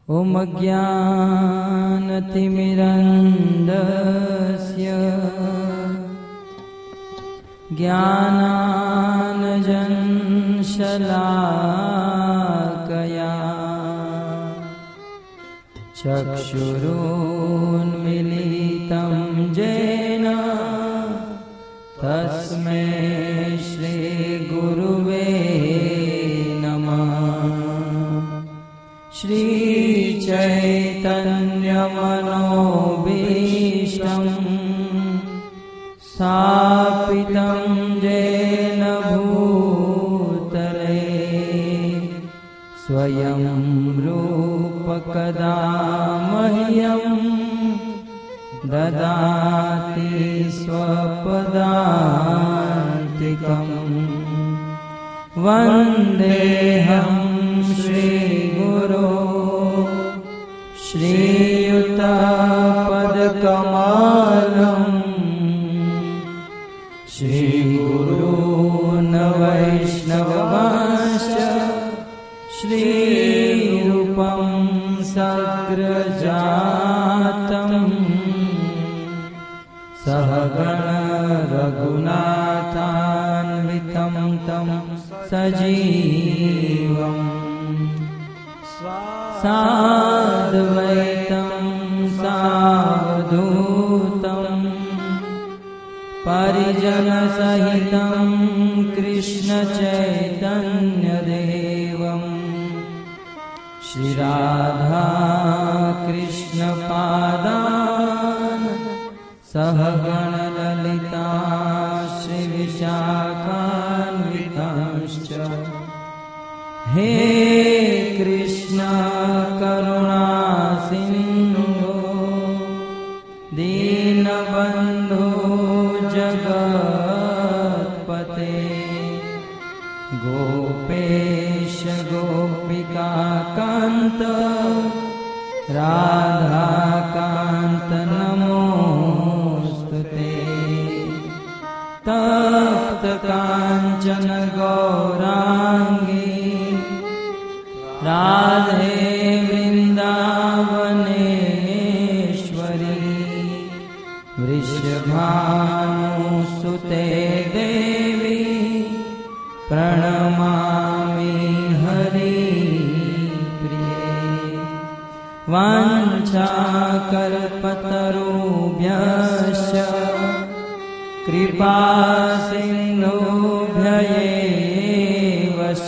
ॐ अज्ञानतिमिरन्धस्य ज्ञानाञ्जनशलाकया चक्षुरुन्मीलितं येन तस्मै श्रीगुरुवे नमः। श्रीचैतन्यमनोभीष्टं स्थापितं येन भूतले स्वयं रूप कदा मह्यं ददाति स्वपदान्तिकम्। वन्देऽहं श्रीगुरो श्रीयुतपदकमलम् श्रीगुरून् वैष्णवांश्च श्रीरूपं सग्रजातम् सहगण रघुनाथान्वितं तं सजीवम् साद्वैतं सावधूतं परिजनसहितं कृष्णचैतन्यदेवम् श्रीराधा कृष्णपादान् सहगणललिता श्रीविशाखान्वितांश्च। हे कृष्ण करुणा सिन्धो दीनबन्धो जगत्पते गोपेश गोपिकान्त राधाकान्त नमोस्तुते। तप्त काञ्चन गौराङ्गी राधे वृन्दावनेश्वरी वृषभानुसुते देवी प्रणमामि हरिप्रिये। वाञ्छाकल्पतरुभ्यश्च कृपा सिन्धुभ्य एव च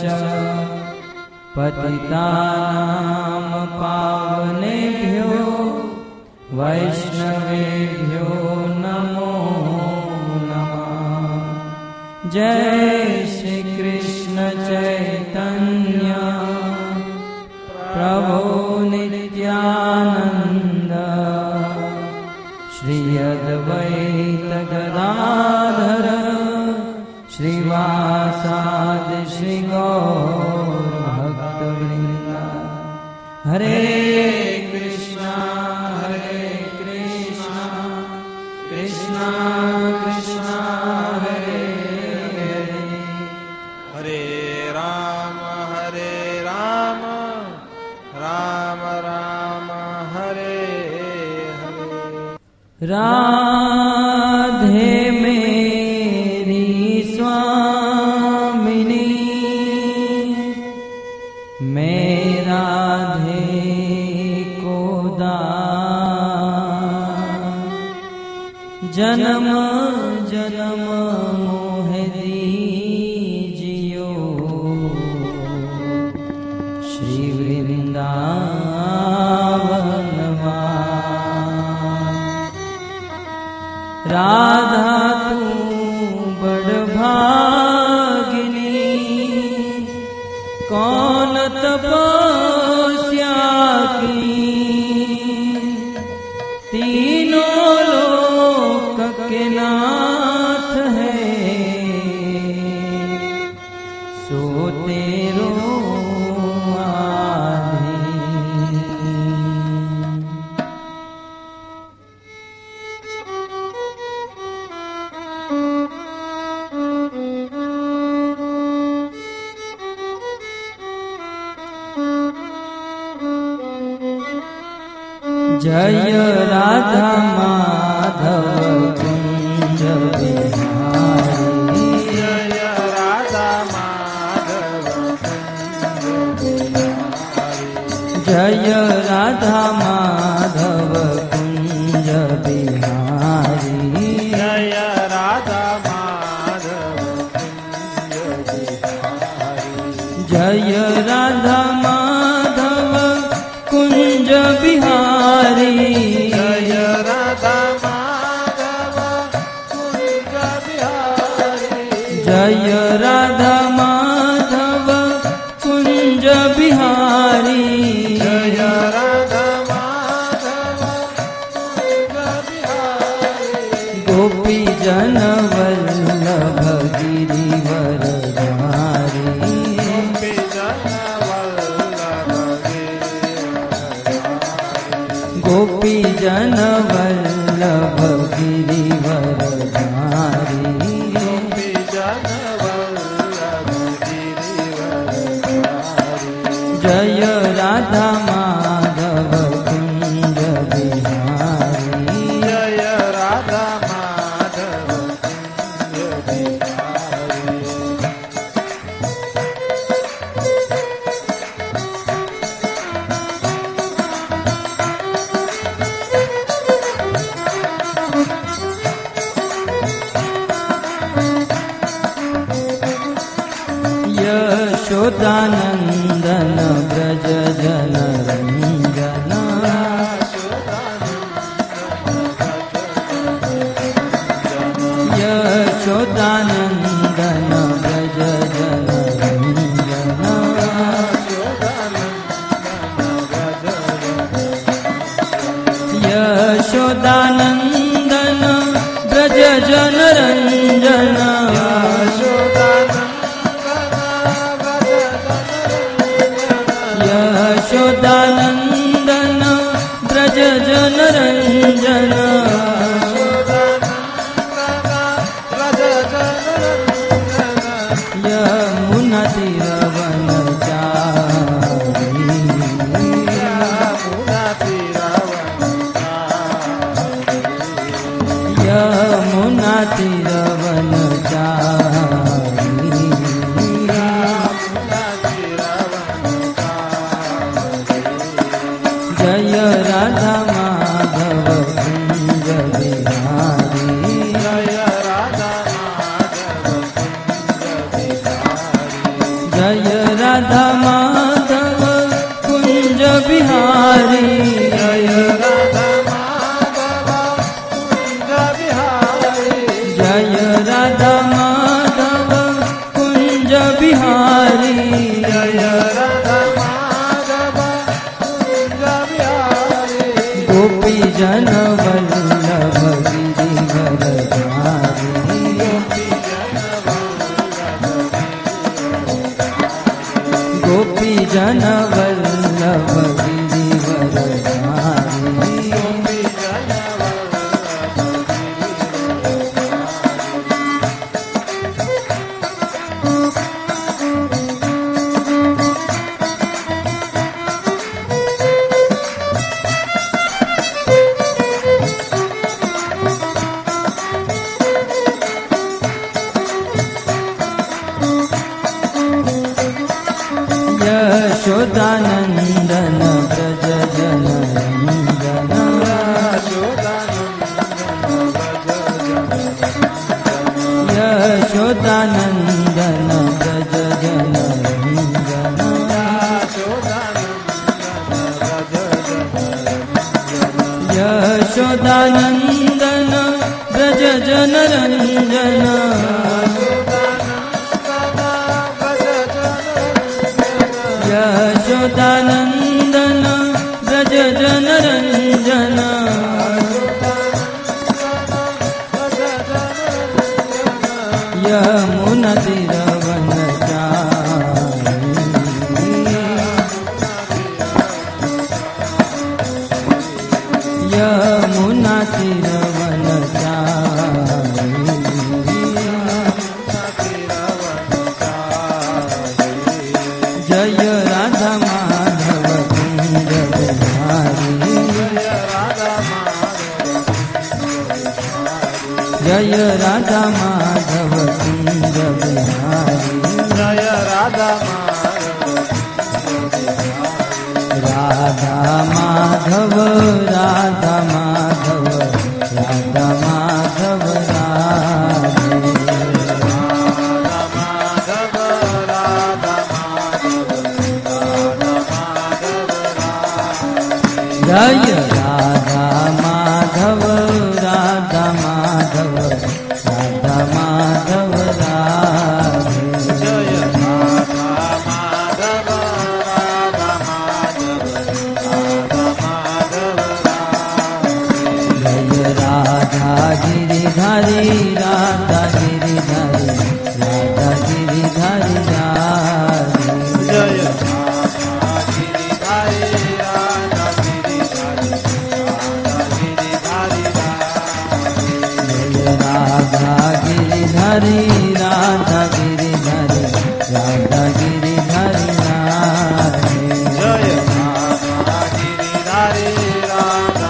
पतितानां पावनेभ्यो वैष्णवेभ्यो नमो नमः। जय श्री कृष्ण चैतन्य प्रभु नित्यानंद श्री अद्वैत गदाधर श्रीवासादि श्री गौर भक्तवृंद। हरे कृष्णा कृष्णा कृष्णा हरे हरे हरे राम राम राम हरे हरे। राधे मेरी स्वामिनी मैं राधे को दास जन्म जन्म मोह दीजियो श्री वृंदावन राधा तू बड़ भागिनी कौन तपस्या की तीनों लोक के नाथ है सो तेरो जय राधा माधव कुंज बिहारी। जय राधा माधव कुंज बिहारी। जय राधा माधव कुंज बिहारी। जय राधा माधव कुंज बिहारी। जय राधा माधव कुंज बिहारी। जय राधा माधव कुंज बिहारी। जय राधा माधव कुंज बिहारी। जय राधा माधव कुंज बिहारी। गोपी जन वल्लभ गिरिवर धारी। गोपी जन वल्लभ गिरिवरधारी। गोपी जन वल्लभ गिरिवर धारी। गोपी जन वल्लभ गिरिवरधारी। जय राधा माधव कुंज बिहारी। जय राधा माधव कुंज बिहारी। यशोदानंदन ब्रज जन रंजन। यशोदानंदन ब्रज जन रंजन। यशोदानंदन ब्रज जन रंजन। यशोदानंदन ब्रज जन रंजन। यमुना तीरवन चारी। यमुना तीरवन चारी। जय राधा माधव कुंज बिहारी। जय राधा माधव कुंज बिहारी। जय राधा माधव कुंज बिहारी। जय राधा माधव कुंज बिहारी। जय राधा माधव कुंज बिहारी। जय राधा माधव कुंज बिहारी। गोपी जन वल्लभ गिरिवर धारी। गोपी जन वल्लभ गिरिवर धारी। यशोदानंदन ब्रज जन रंजन। यशोदानंदन ब्रज जन रंजन। यशोदानंदन ब्रज जन रंजन। यशोदानंदन ब्रज जन रंजन। यमुना तीरवन चारी। यमुना तीरवन चारी। जय राधा माधव कुंज बिहारी। जय राधा माधव कुंज बिहारी जय राधा राधा माधव राधा माधव राधा माधव राधे जय राधा माधव राधा माधव राधा माधव राधे जय राधा माधव राधा माधव राधा माधव जय राधा गिरिधारी राधा गिरिधारी राधा गिरिधारी राधे जय राधा गिरिधारी राधा गिरिधारी राधा गिरिधारी जय राधा गिरिधारी राधा गिरिधारी राधा गिरिधारी राधे जय राधा गिरिधारी राधा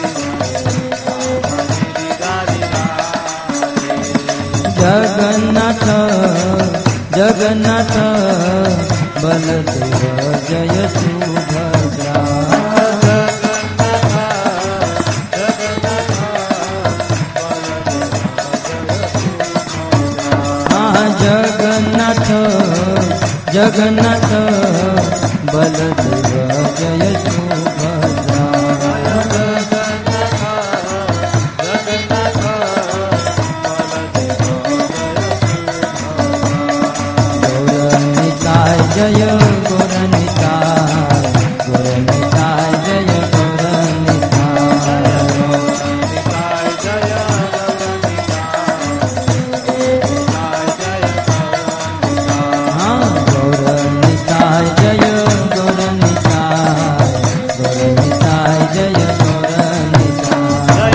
गिरिधारी जगन्नाथ जगन्नाथ बलदेव जय सुभद्रा हाँ जगन्नाथ जगन्नाथ बलदेव जय सुभद्रा गौरनिताय जय गौरनिताय गौरनिताय जय गौरनिताय हाँ गौरनिताय जय गौरनिताय गौरनिताय जय गौरनिताय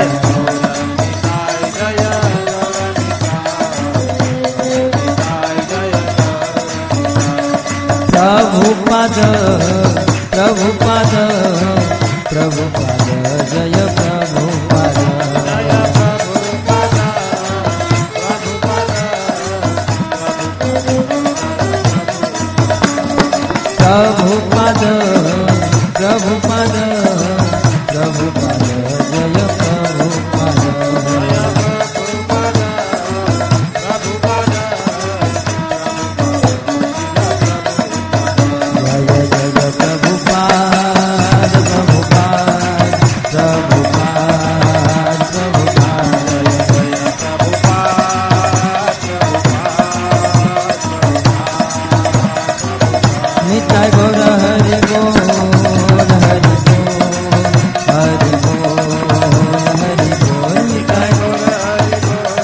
प्रभुपाद प्रभुपाद प्रभुपाद जय प्रभुपाद प्रभुपाद प्रभुपाद प्रभुपाद जय प्रभुपाद जय जय प्रभुपाद प्रभुपाद प्रभुपाद प्रभुपाद निताय गौर हरि बोल हरि बोल हरि बोल हरि बोल निताय गौर हरि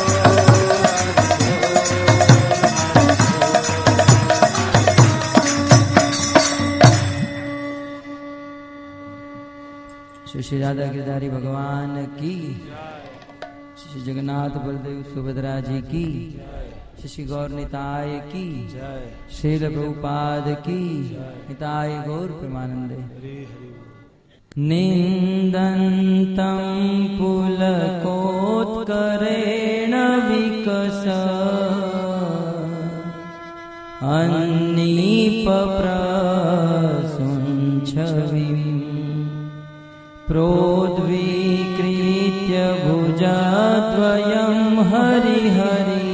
श्री श्री राधा गिरधारी भगवान की, श्री जगन्नाथ बलदेव सुभद्रा जी की, श्री गौर निताय की, श्रील प्रभुपाद की, निताय गौर प्रेमानंदे। निन्दन्तं पुलकोत्करेण विकस अन्नीपप्रसुञ्छविम् प्रोद्विकृत्य भुजद्वयं हरिहरि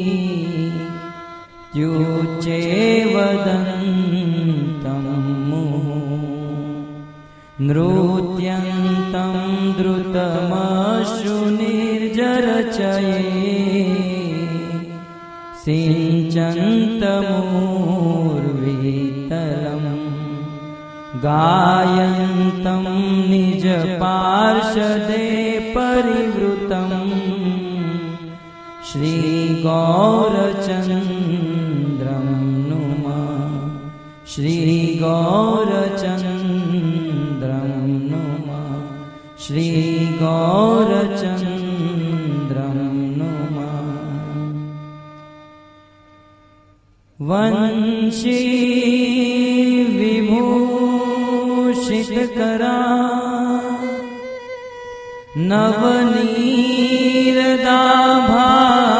द्युचेवदन्तं नृत्यन्तं द्रुतमश्रुनिर्जरचये सिञ्चन्तमूर्वितलम् गायन्तं निजपार्षदे परिवृतम् श्रीगौरचन्द्रं नुमः श्रीगौरचन्द्रं नुमः श्रीगौरचन्द्रं नुमः। वंशी विभूषितकरा नवनीरदाभा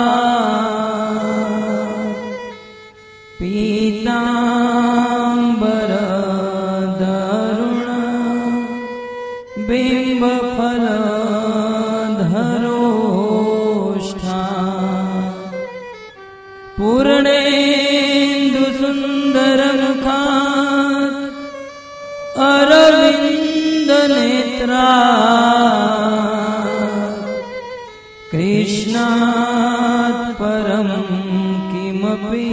पीतांबर दरुण बिंबफल धरोष्ठा पूर्णेन्दु सुंदर मुखात् अरविंद नेत्रा कृष्णात् परं किमपि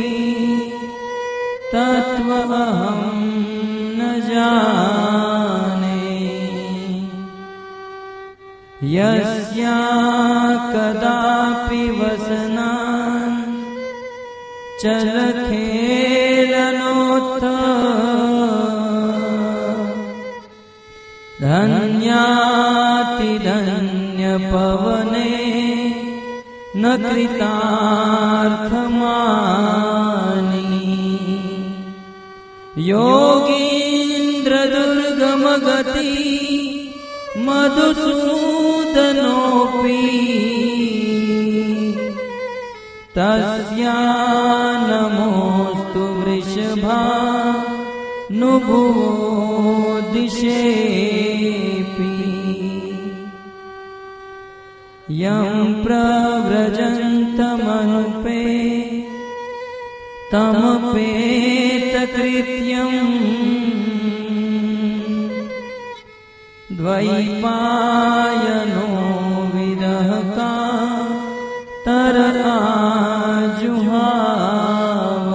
तत्त्वमहं न जाने यस्या कदापि वसनान् चलखेलनोत्थ धन्यातिधन्यपवने न कृतार्थमानि योगीन्द्रदुर्गमगति मधुसूदनोऽपि तस्या नमोऽस्तु वृषभानुभुवो दिशेऽपि यं प्रव्रजन्तमनुपे तमपेतकृत्यम् द्वैपायनो विरहकातर आजुहाव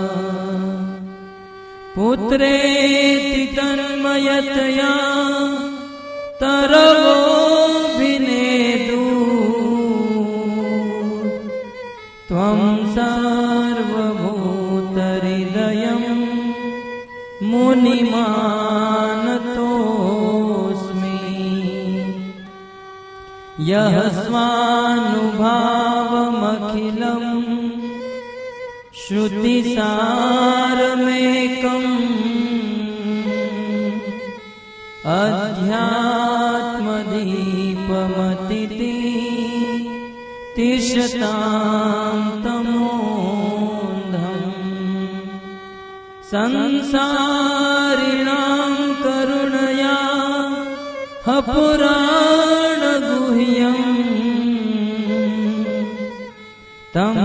पुत्रेति तन्मयतया तरवोऽभिनेदु त्वं सर्वभूतहृदयं मुनिमानतोऽस्मि यः स्वानुभावमखिलं श्रुतिसारमेकम् अध्यात्मदीपमतिति तिष्ठतां तमोऽन्धम् संसारिणां करुणया ह पुराणगुह्यम् तं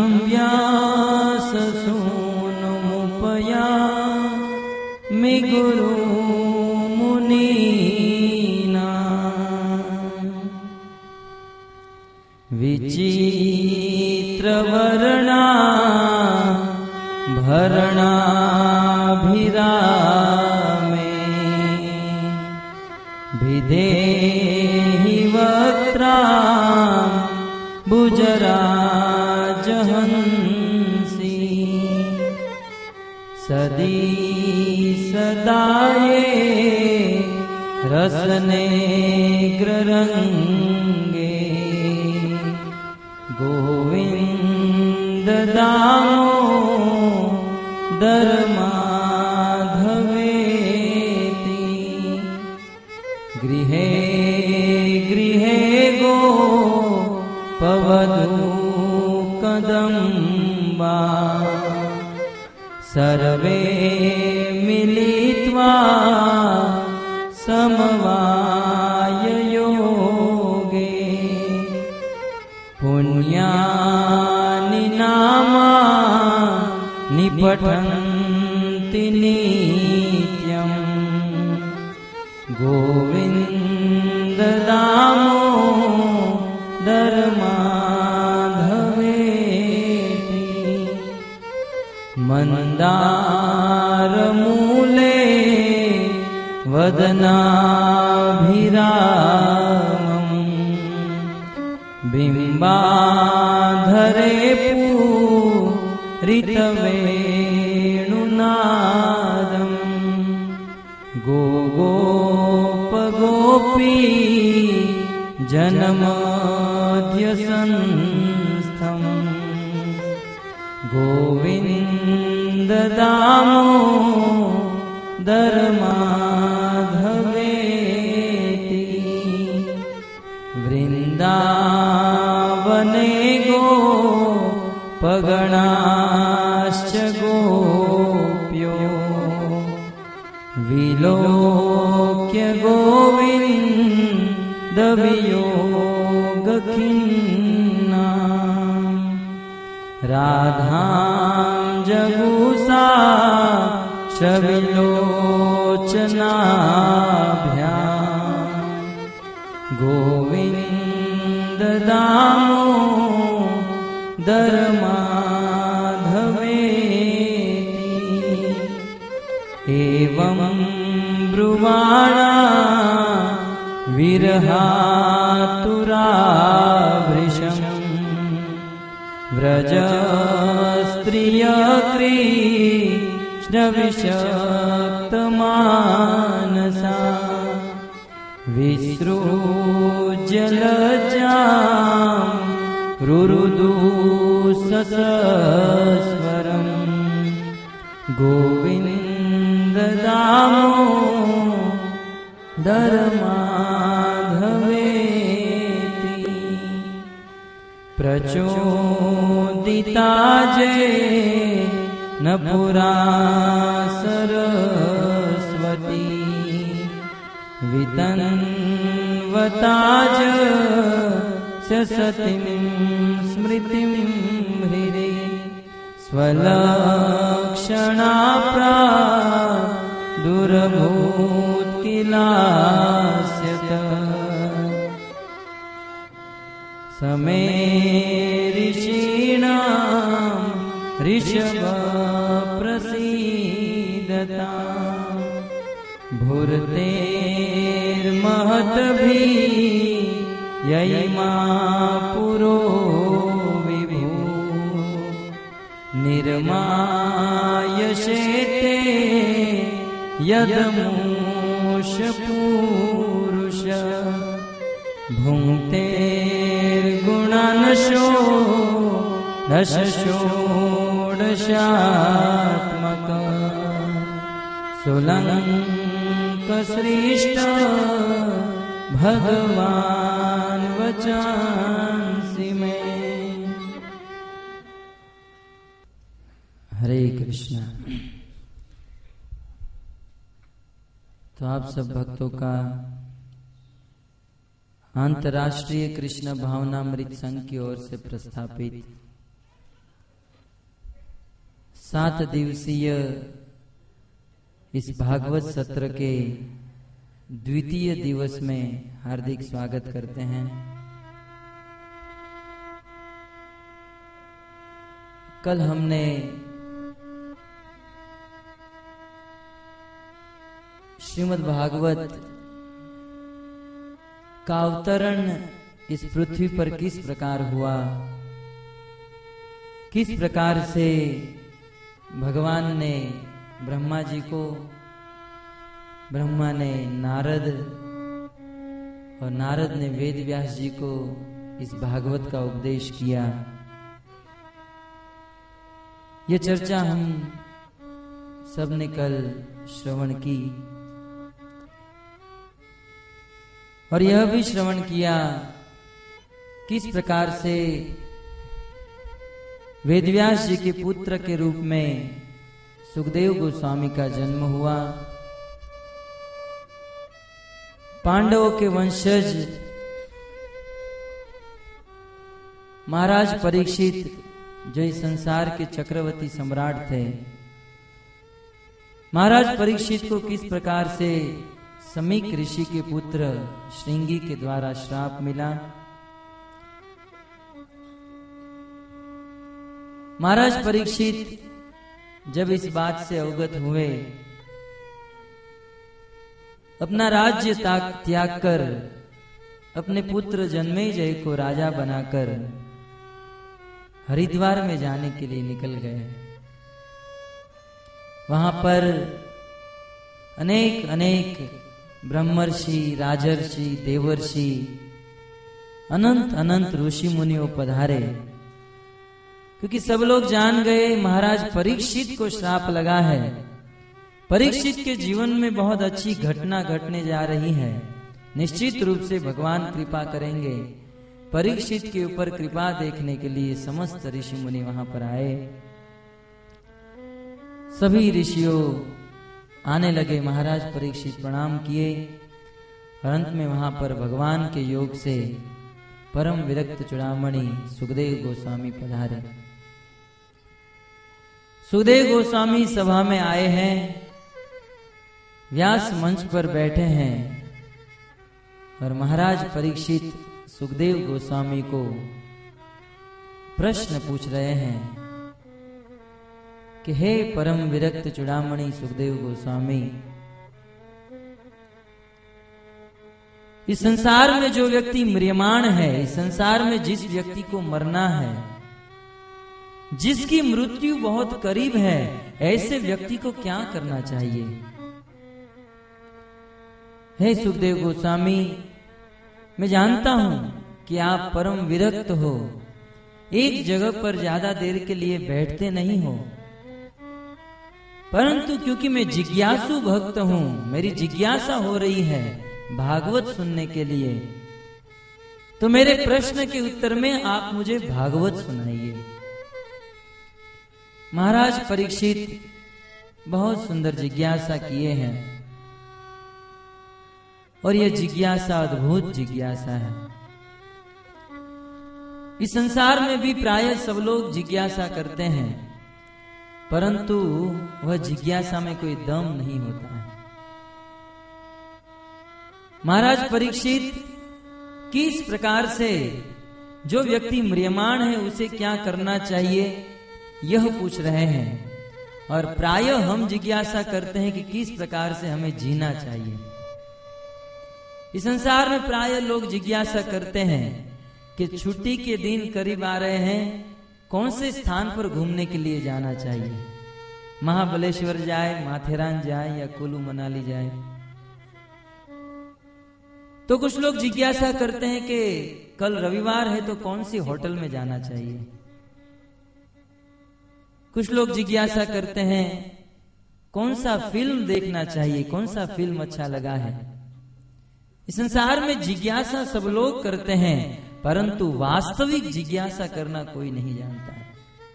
व्याससूनुमुपयामि गुरुमुनीना विचित्रवर्णा भरणाभिरामे भिदेहि वक्त्रां भुजराजहंसि सदी सदाये रसनेग्ररङ्गे गोविन्ददामोदरमाधवेति गृहे गृहे गोपवधूकदम्बा सर्वे मिलित्वा समवाययोगे पुण्यानि नामानि पठन्ति नित्यम् गोविन्ददामोदरमाधवेति मन्दारमूले वदनाभिरामम् बिम्बाधरे पूरितवेणुनादम् गोगोपगोपी जनमध्यसंस्थम् गोविन्ददामोदरमाधवेति वृन्दावनचरे वृन्दावने गोपगणाश्च गोप्यो विलोक्य गोविन्दवियोगखिन्ना राधां जगुषा शविलोचनाभ्यां गोविन्ददामोदरमाधवेति एवं ब्रुवाणा विरहातुराभृशम् व्रजस्त्रियकृष्णविषक्तमानसा विसृज्य लज्जां रुरुदुःसस्वरम् गोविन्ददामोदरमाधवेति प्रचोदिता न पुरा सरस्वती वितन्वताज सतीं स्मृतिं हृदि स्वलक्षणा प्रादुरभूत्किलास्यत समे ऋषीणां ऋषभ प्रसीदता भूर्तेर्महद्भिः ययिमा पुरो विभु निर्मायशेते यदमूषपूरुष भुङ्क्तेर्गुणानशो षोडशात्मक सुलङ्कसृष्ट भगवान् वचांसि मे। हरे कृष्ण। तो आप सब भक्तों का अंतर्राष्ट्रीय कृष्ण भावनामृत संघ की ओर से प्रस्थापित 7 दिवसीय इस भागवत सत्र के द्वितीय दिवस में हार्दिक स्वागत करते हैं। कल हमने श्रीमद् भागवत का अवतरण इस पृथ्वी पर किस प्रकार हुआ, किस प्रकार से भगवान ने ब्रह्मा जी को, ब्रह्मा ने नारद और नारद ने वेद व्यास जी को इस भागवत का उपदेश किया। ये चर्चा हम सब ने कल श्रवण की और यह भी श्रवण किया किस प्रकार से वेदव्यास जी के पुत्र के रूप में सुखदेव गोस्वामी का जन्म हुआ। पांडवों के वंशज महाराज परीक्षित जो इस संसार के चक्रवर्ती सम्राट थे, महाराज परीक्षित को किस प्रकार से समीक ऋषि के पुत्र श्रृंगी के द्वारा श्राप मिला। महाराज परीक्षित जब इस बात से अवगत हुए, अपना राज्य त्याग कर अपने पुत्र जन्मेजय को राजा बनाकर हरिद्वार में जाने के लिए निकल गए। वहां पर अनेक अनेक ब्रह्मर्षि, राजर्षि, देवर्षि, अनंत अनंत ऋषि मुनियों पधारे, क्योंकि सब लोग जान गए महाराज परीक्षित को श्राप लगा है, परीक्षित के जीवन में बहुत अच्छी घटना घटने जा रही है, निश्चित रूप से भगवान कृपा करेंगे, परीक्षित के ऊपर कृपा देखने के लिए समस्त ऋषि मुनि वहां पर आए। सभी ऋषियों आने लगे, महाराज परीक्षित प्रणाम किए। अंत में वहां पर भगवान के योग से परम विरक्त चूड़ामणि सुखदेव गोस्वामी पधारे। सुखदेव गोस्वामी सभा में आए हैं, व्यास मंच पर बैठे हैं और महाराज परीक्षित सुखदेव गोस्वामी को प्रश्न पूछ रहे हैं कि हे परम विरक्त चूड़ामणि सुखदेव गोस्वामी, इस संसार में जो व्यक्ति म्रियमाण है, इस संसार में जिस व्यक्ति को मरना है, जिसकी मृत्यु बहुत करीब है, ऐसे व्यक्ति को क्या करना चाहिए? हे सुखदेव गोस्वामी, मैं जानता हूं कि आप परम विरक्त हो, एक जगह पर ज्यादा देर के लिए बैठते नहीं हो, परंतु क्योंकि मैं जिज्ञासु भक्त हूं, मेरी जिज्ञासा हो रही है भागवत सुनने के लिए, तो मेरे प्रश्न के उत्तर में आप मुझे भागवत सुनाइए। महाराज परीक्षित बहुत सुंदर जिज्ञासा किए हैं और यह जिज्ञासा अद्भुत जिज्ञासा है। इस संसार में भी प्राय सब लोग जिज्ञासा करते हैं, परंतु वह जिज्ञासा में कोई दम नहीं होता है। महाराज परीक्षित किस प्रकार से जो व्यक्ति म्रियमाण है उसे क्या करना चाहिए यह पूछ रहे हैं, और प्राय हम जिज्ञासा करते हैं कि किस प्रकार से हमें जीना चाहिए। इस संसार में प्राय लोग जिज्ञासा करते हैं कि छुट्टी के दिन करीब आ रहे हैं, कौन से स्थान पर घूमने के लिए जाना चाहिए, महाबलेश्वर जाए, माथेरान जाए या कुल्लू मनाली जाए। तो कुछ लोग जिज्ञासा करते हैं कि कल रविवार है तो कौन सी होटल में जाना चाहिए। कुछ लोग जिज्ञासा करते हैं कौन सा फिल्म देखना चाहिए, कौन सा फिल्म अच्छा लगा है। इस संसार में जिज्ञासा सब लोग करते हैं, परंतु वास्तविक जिज्ञासा करना कोई नहीं जानता है।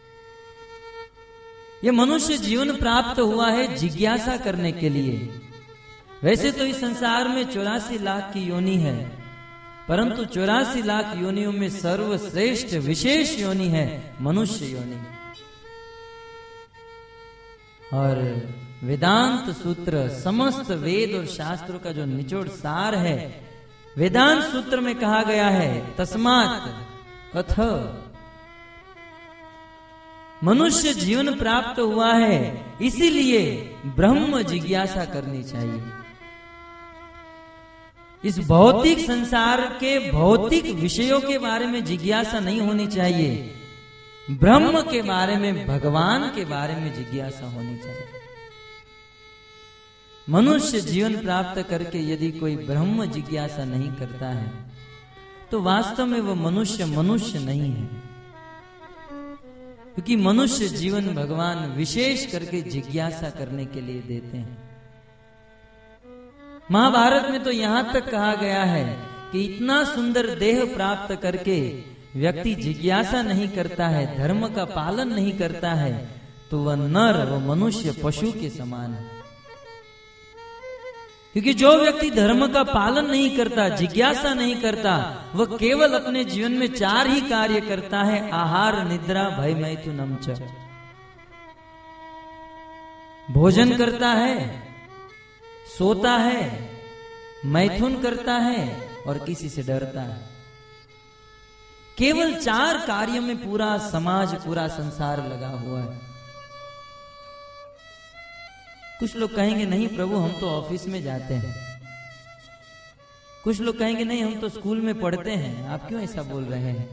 यह मनुष्य जीवन प्राप्त हुआ है जिज्ञासा करने के लिए। वैसे तो इस संसार में 84 लाख की योनि है, परंतु 84 लाख योनियों में सर्वश्रेष्ठ विशेष योनि है मनुष्य योनि। और वेदांत सूत्र समस्त वेद और शास्त्रों का जो निचोड़ सार है, वेदांत सूत्र में कहा गया है तस्मात् अथ, मनुष्य जीवन प्राप्त हुआ है इसीलिए ब्रह्म जिज्ञासा करनी चाहिए। इस भौतिक संसार के भौतिक विषयों के बारे में जिज्ञासा नहीं होनी चाहिए, ब्रह्म के बारे में, भगवान के बारे में जिज्ञासा होनी चाहिए। मनुष्य जीवन प्राप्त करके यदि कोई ब्रह्म जिज्ञासा नहीं करता है तो वास्तव में वह मनुष्य नहीं है, क्योंकि मनुष्य जीवन भगवान विशेष करके जिज्ञासा करने के लिए देते हैं। महाभारत में तो यहां तक कहा गया है कि इतना सुंदर देह प्राप्त करके व्यक्ति जिज्ञासा नहीं करता है, धर्म का पालन नहीं करता है, तो वह नर, वह मनुष्य पशु के समान है। क्योंकि जो व्यक्ति धर्म का पालन नहीं करता, जिज्ञासा नहीं करता, वह केवल अपने जीवन में 4 ही कार्य करता है, आहार, निद्रा, भय, मैथुनम च। भोजन करता है, सोता है, मैथुन करता है और किसी से डरता है। केवल 4 कार्यों में पूरा समाज, पूरा संसार लगा हुआ है। कुछ लोग कहेंगे नहीं प्रभु हम तो ऑफिस में जाते हैं, कुछ लोग कहेंगे नहीं हम तो स्कूल में पढ़ते हैं, आप क्यों ऐसा बोल रहे हैं।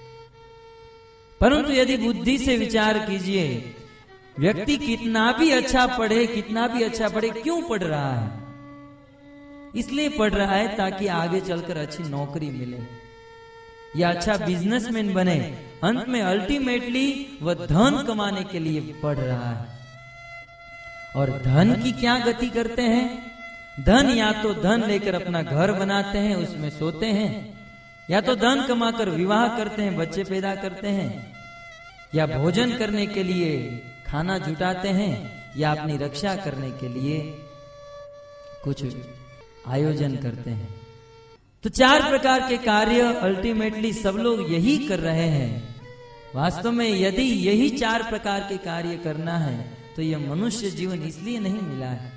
परंतु यदि बुद्धि से विचार कीजिए, व्यक्ति कितना भी अच्छा पढ़े, कितना भी अच्छा पढ़े, क्यों पढ़ रहा है? इसलिए पढ़ रहा है ताकि आगे चलकर अच्छी नौकरी मिले या अच्छा बिजनेसमैन बने। अंत में अल्टीमेटली वह धन कमाने के लिए पढ़ रहा है। और धन की क्या गति करते हैं? धन या तो धन लेकर अपना घर बनाते हैं, उसमें सोते हैं, या तो धन कमाकर विवाह करते हैं, बच्चे पैदा करते हैं, या भोजन करने के लिए खाना जुटाते हैं, या अपनी रक्षा करने के लिए कुछ आयोजन करते हैं। तो 4 प्रकार के कार्य अल्टीमेटली सब लोग यही कर रहे हैं। वास्तव में यदि यही 4 प्रकार के कार्य करना है तो यह मनुष्य जीवन इसलिए नहीं मिला है।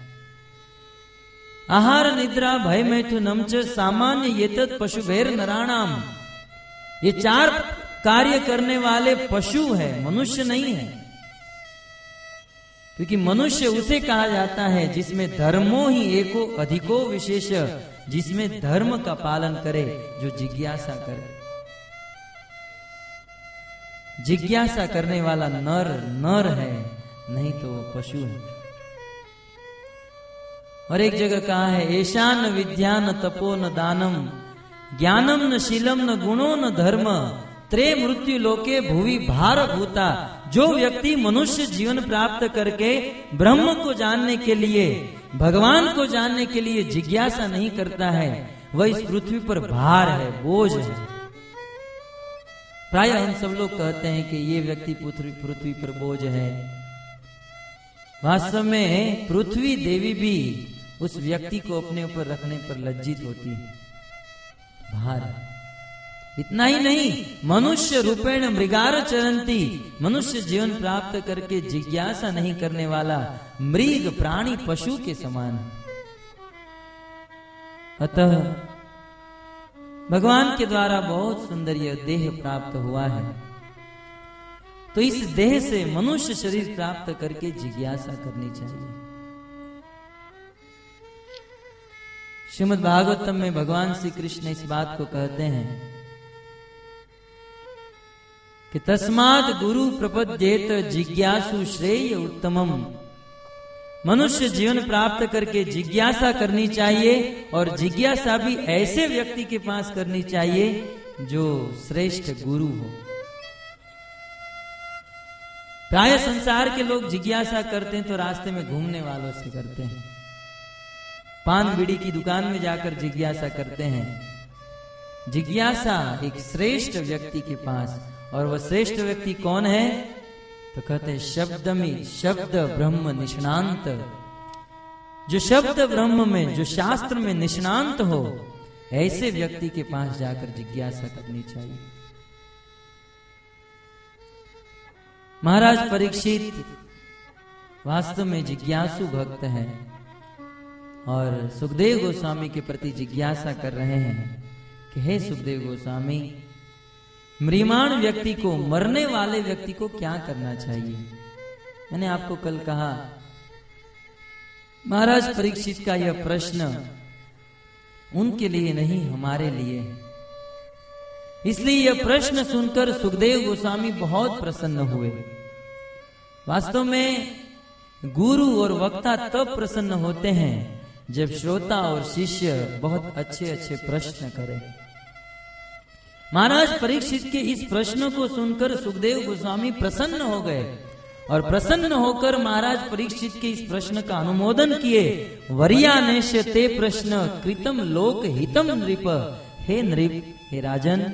आहार निद्रा भय मैथुनम च सामान्य येतत् पशुभैर नराणाम। ये 4 कार्य करने वाले पशु है, मनुष्य नहीं है। क्योंकि मनुष्य उसे कहा जाता है जिसमें धर्मो ही एको अधिको विशेष, जिसमें धर्म का पालन करे, जो जिज्ञासा करे। जिज्ञासा करने वाला नर है, नहीं तो वो पशु है। और एक जगह कहा है, ऐशा न विद्या न तपो न दानम, ज्ञानम न शीलम न गुणो न धर्म, त्रे मृत्यु लोके भुवि भार भूता। जो व्यक्ति मनुष्य जीवन प्राप्त करके ब्रह्म को जानने के लिए, भगवान को जानने के लिए जिज्ञासा नहीं करता है, वह इस पृथ्वी पर भार है, बोझ है। प्राय हम सब लोग कहते हैं कि ये व्यक्ति पृथ्वी पर बोझ है। वास्तव में पृथ्वी देवी भी उस व्यक्ति को अपने ऊपर रखने पर लज्जित होती है, भार। इतना ही नहीं, मनुष्य रूपेण मृगार चरंती, मनुष्य जीवन प्राप्त करके जिज्ञासा नहीं करने वाला मृग प्राणी पशु के समान। अतः भगवान के द्वारा बहुत सुंदर यह देह प्राप्त हुआ है, तो इस देह से मनुष्य शरीर प्राप्त करके जिज्ञासा करनी चाहिए। श्रीमद् भागवतम में भगवान श्री कृष्ण इस बात को कहते हैं कि तस्मात् गुरु प्रपद्येत जिज्ञासु श्रेय उत्तमम। मनुष्य जीवन प्राप्त करके जिज्ञासा करनी चाहिए, और जिज्ञासा भी ऐसे व्यक्ति के पास करनी चाहिए जो श्रेष्ठ गुरु हो। प्राय संसार के लोग जिज्ञासा करते हैं तो रास्ते में घूमने वालों से करते हैं, पान बीड़ी की दुकान में जाकर जिज्ञासा करते हैं। जिज्ञासा एक श्रेष्ठ व्यक्ति के पास, और वह श्रेष्ठ व्यक्ति कौन है? तो कहते हैं शब्द ब्रह्म निष्णांत। जो शब्द ब्रह्म में, जो शास्त्र में निष्णांत हो, ऐसे व्यक्ति के पास जाकर जिज्ञासा करनी चाहिए। महाराज परीक्षित वास्तव में जिज्ञासु भक्त हैं, और सुखदेव गोस्वामी के प्रति जिज्ञासा कर रहे हैं कि हे सुखदेव गोस्वामी, म्रियमाण व्यक्ति को, मरने वाले व्यक्ति को क्या करना चाहिए? मैंने आपको कल कहा, महाराज परीक्षित का यह प्रश्न उनके लिए नहीं, हमारे लिए। इसलिए यह प्रश्न सुनकर सुखदेव गोस्वामी बहुत प्रसन्न हुए। वास्तव में गुरु और वक्ता तब प्रसन्न होते हैं जब श्रोता और शिष्य बहुत अच्छे अच्छे प्रश्न करें। महाराज परीक्षित के इस प्रश्न को सुनकर सुखदेव गोस्वामी प्रसन्न हो गए, और प्रसन्न होकर महाराज परीक्षित के इस प्रश्न का अनुमोदन किए। वर्यानेश ते प्रश्न कृतम लोक हितम नृप। हे नृप, हे राजन,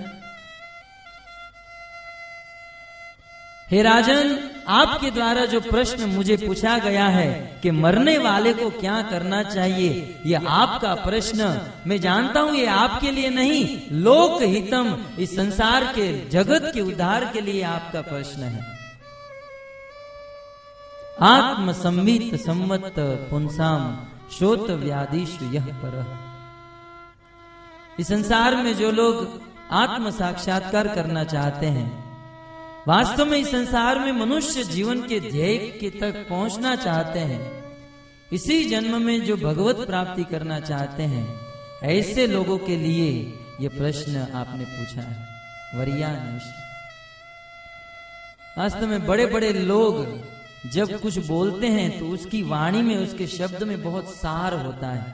हे राजन, आपके द्वारा जो प्रश्न मुझे पूछा गया है कि मरने वाले को क्या करना चाहिए, यह आपका प्रश्न, मैं जानता हूं ये आपके लिए नहीं, लोक हितम, इस संसार के, जगत के उद्धार के लिए आपका प्रश्न है। आत्म संवित संवत पुंसाम श्रोत व्याधिषु यह परः। इस संसार में जो लोग आत्म साक्षात्कार करना चाहते हैं, वास्तव में इस संसार में मनुष्य जीवन के ध्येय के तक पहुंचना चाहते हैं, इसी जन्म में जो भगवत प्राप्ति करना चाहते हैं, ऐसे लोगों के लिए यह प्रश्न आपने पूछा है। वर्यानेश, वास्तव में बड़े बड़े लोग जब कुछ बोलते हैं तो उसकी वाणी में, उसके शब्द में बहुत सार होता है।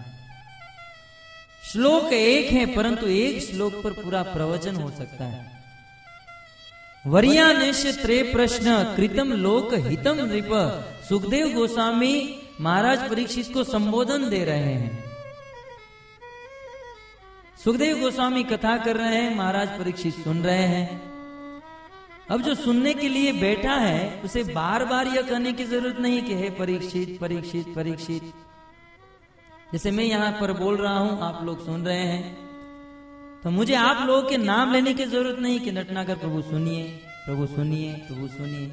श्लोक एक है, परंतु एक श्लोक पर पूरा प्रवचन हो सकता है। वर्यानेश त्रे प्रश्न कृतम लोक हितम नृप। सुखदेव गोस्वामी महाराज परीक्षित को संबोधन दे रहे हैं। सुखदेव गोस्वामी कथा कर रहे हैं, महाराज परीक्षित सुन रहे हैं। अब जो सुनने के लिए बैठा है उसे बार बार यह कहने की जरूरत नहीं कि हे परीक्षित परीक्षित परीक्षित। जैसे मैं यहां पर बोल रहा हूं, आप लोग सुन रहे हैं, तो मुझे आप लोगों के नाम लेने की जरूरत नहीं कि नटनागर प्रभु सुनिए, प्रभु सुनिए, प्रभु सुनिए।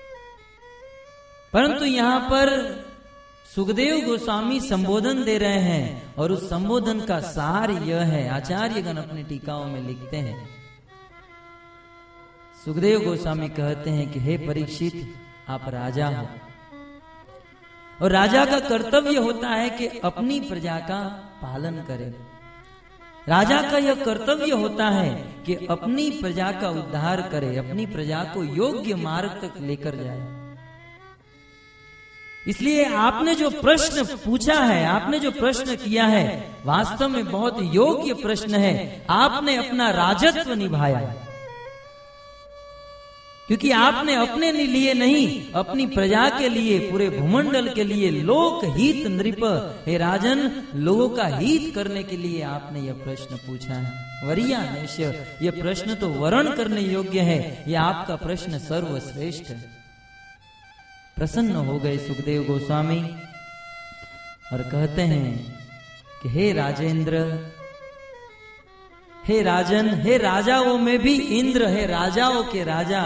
परंतु यहां पर सुखदेव गोस्वामी संबोधन दे रहे हैं और उस संबोधन का सार यह है, आचार्यगण अपनी टीकाओं में लिखते हैं। सुखदेव गोस्वामी कहते हैं कि हे परीक्षित, आप राजा हो और राजा का कर्तव्य होता है कि अपनी प्रजा का पालन करे। राजा का यह कर्तव्य होता है कि अपनी प्रजा का उद्धार करे, अपनी प्रजा को योग्य मार्ग तक लेकर जाए। इसलिए आपने जो प्रश्न पूछा है, आपने जो प्रश्न किया है, वास्तव में बहुत योग्य प्रश्न है। आपने अपना राजत्व निभाया, क्योंकि आपने अपने लिए नहीं, अपनी प्रजा के लिए, पूरे भूमंडल के लिए, लोक हित नृप, हे राजन, लोगों का हित करने के लिए आपने यह प्रश्न पूछा है। वरियानेश, यह प्रश्न तो वर्ण करने योग्य है, यह आपका प्रश्न सर्वश्रेष्ठ है। प्रसन्न हो गए सुखदेव गोस्वामी और कहते हैं कि हे राजेंद्र, हे राजन, हे राजाओं में भी इंद्र, हे राजाओं के राजा,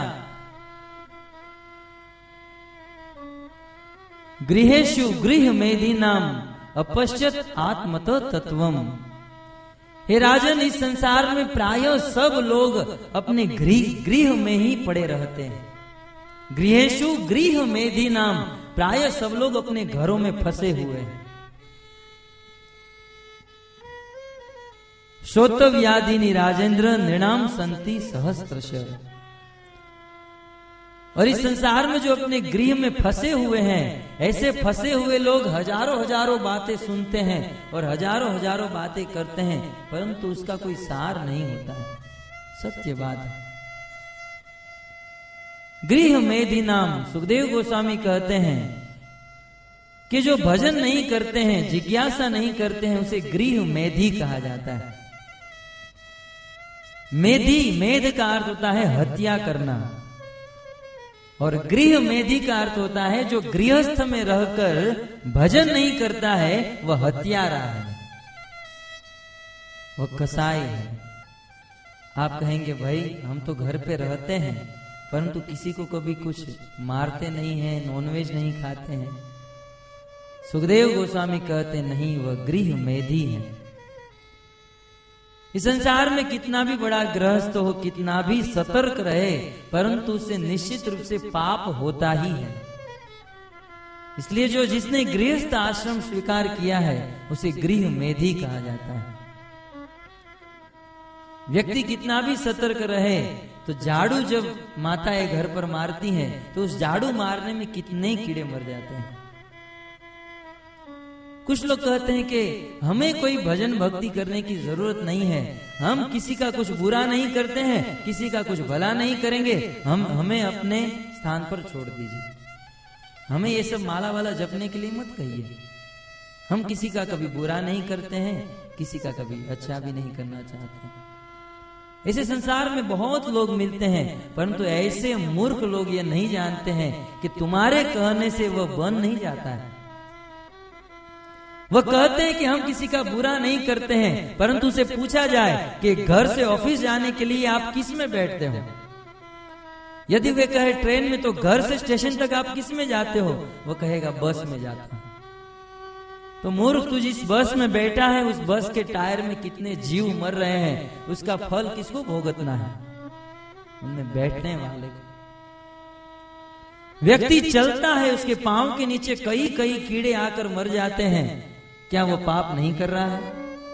गृहेषु गृह मेदिनाम अपश्यत आत्मत तत्वम। हे राजन, इस संसार में प्रायः सब लोग अपने गृह में ही पड़े रहते हैं। गृहेषु गृह मेदिनाम, प्रायः सब लोग अपने घरों में फंसे हुए हैं। श्रोतव्यादिनी राजेंद्र नृणाम संति सहस्त्रश। और इस संसार में जो अपने गृह में फंसे हुए हैं, ऐसे फंसे हुए लोग हजारों हजारों बातें सुनते हैं और हजारों हजारों बातें करते हैं, परंतु उसका कोई सार नहीं होता है। सत्य बात है। गृह मेधि नाम, सुखदेव गोस्वामी कहते हैं कि जो भजन नहीं करते हैं, जिज्ञासा नहीं करते हैं, उसे गृह मेधि कहा जाता है। मेधि, मेध का अर्थ होता है हत्या करना, और गृह मेधि का अर्थ होता है जो गृहस्थ में रहकर भजन नहीं करता है, वह हत्यारा है, वह कसाई है। आप कहेंगे भाई हम तो घर पे रहते हैं परंतु किसी को कभी कुछ मारते नहीं हैं, नॉनवेज नहीं खाते हैं। सुखदेव गोस्वामी कहते नहीं, वह गृह मेधि है। इस संसार में कितना भी बड़ा गृहस्थ हो, कितना भी सतर्क रहे, परंतु उसे निश्चित रूप से पाप होता ही है। इसलिए जो जिसने गृहस्थ आश्रम स्वीकार किया है उसे गृह मेधि कहा जाता है। व्यक्ति कितना भी सतर्क रहे, तो झाड़ू जब माताएं घर पर मारती हैं तो उस झाड़ू मारने में कितने कीड़े मर जाते हैं। कुछ लोग कहते हैं कि हमें कोई भजन भक्ति करने की जरूरत नहीं है, हम किसी का कुछ बुरा नहीं करते हैं, किसी का कुछ भला नहीं करेंगे, हमें अपने स्थान पर छोड़ दीजिए, हमें ये सब माला वाला जपने के लिए मत कहिए। हम किसी का कभी बुरा नहीं करते हैं, किसी का कभी अच्छा भी नहीं करना चाहते हैं। ऐसे संसार में बहुत लोग मिलते हैं, परंतु ऐसे मूर्ख लोग ये नहीं जानते हैं कि तुम्हारे कहने से वह बन नहीं जाता है। वह कहते हैं कि हम किसी का बुरा नहीं करते हैं, परंतु उसे पूछा जाए कि घर से ऑफिस जाने के लिए आप किस में बैठते हो, यदि वे कहे ट्रेन में, तो घर से स्टेशन तक आप किस में जाते हो, वह कहेगा बस में जाता हूं। तो मूर्ख, तू जिस बस में बैठा है उस बस के टायर में कितने जीव मर रहे हैं, उसका फल किसको भुगतना है? उनमें बैठने वाले को। व्यक्ति चलता है, उसके पांव के नीचे कई कई कीड़े आकर मर जाते हैं, क्या वो पाप नहीं कर रहा है?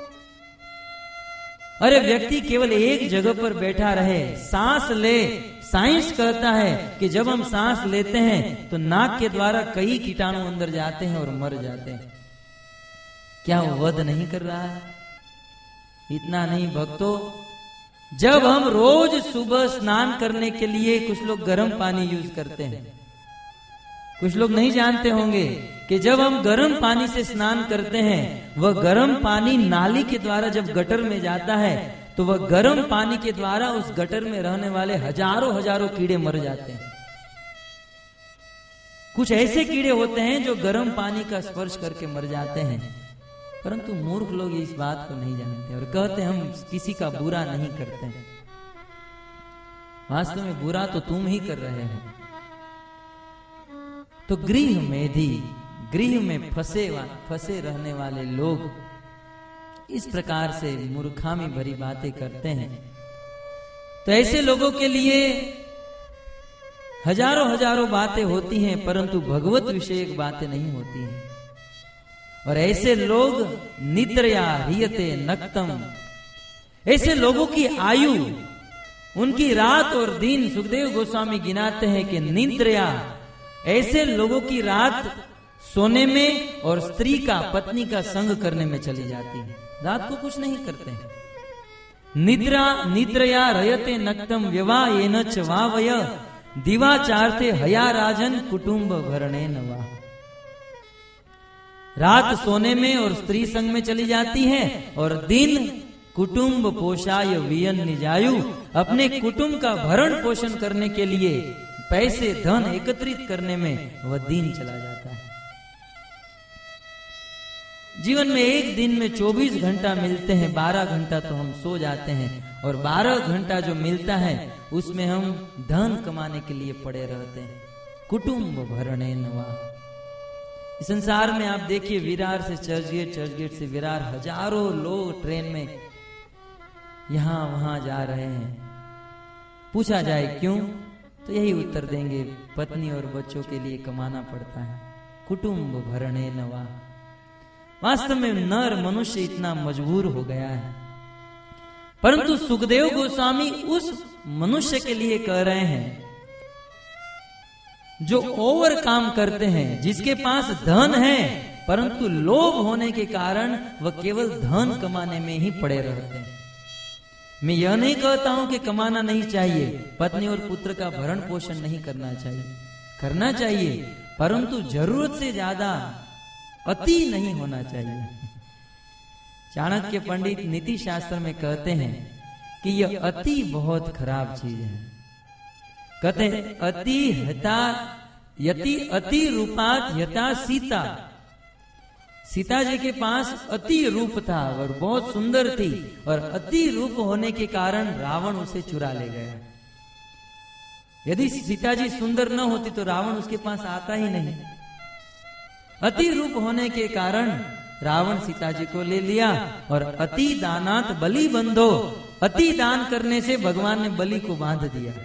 अरे व्यक्ति केवल एक जगह पर बैठा रहे, सांस ले, साइंस कहता है कि जब हम सांस लेते हैं तो नाक के द्वारा कई कीटाणु अंदर जाते हैं और मर जाते हैं, क्या वो वध नहीं कर रहा है? इतना नहीं भक्तों, जब हम रोज सुबह स्नान करने के लिए कुछ लोग गर्म पानी यूज करते हैं, कुछ लोग नहीं जानते होंगे कि जब हम गर्म पानी से स्नान करते हैं, वह गर्म पानी नाली के द्वारा जब गटर में जाता है, तो वह गर्म पानी के द्वारा उस गटर में रहने वाले हजारों हजारों कीड़े मर जाते हैं। कुछ ऐसे कीड़े होते हैं जो गर्म पानी का स्पर्श करके मर जाते हैं, परंतु मूर्ख लोग इस बात को नहीं जानते और कहते हम किसी का बुरा नहीं करते हैं। वास्तव में बुरा तो तुम ही कर रहे हो। तो गृह मेधी, गृह में फंसे रहने वाले लोग इस प्रकार से मूर्खामी भरी बातें करते हैं। तो ऐसे लोगों के लिए हजारों हजारों बातें होती हैं, परंतु भगवत विषयक बातें नहीं होती हैं। और ऐसे लोग निद्रया ह्रियते नक्तम, ऐसे लोगों की आयु, उनकी रात और दिन, सुखदेव गोस्वामी गिनाते हैं कि निद्रया, ऐसे लोगों की रात सोने में और स्त्री का, पत्नी का संग करने में चली जाती है। रात को कुछ नहीं करते हैं। निद्रया रयते नक्तम व्यवायेन च वावय दिवाचारते हया राजन कुटुंब भरणे नवा। रात सोने में और स्त्री संग में चली जाती है और दिन कुटुंब पोषाय वियन निजायु, अपने कुटुंब का भरण पोषण करने के लिए पैसे धन एकत्रित करने में वह दिन चला जाता है। जीवन में एक दिन में 24 घंटा मिलते हैं, 12 घंटा तो हम सो जाते हैं और 12 घंटा जो मिलता है उसमें हम धन कमाने के लिए पड़े रहते हैं। कुटुंब भरणे नवा। इस संसार में आप देखिए, विरार से चर्चगेट, चर्चगेट से विरार, हजारों लोग ट्रेन में यहां वहां जा रहे हैं। पूछा जाए क्यों, तो यही उत्तर देंगे, पत्नी और बच्चों के लिए कमाना पड़ता है। कुटुंब भरणे नवा। वास्तव में नर मनुष्य इतना मजबूर हो गया है, परंतु सुखदेव गोस्वामी उस मनुष्य के लिए कह रहे हैं जो ओवर काम करते हैं, जिसके पास धन है परंतु लोभ होने के कारण वह केवल धन कमाने में ही पड़े रहते हैं। मैं यह नहीं कहता हूं कि कमाना नहीं चाहिए, पत्नी और पुत्र का भरण पोषण नहीं करना चाहिए, करना चाहिए, परंतु जरूरत से ज्यादा अति नहीं होना चाहिए। चाणक्य पंडित नीति शास्त्र में कहते हैं कि यह अति बहुत खराब चीज है। कहते हैं अति हता यति अति रूपात यथा सीता। सीता जी के पास अति रूप था और बहुत सुंदर थी, और अति रूप होने के कारण रावण उसे चुरा ले गया। यदि सीता जी सुंदर न होती तो रावण उसके पास आता ही नहीं। अति रूप होने के कारण रावण सीता जी को ले लिया, और अति दानात बलि बंधो, अति दान करने से भगवान ने बलि को बांध दिया।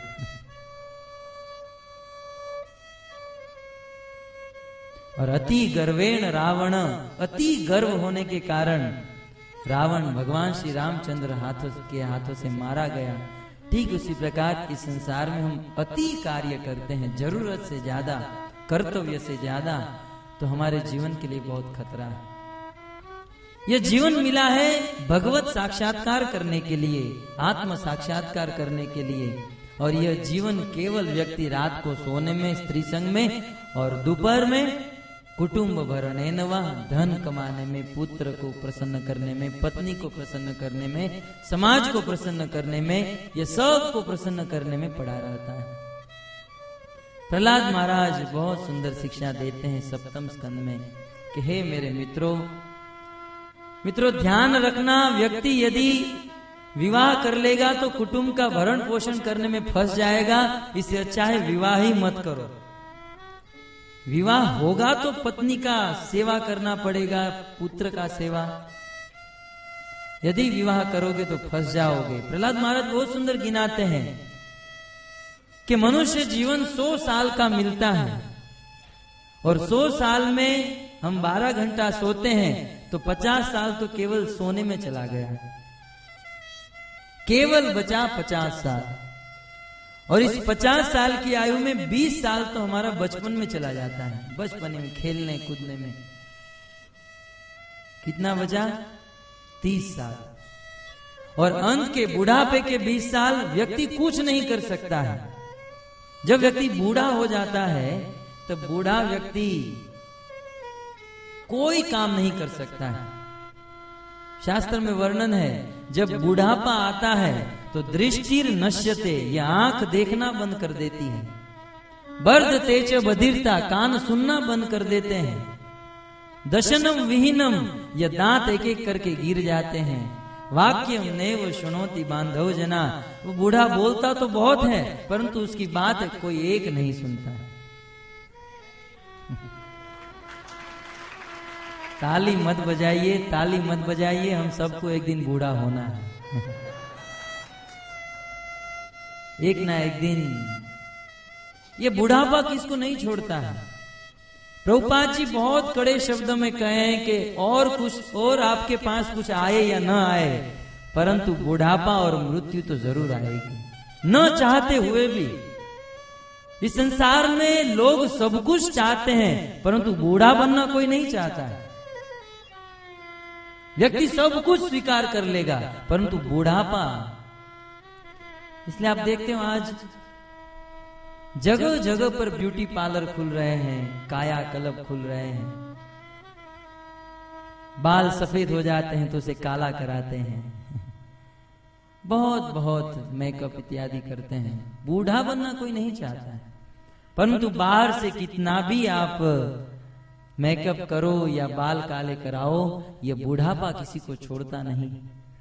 और अति गर्वेण रावण, अति गर्व होने के कारण रावण भगवान श्री रामचंद्र के हाथों से मारा गया। ठीक उसी प्रकार इस संसार में हम अति कार्य करते हैं, जरूरत से ज्यादा, कर्तव्य से ज्यादा, तो हमारे जीवन के लिए बहुत खतरा है। यह जीवन मिला है भगवत साक्षात्कार करने के लिए, आत्म साक्षात्कार करने के लिए, और यह जीवन केवल व्यक्ति रात को सोने में, स्त्री संग में, और दोपहर में कुटुंब भरणे नवा, धन कमाने में, पुत्र को प्रसन्न करने में, पत्नी को प्रसन्न करने में, समाज को प्रसन्न करने में, यह सब को प्रसन्न करने में पड़ा रहता है। प्रहलाद महाराज बहुत सुंदर शिक्षा देते हैं 7वें स्कंद में कि हे मेरे मित्रों, ध्यान रखना, व्यक्ति यदि विवाह कर लेगा तो कुटुंब का भरण पोषण करने में फंस जाएगा। इससे अच्छा है विवाह ही मत करो। विवाह होगा तो पत्नी का सेवा करना पड़ेगा, पुत्र का सेवा। यदि विवाह करोगे तो फंस जाओगे। प्रहलाद महाराज बहुत सुंदर गिनाते हैं कि मनुष्य जीवन 100 साल का मिलता है, और 100 साल में हम 12 घंटा सोते हैं, तो 50 साल तो केवल सोने में चला गया, केवल बचा 50 साल। और इस 50 साल की आयु में 20 साल तो हमारा बचपन में चला जाता है, बचपन में खेलने कूदने में। कितना बचा? 30 साल। और अंत के बुढ़ापे के 20 साल व्यक्ति कुछ नहीं कर सकता है। जब व्यक्ति बूढ़ा हो जाता है तब बूढ़ा व्यक्ति कोई काम नहीं कर सकता है। शास्त्र में वर्णन है, जब बुढ़ापा आता है तो दृष्टिर नश्यते, यह आंख देखना बंद कर देती है। बर्द तेज बधिरता, कान सुनना बंद कर देते हैं। दशनम विहीनम, यह दांत एक एक करके गिर जाते हैं। वाक्यम नैव शुनोति बांधव जना, वो बूढ़ा बोलता तो बहुत है परंतु उसकी बात कोई एक नहीं सुनता है। ताली मत बजाइए, ताली मत बजाइए, हम सबको एक दिन बूढ़ा होना है। एक ना एक दिन ये बुढ़ापा किसको नहीं छोड़ता है। प्रभुपाद जी बहुत कड़े शब्दों में कहें कि और कुछ और आपके पास कुछ आए या न आए, परंतु बुढ़ापा और मृत्यु तो जरूर आएगी, न चाहते हुए भी। इस संसार में लोग सब कुछ चाहते हैं परंतु बूढ़ा बनना कोई नहीं चाहता है। व्यक्ति सब कुछ स्वीकार कर लेगा परंतु बूढ़ापा, इसलिए आप देखते हो आज जगह जगह पर ब्यूटी पार्लर खुल रहे हैं, काया कल्प खुल रहे हैं। बाल सफेद हो जाते हैं तो उसे काला कराते हैं, बहुत बहुत मेकअप इत्यादि करते हैं। बूढ़ा बनना कोई नहीं चाहता है, परंतु बाहर से कितना भी आप मेकअप करो या बाल काले कराओ, ये बुढ़ापा किसी को छोड़ता नहीं।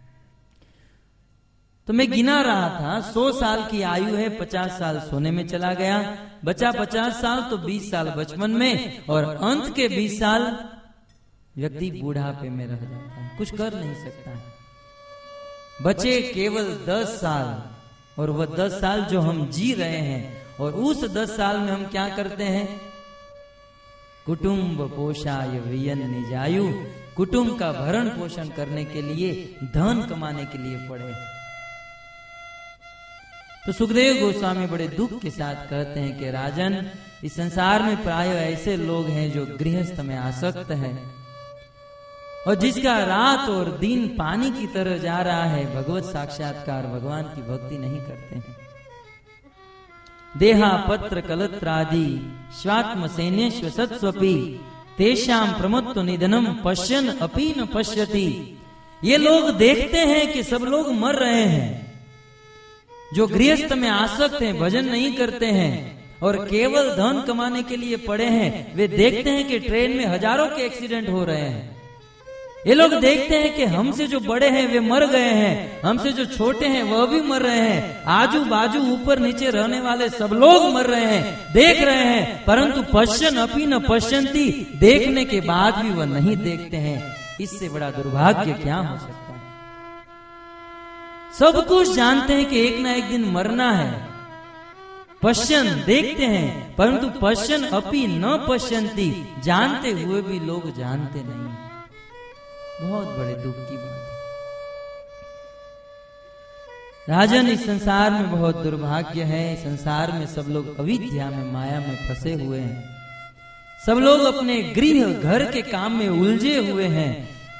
तो मैं गिना रहा था, 100 साल की आयु है, 50 साल सोने में चला गया, बचा 50 साल तो 20 साल बचपन में, और अंत के 20 साल व्यक्ति बुढ़ापे में रह जाता है, कुछ कर नहीं सकता है। बचे केवल 10 साल, और वह 10 साल जो हम जी रहे हैं, और उस 10 साल में हम क्या करते हैं? कुटुंब पोषाय व्ययन निजायु, कुटुंब का भरण पोषण करने के लिए, धन कमाने के लिए पड़े। तो सुखदेव गोस्वामी बड़े दुख के साथ कहते हैं कि राजन, इस संसार में प्राय ऐसे लोग हैं जो गृहस्थ में आसक्त है, और जिसका रात और दिन पानी की तरह जा रहा है, भगवत साक्षात्कार भगवान की भक्ति नहीं करते हैं। देहा पत्र कलत्रादि स्वात्म सैन्यस्व सत्स्वपि तेषाम प्रमत्व निधनम पश्यन अपि न पश्यति। ये लोग देखते हैं कि सब लोग मर रहे हैं, जो गृहस्थ में आसक्त हैं, भजन नहीं करते हैं और केवल धन कमाने के लिए पड़े हैं, वे देखते हैं कि ट्रेन में हजारों के एक्सीडेंट हो रहे हैं। ये लोग देखते हैं कि हमसे जो बड़े हैं वे मर गए हैं, हमसे जो छोटे हैं वह भी मर रहे हैं, आजू बाजू ऊपर नीचे रहने वाले सब लोग मर रहे हैं, देख रहे हैं, परंतु पश्यन अपि न पश्यन्ति, देखने के बाद भी वह नहीं देखते हैं। इससे बड़ा दुर्भाग्य क्या हो सकता है? सब कुछ जानते हैं कि एक ना एक दिन मरना है, पश्यन देखते हैं, परंतु पश्यन अपि न पश्यन्ति, जानते हुए भी लोग जानते नहीं। बहुत बड़े दुख की बात है राजन। इस संसार में बहुत दुर्भाग्य है, इस संसार में सब लोग अविद्या में, माया में फंसे हुए हैं। सब लोग अपने गृह घर के काम में उलझे हुए हैं।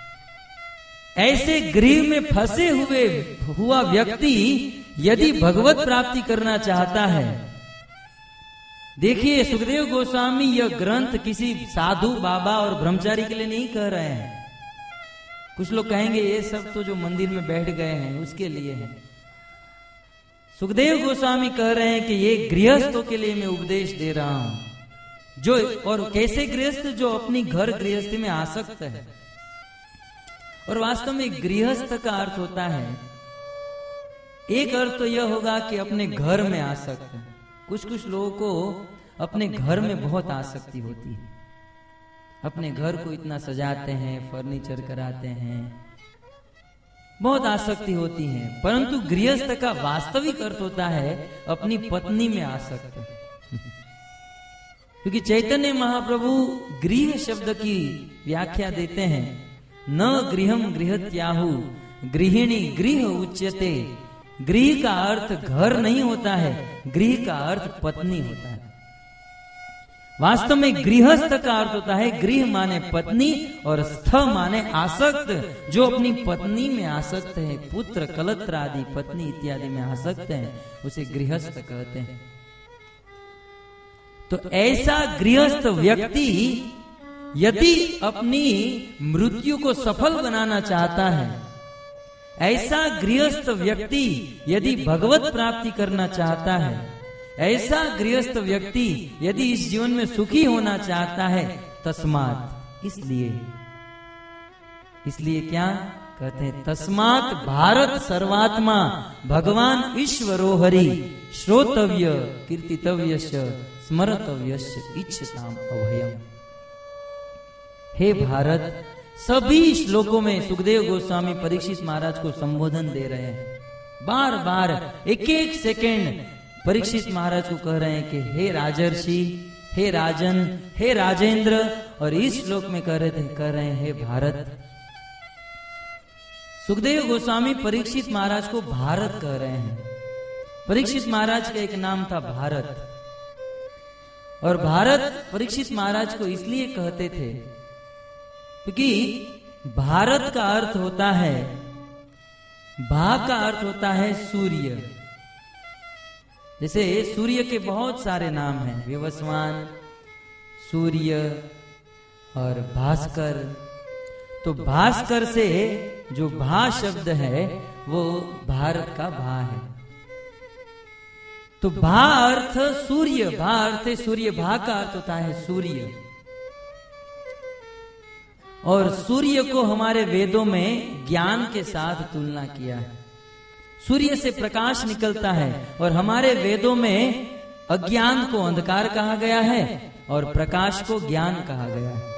ऐसे गृह में फंसे हुआ व्यक्ति यदि भगवत प्राप्ति करना चाहता है, देखिए सुखदेव गोस्वामी यह ग्रंथ किसी साधु बाबा और ब्रह्मचारी के लिए नहीं कह रहे हैं। कुछ लोग कहेंगे ये सब तो जो मंदिर में बैठ गए हैं उसके लिए है। सुखदेव गोस्वामी कह रहे हैं कि ये गृहस्थों के लिए मैं उपदेश दे रहा हूं, जो और कैसे गृहस्थ, जो अपनी घर गृहस्थी में आसक्त है। और वास्तव में गृहस्थ का अर्थ होता है, एक अर्थ तो यह होगा कि अपने घर में आसक्त है। कुछ लोगों को अपने घर में बहुत आसक्ति होती है, अपने घर को इतना सजाते हैं, फर्नीचर कराते हैं, बहुत आसक्ति होती है। परंतु गृहस्थ का वास्तविक अर्थ होता है अपनी पत्नी में आसक्त। क्योंकि चैतन्य महाप्रभु गृह शब्द की व्याख्या देते हैं, न गृहम गृहत्याहु गृहिणी गृह उच्यते। गृह का अर्थ घर नहीं होता है, गृह का अर्थ पत्नी होता है। वास्तव में गृहस्थ का अर्थ होता है, गृह माने पत्नी और स्थ माने आसक्त। जो अपनी पत्नी में आसक्त है, पुत्र कलत्र आदि पत्नी इत्यादि में आसक्त है, उसे गृहस्थ कहते हैं। तो ऐसा गृहस्थ व्यक्ति यदि अपनी मृत्यु को सफल बनाना चाहता है, ऐसा गृहस्थ व्यक्ति यदि भगवत प्राप्ति करना चाहता है, ऐसा गृहस्थ व्यक्ति यदि इस जीवन में सुखी होना चाहता है, तस्मात् इसलिए क्या कहते हैं, तस्मात् भारत सर्वात्मा भगवान ईश्वरो हरि श्रोतव्य कीर्तितव्यस्य स्मरतव्यस्य इच्छताम अभयम। हे भारत, सभी श्लोकों में सुखदेव गोस्वामी परीक्षित महाराज को संबोधन दे रहे हैं, बार बार एक एक सेकेंड परीक्षित महाराज को कह रहे हैं कि हे राजर्षि, हे राजन, हे राजेंद्र, और इस श्लोक में कह रहे हैं हे भारत। सुखदेव गोस्वामी परीक्षित महाराज को भारत कह रहे हैं। परीक्षित महाराज का एक नाम था भारत, और भारत परीक्षित महाराज को इसलिए कहते थे क्योंकि भारत का अर्थ होता है, भा का अर्थ होता है सूर्य। जैसे सूर्य के बहुत सारे नाम हैं, व्यवस्वान, सूर्य और भास्कर। तो भास्कर से जो भा शब्द है वो भारत का भा है। तो भा अर्थ सूर्य, भा अर्थ सूर्य, भा का अर्थ होता है सूर्य। और सूर्य को हमारे वेदों में ज्ञान के साथ तुलना किया है। सूर्य से प्रकाश निकलता है, और हमारे वेदों में अज्ञान को अंधकार कहा गया है और प्रकाश को ज्ञान कहा गया है।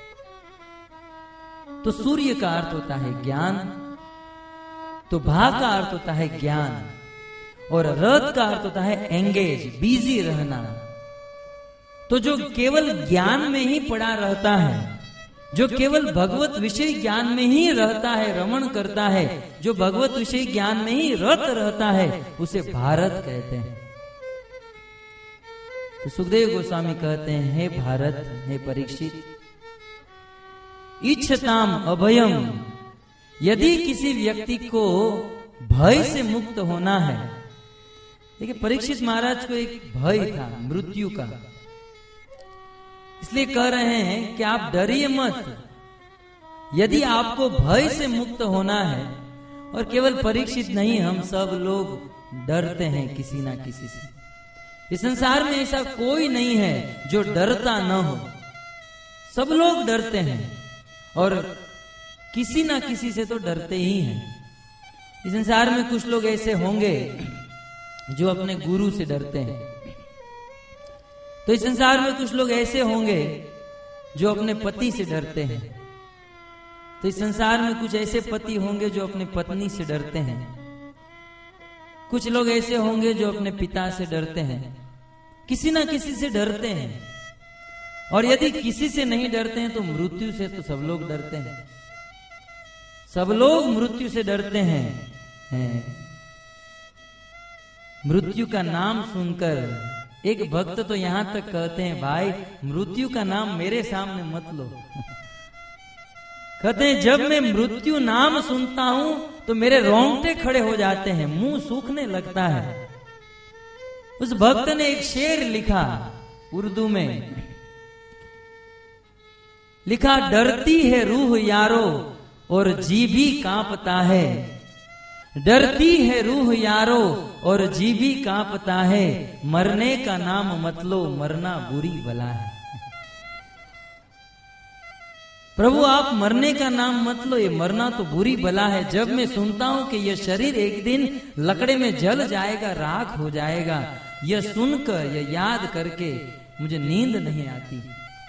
तो सूर्य का अर्थ होता है ज्ञान, तो भा का अर्थ होता है ज्ञान, और रथ का अर्थ होता है एंगेज, बिजी रहना। तो जो केवल ज्ञान में ही पड़ा रहता है, जो केवल भगवत विषय ज्ञान में ही रहता है, रमण करता है, जो भगवत विषय ज्ञान में ही रत रहता है, उसे भारत कहते हैं। तो सुखदेव गोस्वामी कहते हैं हे भारत, हे परीक्षित, इच्छताम अभयम, यदि किसी व्यक्ति को भय से मुक्त होना है। देखिए परीक्षित महाराज को एक भय था मृत्यु का, इसलिए कह रहे हैं कि आप डरिए मत। यदि आपको भय से मुक्त होना है, और केवल परीक्षित नहीं, हम सब लोग डरते हैं किसी ना किसी से। इस संसार में ऐसा कोई नहीं है जो डरता न हो, सब लोग डरते हैं, और किसी ना किसी से तो डरते ही हैं। इस संसार में कुछ लोग ऐसे होंगे जो अपने गुरु से डरते हैं, तो इस संसार में कुछ लोग ऐसे होंगे जो अपने पति से डरते हैं, तो इस संसार में कुछ ऐसे पति होंगे जो अपने पत्नी से डरते हैं, कुछ लोग ऐसे होंगे जो अपने पिता से डरते हैं, किसी ना किसी से डरते हैं। और यदि किसी से नहीं डरते हैं तो मृत्यु से तो सब लोग डरते हैं, सब लोग मृत्यु से डरते हैं। मृत्यु का नाम सुनकर एक भक्त तो यहां तक कहते हैं, भाई मृत्यु का नाम मेरे सामने मत लो। कहते हैं जब मैं मृत्यु नाम सुनता हूं तो मेरे रोंगटे खड़े हो जाते हैं, मुंह सूखने लगता है। उस भक्त ने एक शेर लिखा उर्दू में, लिखा डरती है रूह यारो और जी भी कांपता है, डरती है रूह यारो और जी भी कांपता है, मरने का नाम मत लो मरना बुरी बला है। प्रभु आप मरने का नाम मत लो, ये मरना तो बुरी बला है। जब मैं सुनता हूं कि यह शरीर एक दिन लकड़े में जल जाएगा, राख हो जाएगा, यह सुनकर, यह याद करके मुझे नींद नहीं आती।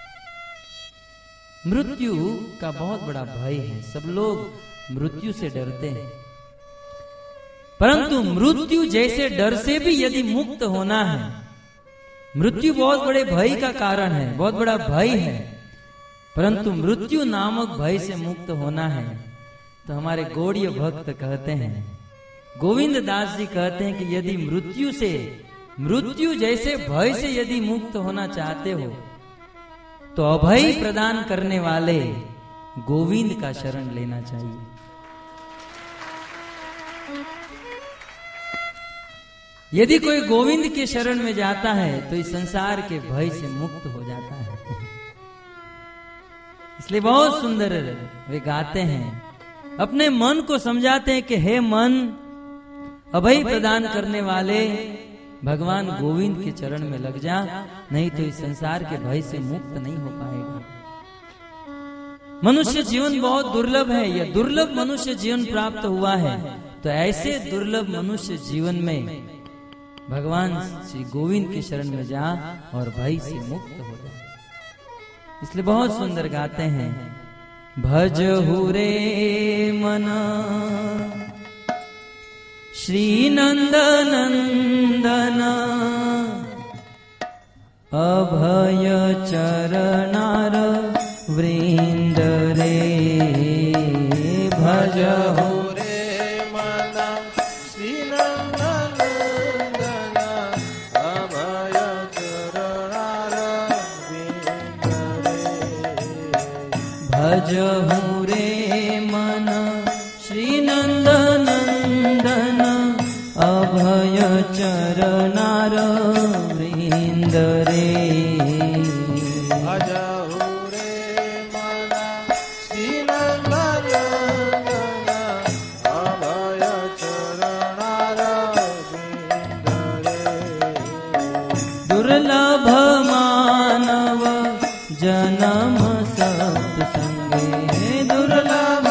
मृत्यु का बहुत बड़ा भय है, सब लोग मृत्यु से डरते हैं, परंतु मृत्यु जैसे डर से भी यदि मुक्त होना है, मृत्यु बहुत बड़े भय का कारण है, बहुत बड़ा भय है, परंतु मृत्यु नामक भय से मुक्त होना है तो हमारे गौड़ीय भक्त कहते हैं, गोविंद दास जी कहते हैं कि यदि मृत्यु जैसे भय से यदि मुक्त होना चाहते हो तो अभय प्रदान करने वाले गोविंद का शरण लेना चाहिए। यदि कोई गोविंद के शरण में जाता है तो इस संसार के भय से मुक्त हो जाता है। इसलिए बहुत सुंदर वे गाते हैं, अपने मन को समझाते हैं कि हे मन, अभय प्रदान करने वाले भगवान गोविंद के चरण में लग जा, नहीं तो इस संसार के भय से मुक्त नहीं हो पाएगा। मनुष्य जीवन बहुत दुर्लभ है, यह दुर्लभ मनुष्य जीवन प्राप्त हुआ है, तो ऐसे दुर्लभ मनुष्य जीवन में भगवान श्री गोविंद के शरण में जा और भय से मुक्त हो जा। इसलिए बहुत सुंदर गाते हैं, भजहु रे मना श्री नंद नंदन अभय चरणार वृंद रे। भजहु भजहु रे मन श्री नंद नंदन अभय चरणार वृंद रे। भजहु रे मन श्री नंद नंदन अभय चरणार वृंद रे। दुर्लभ मानव जन्म सत्संगे, दुर्लभ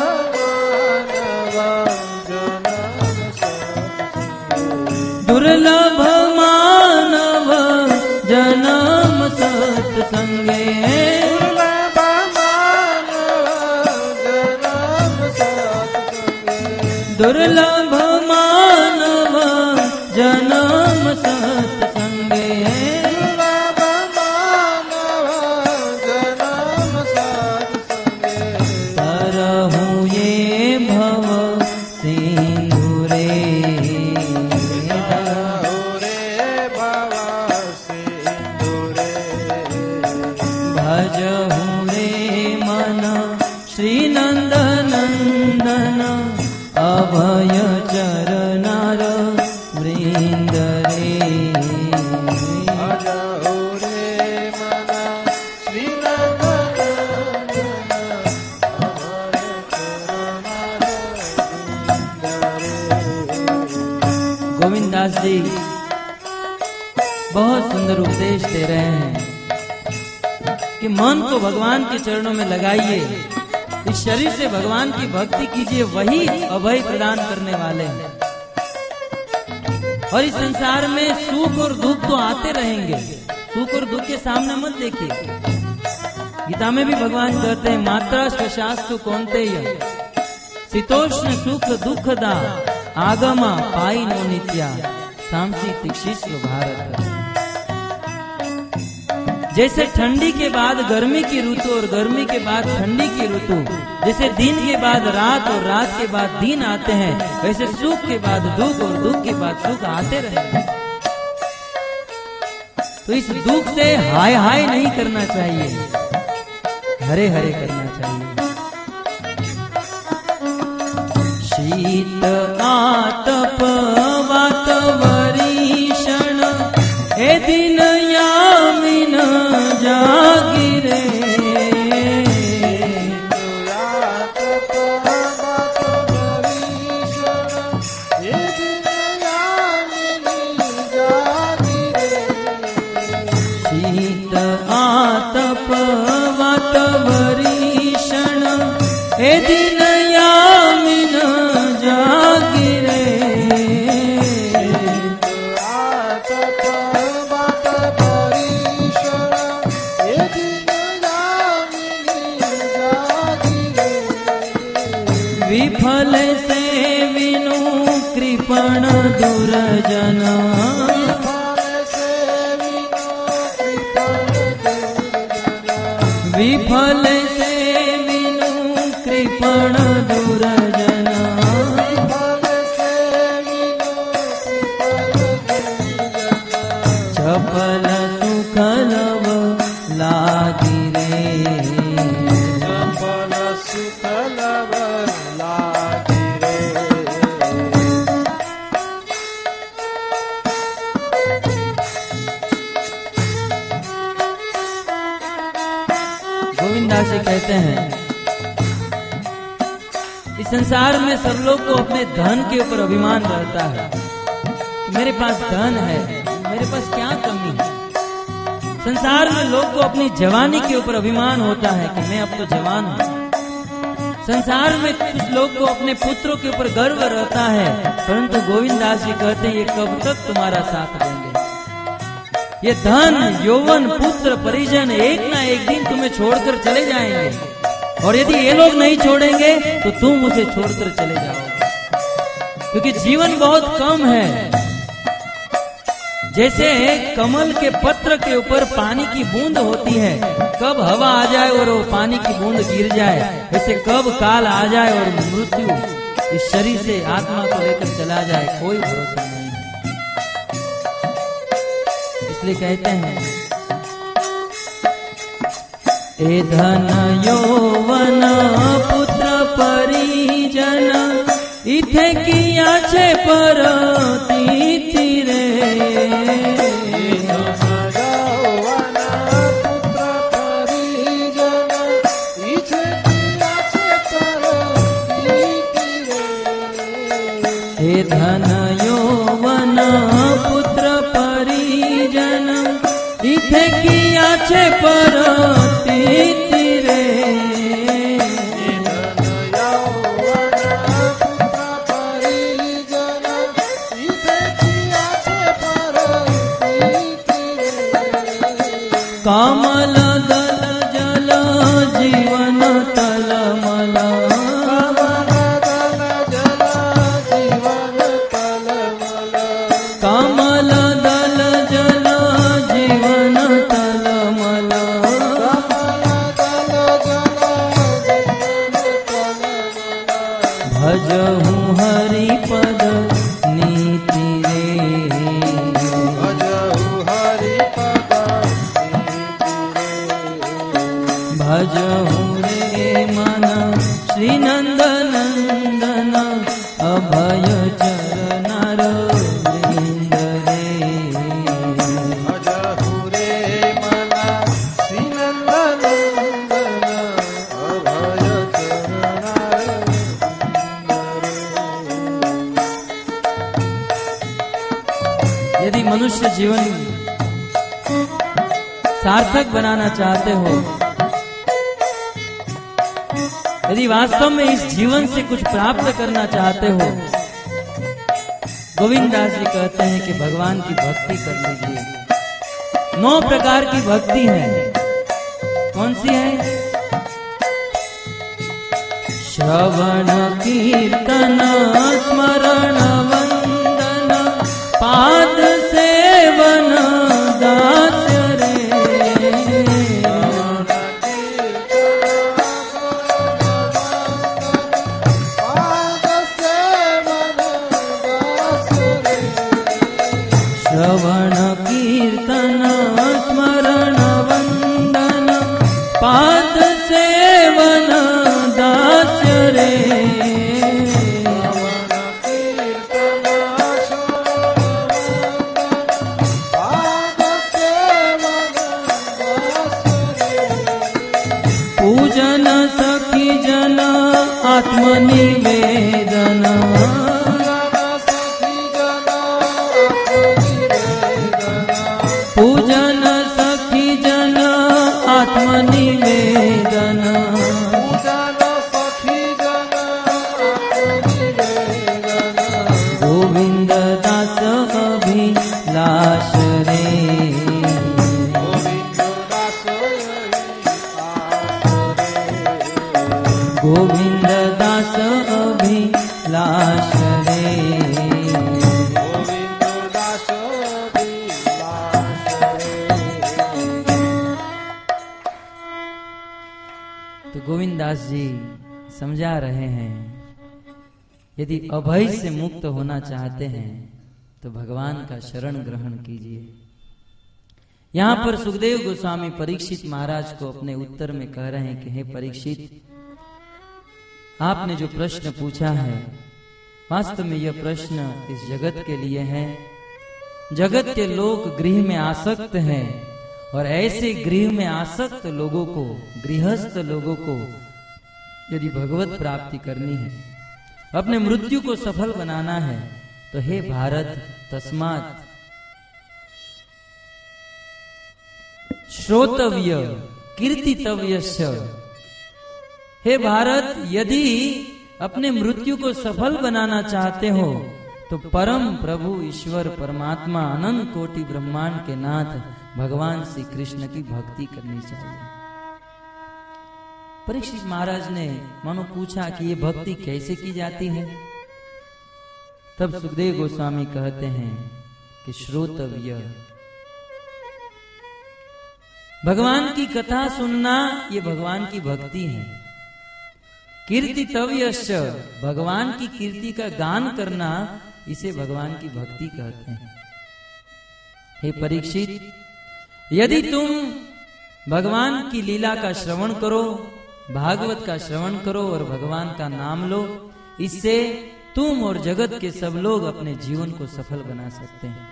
दुर्लभ मानव जन्म सत्संगे, दुर्लभ मानव जन्म सत्संगे। तरहु ये भव सिंधु रे। भजहु रे मन श्री नंद नंदन अभय चरणार वृंद रे। भजहु रे मन श्री नंद नंदन अभय चरणार वृंद रे। गोविंद दास जी बहुत सुंदर उपदेश दे रहे हैं कि मन को भगवान के चरणों में लगाइए, इस शरीर से भगवान की भक्ति कीजिए, वही अभय प्रदान करने वाले हैं। और इस संसार में सुख और दुख तो आते रहेंगे, सुख और दुख के सामने मत देखिए। गीता में भी भगवान कहते हैं, मात्रा स्वशास्तु कौन्तेय शीतोष्ण सुख दुखदा आगमा पाई नो नित्या सांसी तीक्षिष्व भारत। जैसे ठंडी के बाद गर्मी की ऋतु और गर्मी के बाद ठंडी की ऋतु, जैसे दिन के बाद रात और रात के बाद दिन आते हैं, वैसे सुख के बाद दुख और दुख के बाद सुख आते रहेंगे। तो इस दुख से हाय हाय नहीं करना चाहिए, हरे हरे करना चाहिए। शीत आतप वातवरीषण ए दिन यामिन जागिरे। शीत आतप वातवरीषण ए दिन यामिन जागिरे। विफल से विनु कृपण दुर्जन, विफल से विनु कृपण दुर्जन। चपल सुखलव लागिरे। चपल सुखलव लागिरे। जी कहते हैं, इस संसार में सब लोग को अपने धन के ऊपर अभिमान रहता है कि मेरे पास धन है, मेरे पास क्या कमी है। संसार में लोग को अपनी जवानी के ऊपर अभिमान होता है कि मैं अब तो जवान हूं। संसार में कुछ लोग को अपने पुत्रों के ऊपर गर्व रहता है, परंतु गोविंद दास जी कहते हैं ये कब तक तुम्हारा साथ देंगे। ये धन, यौवन, पुत्र, परिजन एक ना एक दिन तुम्हें छोड़कर चले जाएंगे, और यदि ये लोग नहीं छोड़ेंगे तो तुम उसे छोड़कर चले जाओगे, क्योंकि जीवन बहुत कम है। जैसे कमल के पत्र के ऊपर पानी की बूंद होती है, कब हवा आ जाए और वो पानी की बूंद गिर जाए, वैसे कब काल आ जाए और मृत्यु इस शरीर से आत्मा को लेकर चला जाए, कोई भरोसा नहीं है। इसलिए कहते हैं, ए धन यौवन पुत्र परिजन इथे किया छे परती रे। हे धन यौवन पुत्र परिजन इथे किया छे परती रे। कमल दल जल जीवन तलमल, कमल दल जल जीवन तलमल, भजहु हरि पद नीति रे। भजहु रे मन श्री नंद नंदन अभय चरणार वृंद रे। भजहु रे मन श्री नंद नंदन अभय चरणार वृंद रे। यदि मनुष्य जीवन सार्थक बनाना चाहते हो, यदि वास्तव में इस जीवन से कुछ प्राप्त करना चाहते हो, गोविंद दास जी कहते हैं कि भगवान की भक्ति कर लीजिए। 9 प्रकार की भक्ति है। कौन सी है? श्रवण कीर्तन स्मरण वंदन पाद सेवन दास रे। श्रवण कीर्तन स्मरण वंदन पाद सेवन दास रे। पूजन सखी जन आत्मनिवेदन, पूजन सखी जन आत्मनिवेदन, गोविंद दास अभिलाष रे। गोविंद दास अभिलाष रे। तो गोविंद दास जी समझा रहे हैं, यदि अभय से मुक्त होना चाहते हैं तो भगवान का शरण ग्रहण कीजिए। यहाँ पर सुखदेव गोस्वामी परीक्षित महाराज को अपने उत्तर में कह रहे हैं कि हे परीक्षित, आपने जो प्रश्न पूछा है, वास्तव में यह प्रश्न इस जगत के लिए है। जगत के लोग गृह में आसक्त हैं और ऐसे गृह में आसक्त लोगों को, गृहस्थ लोगों को यदि भगवत प्राप्ति करनी है, अपने मृत्यु को सफल बनाना है, तो हे भारत तस्मात् श्रोतव्य कीर्तितव्यश्च। हे भारत, यदि अपने मृत्यु को सफल बनाना चाहते हो तो परम प्रभु ईश्वर परमात्मा अनंत कोटि ब्रह्मांड के नाथ भगवान श्री कृष्ण की भक्ति करनी चाहिए। परीक्षित महाराज ने मानो पूछा कि ये भक्ति कैसे की जाती है? तब सुखदेव गोस्वामी कहते हैं कि श्रोतव्य, भगवान की कथा सुनना ये भगवान की भक्ति है। कीर्तितव्यश्च, भगवान की कीर्ति का गान करना, इसे भगवान की भक्ति कहते हैं। हे परीक्षित, यदि तुम भगवान की लीला का श्रवण करो, भागवत का श्रवण करो और भगवान का नाम लो, इससे तुम और जगत के सब लोग अपने जीवन को सफल बना सकते हैं।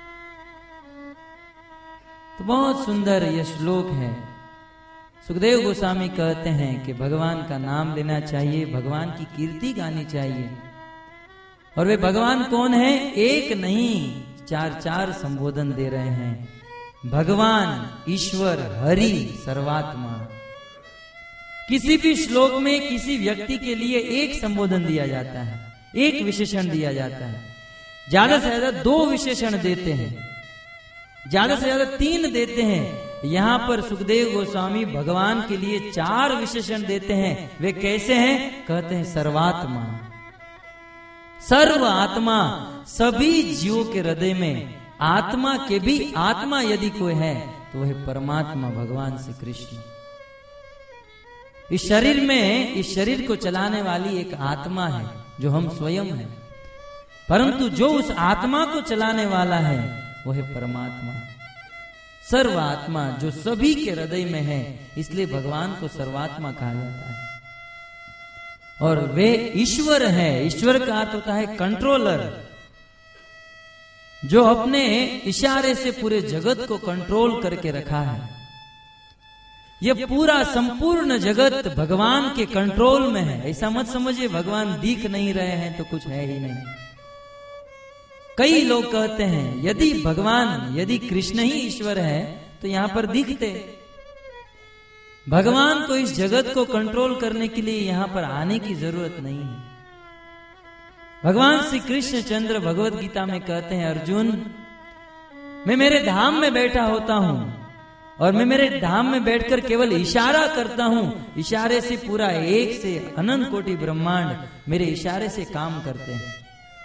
तो बहुत सुंदर यह श्लोक है। सुखदेव गोस्वामी कहते हैं कि भगवान का नाम लेना चाहिए, भगवान की कीर्ति गानी चाहिए। और वे भगवान कौन है? एक नहीं, चार चार संबोधन दे रहे हैं। भगवान, ईश्वर, हरि, सर्वात्मा। किसी भी श्लोक में किसी व्यक्ति के लिए एक संबोधन दिया जाता है, एक विशेषण दिया जाता है। ज्यादा से ज्यादा 2 विशेषण देते हैं, ज्यादा से ज्यादा 3 देते हैं। यहाँ पर सुखदेव गोस्वामी भगवान के लिए 4 विशेषण देते हैं। वे कैसे हैं? कहते हैं सर्वात्मा, सर्व आत्मा, सभी जीवों के हृदय में आत्मा के भी आत्मा यदि कोई है तो वह परमात्मा भगवान श्री कृष्ण। इस शरीर में, इस शरीर को चलाने वाली एक आत्मा है जो हम स्वयं हैं, परंतु जो उस आत्मा को चलाने वाला है वह है परमात्मा, सर्वात्मा, जो सभी के हृदय में है। इसलिए भगवान को सर्वात्मा कहा जाता है। और वे ईश्वर है। ईश्वर का अर्थ होता है कंट्रोलर, जो अपने इशारे से पूरे जगत को कंट्रोल करके रखा है। यह पूरा संपूर्ण जगत भगवान के कंट्रोल में है। ऐसा मत समझिए भगवान दिख नहीं रहे हैं तो कुछ है ही नहीं। कई लोग कहते हैं यदि कृष्ण ही ईश्वर है तो यहां पर दिखते। भगवान को इस जगत को कंट्रोल करने के लिए यहां पर आने की जरूरत नहीं है। भगवान श्री कृष्ण चंद्र भगवत गीता में कहते हैं, अर्जुन, मैं मेरे धाम में बैठा होता हूं और मैं मेरे धाम में बैठकर केवल इशारा करता हूं। इशारे से पूरा एक से अनंत कोटि ब्रह्मांड मेरे इशारे से काम करते हैं।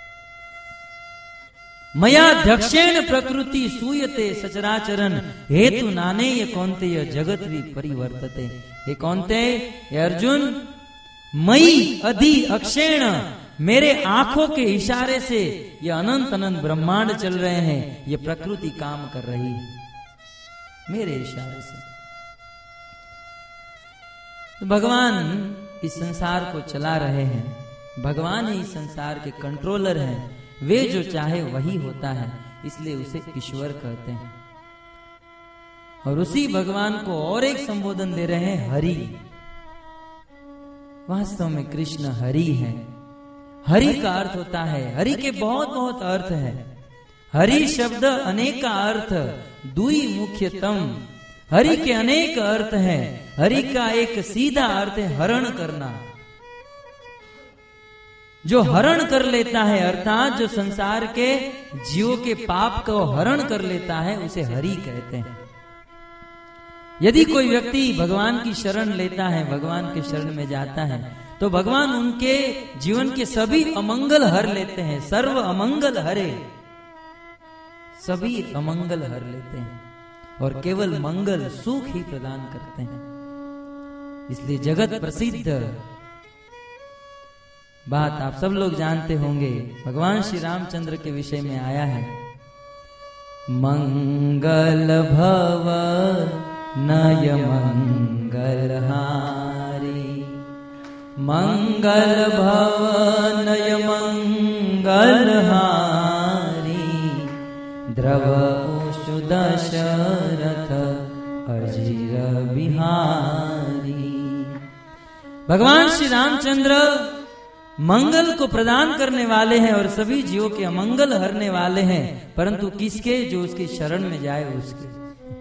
मया दक्षेण प्रकृति सूयते सचराचरन हेतु नाने ये कौनते ये जगत भी परिवर्तते। ये कौनते? ये अर्जुन, मई अधि अक्षेण, मेरे आंखों के इशारे से ये अनंत अनंत ब्रह्मांड चल रहे हैं। ये प्रकृति काम कर रही है मेरे इशारे से। तो भगवान इस संसार को चला रहे हैं। भगवान ही इस संसार के कंट्रोलर हैं। वे जो चाहे वही होता है, इसलिए उसे ईश्वर कहते हैं। और उसी भगवान को और एक संबोधन दे रहे हैं, हरि। वास्तव में कृष्ण हरि है। हरि का अर्थ होता है, हरि के बहुत बहुत अर्थ है। हरि शब्द अनेक का अर्थ दुई मुख्यतम। हरि के अनेक अर्थ हैं। हरि का एक सीधा अर्थ है हरण करना, जो हरण कर लेता है, अर्थात जो संसार के जीवों के पाप को हरण कर लेता है, उसे हरि कहते हैं। यदि कोई व्यक्ति भगवान की शरण लेता है, भगवान के शरण में जाता है, तो भगवान उनके जीवन के सभी अमंगल हर लेते हैं। सर्व अमंगल हरे, सभी अमंगल हर लेते हैं और केवल मंगल सुख ही प्रदान करते हैं। इसलिए जगत प्रसिद्ध बात आप सब लोग जानते होंगे, भगवान श्री रामचंद्र के विषय में आया है, मंगल भव नय मंगल हारी, मंगल भव नय मंगल हारी, द्रव उषु दशरथ भगवान श्री रामचंद्र मंगल को प्रदान करने वाले हैं और सभी जीवों के अमंगल हरने वाले हैं, परंतु किसके? जो उसकी शरण में जाए उसके।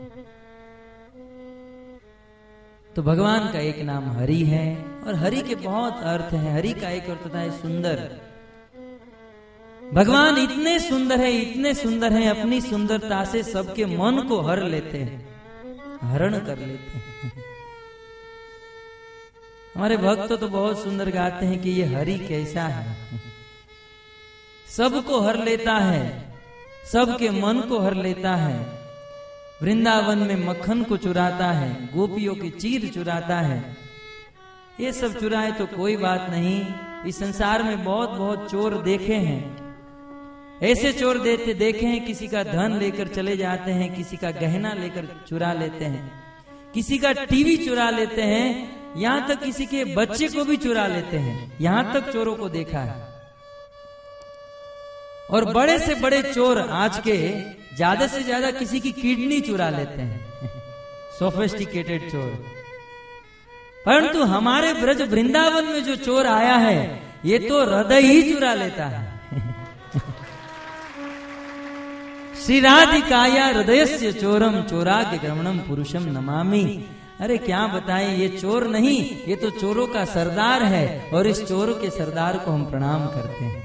तो भगवान का एक नाम हरि है और हरि के बहुत अर्थ हैं। हरि का एक अर्थ होता है सुंदर। भगवान इतने सुंदर है, इतने सुंदर हैं, अपनी सुंदरता से सबके मन को हर लेते हैं, हरण कर लेते हैं। हमारे भक्त तो बहुत सुंदर गाते हैं कि ये हरि कैसा है, सबको हर लेता है, सबके मन को हर लेता है। वृंदावन में मक्खन को चुराता है, गोपियों की चीर चुराता है। ये सब चुराए तो कोई बात नहीं, इस संसार में बहुत बहुत चोर देखे हैं, ऐसे चोर देखे हैं, किसी का धन लेकर चले जाते हैं, किसी का गहना लेकर चुरा लेते हैं, किसी का टीवी चुरा लेते हैं, यहां तक किसी के बच्चे को भी चुरा लेते हैं। यहां तक चोरों को देखा है। और बड़े से बड़े चोर आज के ज्यादा से ज्यादा किसी की किडनी चुरा लेते हैं, सोफिस्टिकेटेड चोर। परंतु हमारे ब्रज वृंदावन में जो चोर आया है, ये तो हृदय ही चुरा लेता है। श्री राधिकाया हृदयस्य चोरम चोराग्य क्रमणम पुरुषम नमामि। अरे क्या बताएं, ये चोर नहीं, ये तो चोरों का सरदार है, और इस चोरों के सरदार को हम प्रणाम करते हैं।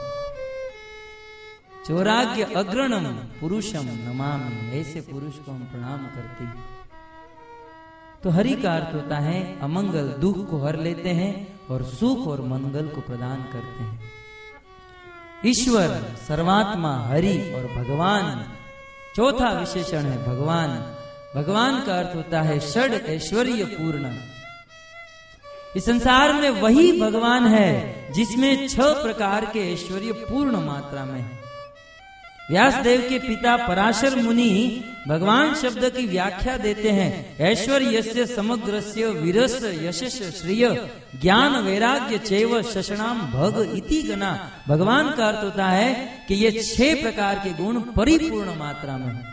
चोराग्य अग्रणम पुरुषम नमामि, ऐसे पुरुष को हम प्रणाम करते हैं। तो हरि का अर्थ होता है अमंगल, दुख को हर लेते हैं और सुख और मंगल को प्रदान करते हैं। ईश्वर, सर्वात्मा, हरि और भगवान, चौथा विशेषण है भगवान। भगवान का अर्थ होता है षड ऐश्वर्य पूर्ण। इस संसार में वही भगवान है जिसमें 6 प्रकार के ऐश्वर्य पूर्ण मात्रा में है। व्यासदेव के पिता पराशर मुनि भगवान शब्द की व्याख्या देते हैं, ऐश्वर्यस्य समग्रस्य वीरस्य यशस् श्रिय ज्ञान वैराग्य चैव शशनाम भग इति गना। भगवान का अर्थ होता है कि ये 6 प्रकार के गुण परिपूर्ण मात्रा में हैं।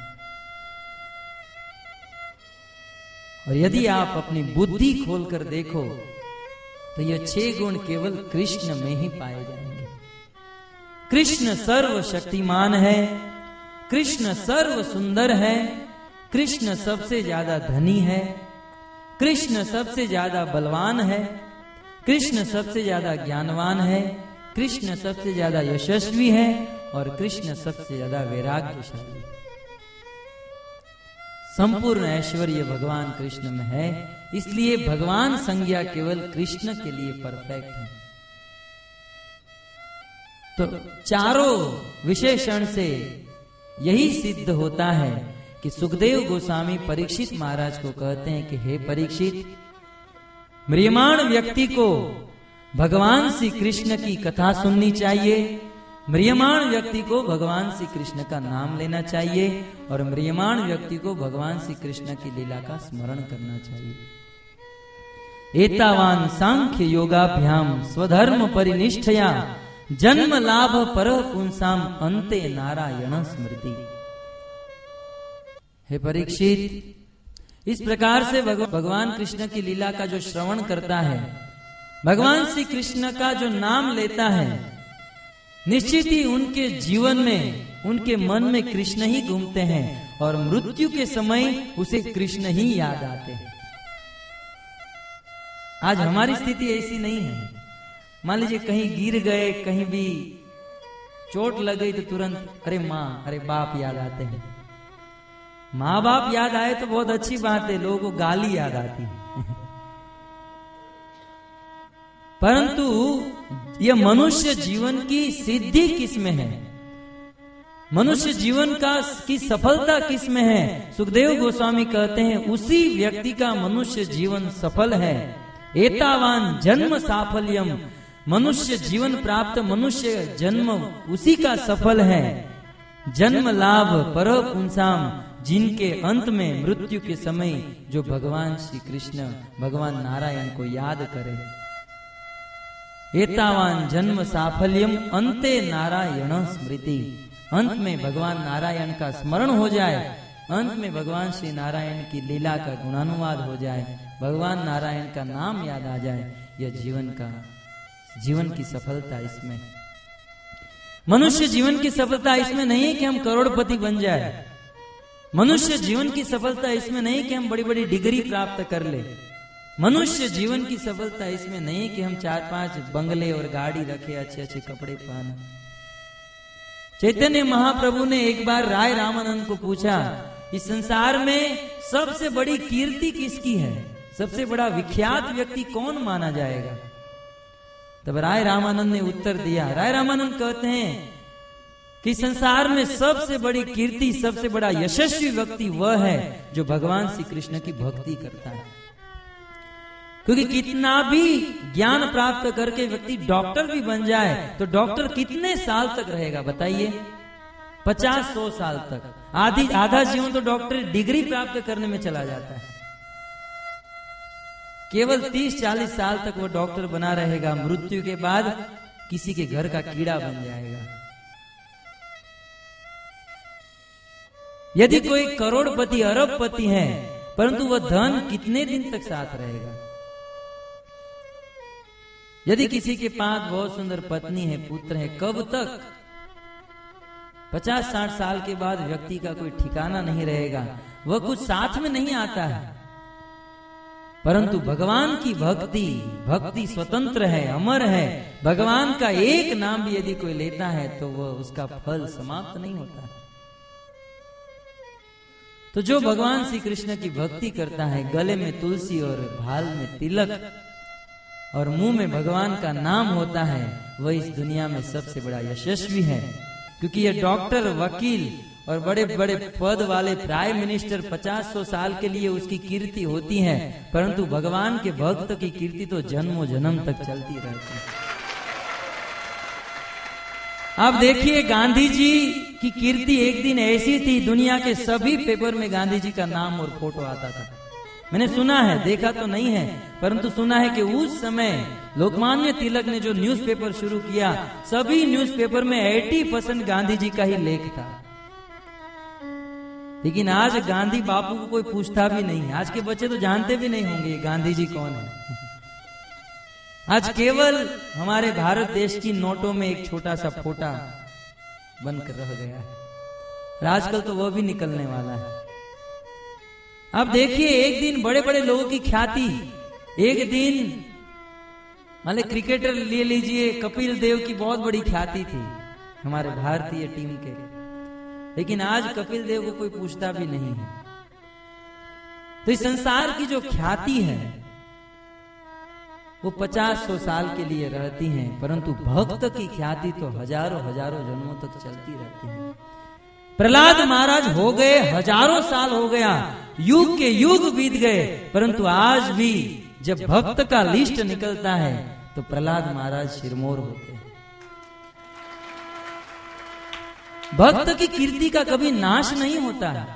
और यदि आप अपनी बुद्धि खोलकर देखो तो ये 6 गुण केवल कृष्ण में ही पाए जाएंगे। कृष्ण सर्व शक्तिमान है, कृष्ण सर्व सुंदर है, कृष्ण सबसे ज्यादा धनी है, कृष्ण सबसे ज्यादा बलवान है, कृष्ण सबसे ज्यादा ज्ञानवान है, कृष्ण सबसे ज्यादा यशस्वी है और कृष्ण सबसे ज्यादा वैराग्यशाली। संपूर्ण ऐश्वर्य भगवान कृष्ण में है, इसलिए भगवान संज्ञा केवल कृष्ण के लिए परफेक्ट है। तो चारों विशेषण से यही सिद्ध होता है कि सुखदेव गोस्वामी परीक्षित महाराज को कहते हैं कि हे परीक्षित, म्रियमाण व्यक्ति को भगवान श्री कृष्ण की कथा सुननी चाहिए, म्रियमाण व्यक्ति को भगवान श्री कृष्ण का नाम लेना चाहिए और म्रियमाण व्यक्ति को भगवान श्री कृष्ण की लीला का स्मरण करना चाहिए। एतावान सांख्य योगाभ्याम स्वधर्म परिनिष्ठया जन्म लाभ पर पुंसाम अंते नारायण स्मृति। हे परीक्षित, इस प्रकार से भगवान कृष्ण की लीला का जो श्रवण करता है, भगवान श्री कृष्ण का जो नाम लेता है, निश्चित ही उनके जीवन में, उनके मन में कृष्ण ही घूमते हैं और मृत्यु के समय उसे कृष्ण ही याद आते हैं। आज हमारी स्थिति ऐसी नहीं है। मान लीजिए कहीं गिर गए, कहीं भी चोट लग गई तो तुरंत अरे माँ, अरे बाप याद आते हैं। माँ बाप याद आए तो बहुत अच्छी बात है, लोगों को गाली याद आती है। परंतु यह मनुष्य जीवन की सिद्धि किसमें है, मनुष्य जीवन की सफलता किसमें है? सुखदेव गोस्वामी कहते हैं उसी व्यक्ति का मनुष्य जीवन सफल है। एतावान जन्म साफल्यम, मनुष्य जीवन प्राप्त मनुष्य जन्म उसी का सफल है। जन्म लाभ पर पुंसाम, जिनके अंत में मृत्यु के समय जो भगवान श्री कृष्ण, भगवान नारायण को याद करे। एतावान जन्म साफल्यम अंते नारायण स्मृति, अंत में भगवान नारायण का स्मरण हो जाए, अंत में भगवान श्री नारायण की लीला का गुणानुवाद हो जाए, भगवान नारायण का नाम याद आ जाए, यह जीवन की सफलता इसमें। मनुष्य जीवन की सफलता इसमें नहीं है कि हम करोड़पति बन जाए। मनुष्य जीवन की सफलता इसमें नहीं कि हम बड़ी बड़ी डिग्री प्राप्त कर ले। मनुष्य जीवन की सफलता इसमें नहीं कि हम 4-5 बंगले और गाड़ी रखे, अच्छे अच्छे कपड़े पहने। चैतन्य महाप्रभु ने एक बार राय रामानंद को पूछा, इस संसार में सबसे बड़ी कीर्ति किसकी है, सबसे बड़ा विख्यात व्यक्ति कौन माना जाएगा? तब राय रामानंद ने उत्तर दिया। राय रामानंद कहते हैं कि संसार में सबसे बड़ी कीर्ति, सबसे बड़ा यशस्वी व्यक्ति वह है जो भगवान श्री कृष्ण की भक्ति करता है। क्योंकि कितना भी ज्ञान प्राप्त करके व्यक्ति डॉक्टर भी बन जाए तो डॉक्टर कितने साल तक रहेगा बताइए? 50-100 साल तक। आधा जीवन तो डॉक्टर डिग्री प्राप्त करने में चला जाता है। केवल 30-40 साल तक वो डॉक्टर बना रहेगा, मृत्यु के बाद किसी के घर का कीड़ा बन जाएगा। यदि कोई करोड़पति अरबपति है परंतु वह धन कितने दिन तक साथ रहेगा? यदि किसी के पास बहुत सुंदर पत्नी है, पुत्र है, कब तक? 50-60 साल के बाद व्यक्ति का कोई ठिकाना नहीं रहेगा, वह कुछ साथ में नहीं आता है। परंतु भगवान की भक्ति स्वतंत्र है, अमर है। भगवान का एक नाम भी यदि कोई लेता है तो वह उसका फल समाप्त नहीं होता। तो जो भगवान श्री कृष्ण की भक्ति करता है, गले में तुलसी और भाल में तिलक और मुंह में भगवान का नाम होता है, वह इस दुनिया में सबसे बड़ा यशस्वी है। क्योंकि ये डॉक्टर, वकील और बड़े बड़े पद वाले प्राइम मिनिस्टर 50-100 साल के लिए उसकी कीर्ति होती है, परंतु भगवान के भक्त की कीर्ति तो जन्मों जन्म तक चलती रहती है। आप देखिए, गांधी जी की कीर्ति एक दिन ऐसी थी, दुनिया के सभी पेपर में गांधी जी का नाम और फोटो आता था। मैंने सुना है, देखा तो नहीं है, परंतु सुना है कि उस समय लोकमान्य तिलक ने जो न्यूज़पेपर शुरू किया, सभी न्यूज़पेपर में 80% गांधी जी का ही लेख था। लेकिन आज गांधी बापू को कोई पूछता भी नहीं। आज के बच्चे तो जानते भी नहीं होंगे गांधी जी कौन है। आज केवल हमारे भारत देश की नोटों में एक छोटा सा फोटा बनकर रह गया है, और आजकल तो वह भी निकलने वाला है। अब देखिए, एक दिन बड़े बड़े लोगों की ख्याति, एक दिन मान क्रिकेटर ले लीजिए, कपिल देव की बहुत बड़ी ख्याति थी हमारे भारतीय टीम के, लेकिन आज कपिल देव को कोई पूछता भी नहीं है। तो इस संसार की जो ख्याति है वो 50-100 साल के लिए रहती है, परंतु भक्त की ख्याति तो हजारों जन्मों तक चलती रहती है। प्रहलाद महाराज हो गए, हजारों साल हो गया, युग के युग बीत गए, परंतु आज भी जब भक्त का लिस्ट निकलता है तो प्रहलाद महाराज सिरमौर होते हैं। भक्त की कीर्ति का कभी नाश नहीं होता है।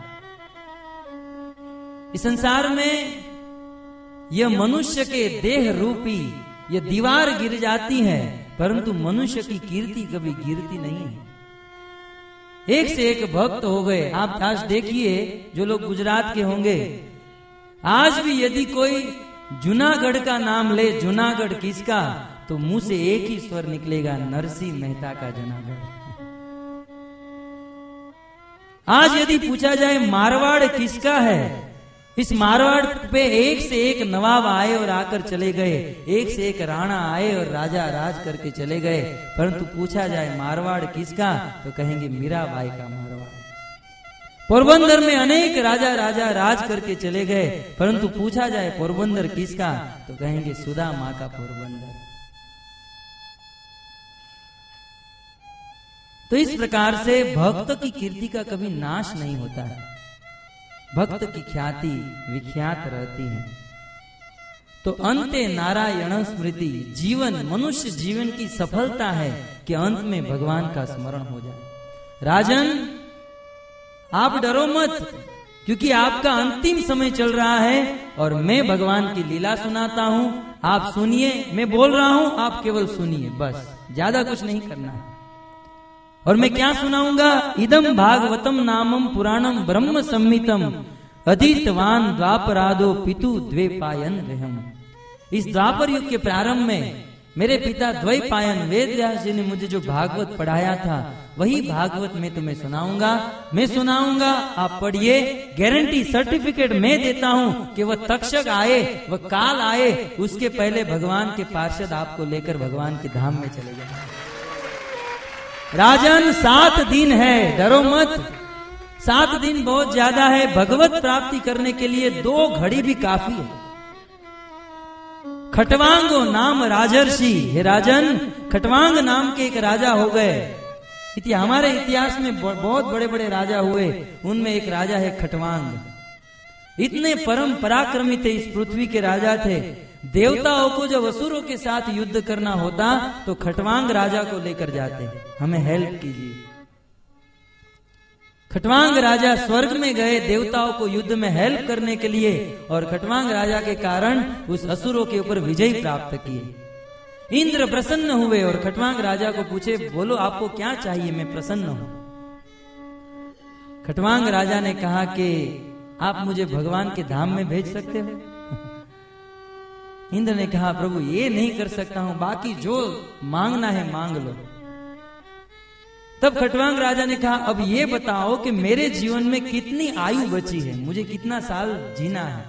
इस संसार में यह मनुष्य के देह रूपी यह दीवार गिर जाती है, परंतु मनुष्य की कीर्ति कभी गिरती नहीं है। एक से एक भक्त हो गए। आप आज देखिए, जो लोग गुजरात के होंगे, आज भी यदि कोई जूनागढ़ का नाम ले, जूनागढ़ किसका, तो मुंह से एक ही स्वर निकलेगा, नरसिंह मेहता का जूनागढ़। आज यदि पूछा जाए मारवाड़ किसका है, इस मारवाड़ पे एक से एक नवाब आए और आकर चले गए, एक से एक राणा आए और राजा राज करके चले गए, परंतु पूछा जाए मारवाड़ किसका, तो कहेंगे मीराबाई का मारवाड़। पोरबंदर में अनेक राजा राज करके चले गए, परंतु पूछा जाए पोरबंदर किसका, तो कहेंगे सुधा माँ का पोरबंदर। तो इस प्रकार से भक्त की कीर्ति का कभी नाश नहीं होता है। भक्त की ख्याति विख्यात रहती है। तो अंते नारायण स्मृति, जीवन, मनुष्य जीवन की सफलता है कि अंत में भगवान का स्मरण हो जाए। राजन, आप डरो मत, क्योंकि आपका अंतिम समय चल रहा है और मैं भगवान की लीला सुनाता हूं। आप सुनिए, मैं बोल रहा हूं, आप केवल सुनिए, बस ज्यादा कुछ नहीं करना है। और मैं क्या सुनाऊंगा? इदम भागवतम नामम पुराणम ब्रह्म संहितम अधीतवान द्वापरादो पितु द्वेपायन रहम। इस द्वापर युग के प्रारंभ में मेरे पिता द्वैपायन वेद व्यास जी ने मुझे जो भागवत पढ़ाया था वही भागवत मैं तुम्हें सुनाऊंगा, आप पढ़िए। गारंटी सर्टिफिकेट मैं देता हूँ कि वह तक्षक आए, वह काल आए, उसके पहले भगवान के पार्षद आपको लेकर भगवान के धाम में चले जाए। राजन 7 दिन है, डरो मत। 7 दिन बहुत ज्यादा है। भगवत प्राप्ति करने के लिए 2 घड़ी भी काफी है। खटवांगो नाम राजर्षि, हे राजन, खटवांग नाम के एक राजा हो गए। हमारे इतिहास में बहुत बड़े बड़े राजा हुए, उनमें एक राजा है खटवांग। इतने परम पराक्रमी थे, इस पृथ्वी के राजा थे। देवताओं को जब असुरों के साथ युद्ध करना होता तो खटवांग राजा को लेकर जाते, हमें हेल्प कीजिए। खटवांग राजा स्वर्ग में गए देवताओं को युद्ध में हेल्प करने के लिए, और खटवांग राजा के कारण उस असुरों के ऊपर विजय प्राप्त किए। इंद्र प्रसन्न हुए और खटवांग राजा को पूछे, बोलो आपको क्या चाहिए, मैं प्रसन्न हूं। खटवांग राजा ने कहा कि आप मुझे भगवान के धाम में भेज सकते हो। इंद्र ने कहा, प्रभु ये नहीं कर सकता हूं, बाकी जो मांगना है मांग लो। तब खटवांग राजा ने कहा, अब ये बताओ कि मेरे जीवन में कितनी आयु बची है, मुझे कितना साल जीना है।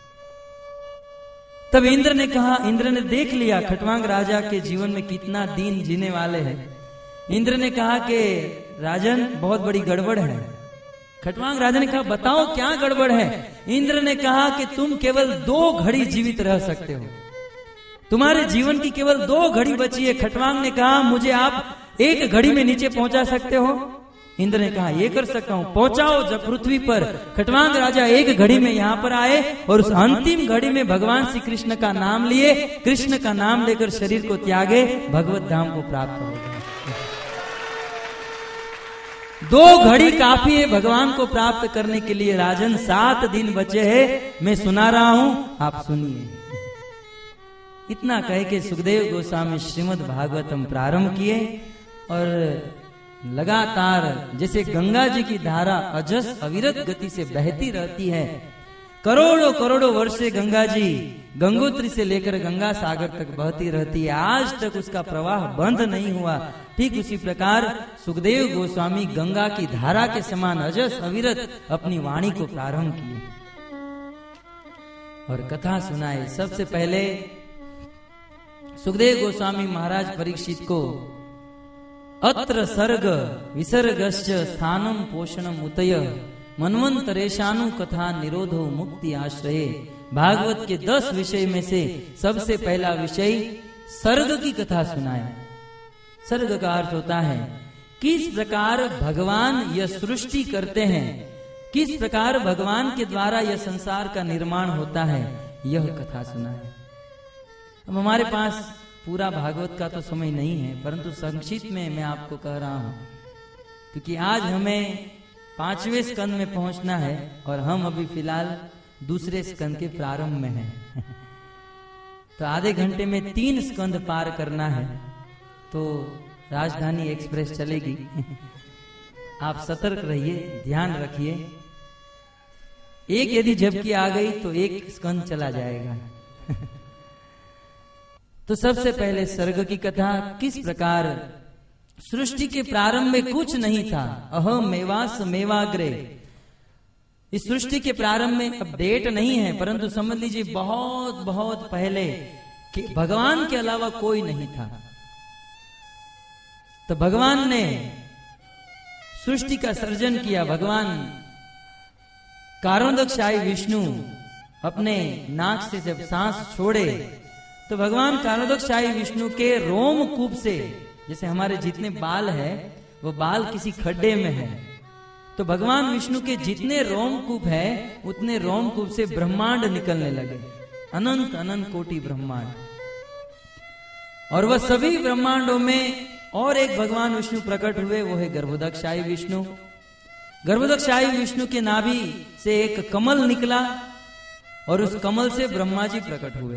तब इंद्र ने कहा, इंद्र ने देख लिया खटवांग राजा के जीवन में कितना दिन जीने वाले हैं। इंद्र ने कहा कि राजन बहुत बड़ी गड़बड़ है। खटवांग राजा ने कहा, बताओ क्या गड़बड़ है। इंद्र ने कहा कि तुम केवल 2 घड़ी जीवित रह सकते हो, तुम्हारे जीवन की केवल 2 घड़ी बची है। खटवांग ने कहा, मुझे आप 1 घड़ी में नीचे पहुंचा सकते हो। इंद्र ने कहा, ये कर सकता हूं, पहुंचाओ जब पृथ्वी पर। खटवांग राजा 1 घड़ी में यहां पर आए और उस अंतिम घड़ी में भगवान श्री कृष्ण का नाम लिए, कृष्ण का नाम लेकर शरीर को त्यागे, भगवत धाम को प्राप्त हो गए। 2 घड़ी काफी है भगवान को प्राप्त करने के लिए। राजन 7 दिन बचे हैं, मैं सुना रहा हूं, आप सुनिए। इतना कह के सुखदेव गोस्वामी श्रीमद् भागवतम प्रारंभ किए और लगातार जैसे गंगा जी की धारा अजस अविरत गति से बहती रहती है, करोड़ों करोड़ों वर्ष से गंगा जी गंगोत्री से लेकर गंगा सागर तक बहती रहती है, आज तक उसका प्रवाह बंद नहीं हुआ। ठीक उसी प्रकार सुखदेव गोस्वामी गंगा की धारा के समान अजस अविरत अपनी वाणी को प्रारंभ किए और कथा सुनाए। सबसे पहले सुखदेव गोस्वामी महाराज परीक्षित को अत्र सर्ग विसर्गश्च स्थानम पोषणम उतय मन्वंतरेशानु कथा निरोधो मुक्ति आश्रये। भागवत के 10 विषय में से सबसे पहला विषय सर्ग की कथा सुनाया। सर्ग का अर्थ होता है किस प्रकार भगवान यह सृष्टि करते हैं, किस प्रकार भगवान के द्वारा यह संसार का निर्माण होता है, यह कथा सुनाया। अब हमारे पास पूरा भागवत का तो समय नहीं है, परंतु संक्षिप्त में मैं आपको कह रहा हूं, क्योंकि आज हमें 5वें स्कंद में पहुंचना है और हम अभी फिलहाल 2 स्कंद के प्रारंभ में हैं। तो आधे घंटे में 3 स्कंद पार करना है, तो राजधानी एक्सप्रेस चलेगी। आप सतर्क रहिए, ध्यान रखिए। एक यदि झपकी आ गई तो 1 स्कंद चला जाएगा। तो सबसे पहले सर्ग की कथा, किस प्रकार सृष्टि के प्रारंभ में कुछ नहीं था। अहम मेवास मेवाग्रे, इस सृष्टि के प्रारंभ में अब डेट नहीं है, परंतु समझ लीजिए बहुत बहुत पहले कि भगवान के अलावा कोई नहीं था। तो भगवान ने सृष्टि का सर्जन किया। भगवान कारोदकशाही विष्णु अपने नाक से जब सांस छोड़े तो भगवान कारोदकशाही विष्णु के रोमकूप से, जैसे हमारे जितने बाल है वो बाल किसी खड्डे में है, तो भगवान विष्णु के जितने रोमकूप है उतने रोमकूप से ब्रह्मांड निकलने लगे, अनंत अनंत कोटि ब्रह्मांड। और वह सभी ब्रह्मांडों में और एक भगवान विष्णु प्रकट हुए, वो है गर्भोदकशाही विष्णु। गर्भोदकशाही विष्णु के नाभि से एक कमल निकला और उस कमल से ब्रह्मा जी प्रकट हुए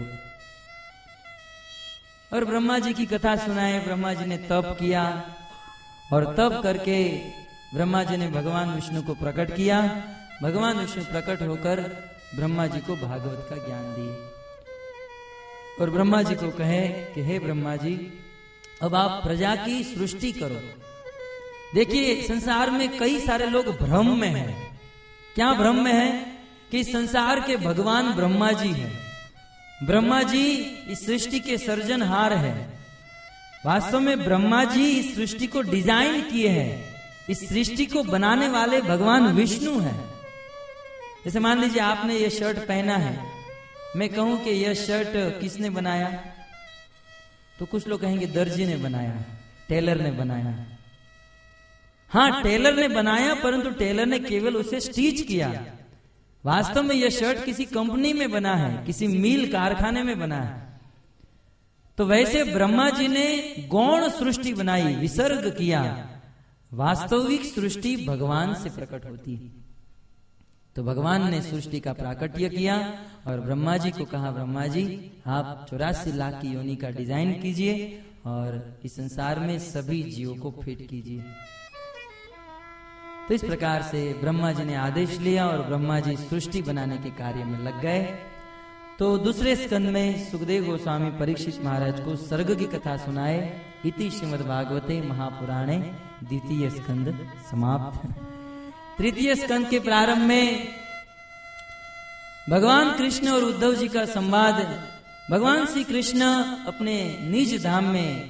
और ब्रह्मा जी की कथा सुनाए। ब्रह्मा जी ने तप किया और तप करके ब्रह्मा जी ने भगवान विष्णु को प्रकट किया। भगवान विष्णु प्रकट होकर ब्रह्मा जी को भागवत का ज्ञान दिए। और ब्रह्मा जी को कहे कि हे ब्रह्मा जी, अब आप प्रजा की सृष्टि करो। देखिए, संसार में कई सारे लोग भ्रम में हैं। क्या भ्रम में है? कि संसार के भगवान ब्रह्मा जी हैं। ब्रह्मा जी इस सृष्टि के सृजनहार हैं। वास्तव में ब्रह्मा जी इस सृष्टि को डिजाइन किए हैं। इस सृष्टि को बनाने वाले भगवान विष्णु हैं। जैसे मान लीजिए आपने ये शर्ट पहना है, मैं कहूं कि यह शर्ट किसने बनाया, तो कुछ लोग कहेंगे दर्जी ने बनाया, टेलर ने बनाया। हाँ, टेलर ने बनाया, परंतु टेलर ने केवल उसे स्टिच किया। वास्तव में यह शर्ट किसी कंपनी में बना है, किसी मिल कारखाने में बना है। तो वैसे ब्रह्मा जी ने गौण सृष्टि बनाई, विसर्ग किया। वास्तविक सृष्टि भगवान से प्रकट होती है। तो भगवान ने सृष्टि का प्राकट्य किया और ब्रह्मा जी को कहा, ब्रह्मा जी आप 84 लाख की योनि का डिजाइन कीजिए और इस संसार में सभी जीवों को फिट कीजिए। तो इस प्रकार से ब्रह्मा जी ने आदेश लिया और ब्रह्मा जी सृष्टि बनाने के कार्य में लग गए। तो दूसरे स्कंद में सुखदेव गोस्वामी परीक्षित महाराज को सर्ग की कथा सुनाए। इति श्रीमद्भागवते महापुराणे द्वितीय स्कंद समाप्त। तृतीय स्कंद के प्रारंभ में भगवान कृष्ण और उद्धव जी का संवाद। भगवान श्री कृष्ण अपने निज धाम में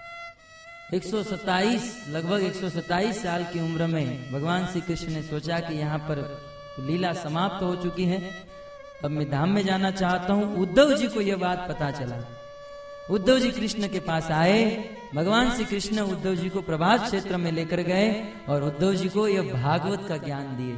127 लगभग 127 साल की उम्र में भगवान श्री कृष्ण ने सोचा कि यहाँ पर लीला समाप्त हो चुकी है, अब मैं धाम में जाना चाहता हूँ। उद्धव जी को यह बात पता चला। उद्धव जी कृष्ण के पास आए। भगवान श्री कृष्ण उद्धव जी को प्रभास क्षेत्र में लेकर गए और उद्धव जी को यह भागवत का ज्ञान दिए।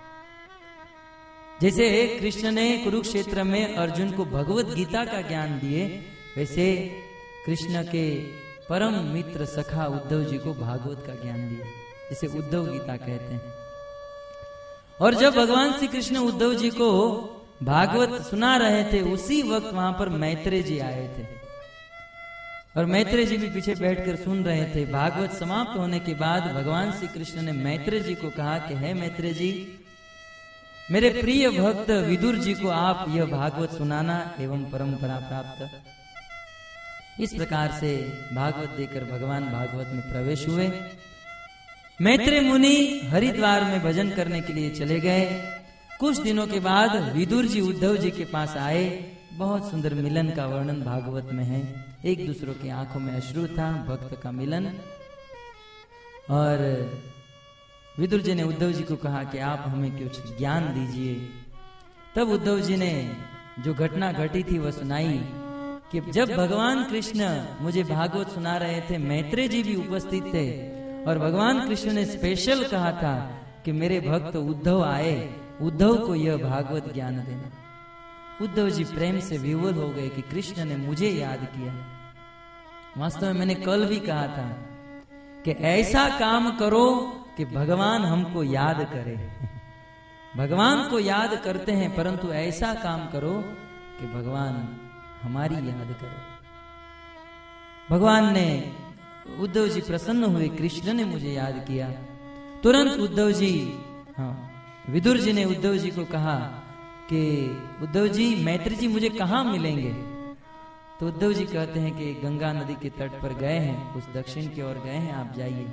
जैसे कृष्ण ने कुरुक्षेत्र में अर्जुन को भगवत गीता का ज्ञान दिए, वैसे कृष्ण के परम मित्र सखा उद्धव जी को भागवत का ज्ञान दिए, जिसे उद्धव गीता कहते हैं। और जब भगवान श्री कृष्ण उद्धव जी को भागवत सुना रहे थे, उसी वक्त वहां पर मैत्रेय जी आए थे और मैत्रेय जी भी पीछे बैठकर सुन रहे थे। भागवत समाप्त होने के बाद भगवान श्री कृष्ण ने मैत्रेय जी को कहा कि हे मैत्रेय जी, मेरे प्रिय भक्त विदुर जी को आप यह भागवत सुनाना एवं परंपरा प्राप्त। इस प्रकार से भागवत देकर भगवान भागवत में प्रवेश हुए। मैत्रेय मुनि हरिद्वार में भजन करने के लिए चले गए। कुछ दिनों के बाद विदुर जी उद्धव जी के पास आए। बहुत सुंदर मिलन का वर्णन भागवत में है। एक दूसरों की आंखों में अश्रु था, भक्त का मिलन। और विदुर जी ने उद्धव जी को कहा कि आप हमें कुछ ज्ञान दीजिए। तब उद्धव जी ने जो घटना घटी थी वह सुनाई कि जब भगवान कृष्ण मुझे भागवत सुना रहे थे, मैत्रेय जी भी उपस्थित थे और भगवान कृष्ण ने स्पेशल कहा था कि मेरे भक्त उद्धव आए, उद्धव को यह भागवत ज्ञान देना। उद्धव जी प्रेम से विवल हो गए कि कृष्ण ने मुझे याद किया। वास्तव में मैंने कल भी कहा था कि ऐसा काम करो कि भगवान हमको याद करे। भगवान को याद करते हैं, परंतु ऐसा काम करो कि भगवान हमारी याद करे। भगवान ने, उद्धव जी प्रसन्न हुए, कृष्ण ने मुझे याद किया। तुरंत उद्धव जी, विदुर जी ने उद्धव जी को कहा कि उद्धव जी, मैत्रेय जी मुझे कहाँ मिलेंगे? तो उद्धव जी कहते हैं कि गंगा नदी के तट पर गए हैं, उस दक्षिण की ओर गए हैं, आप जाइए।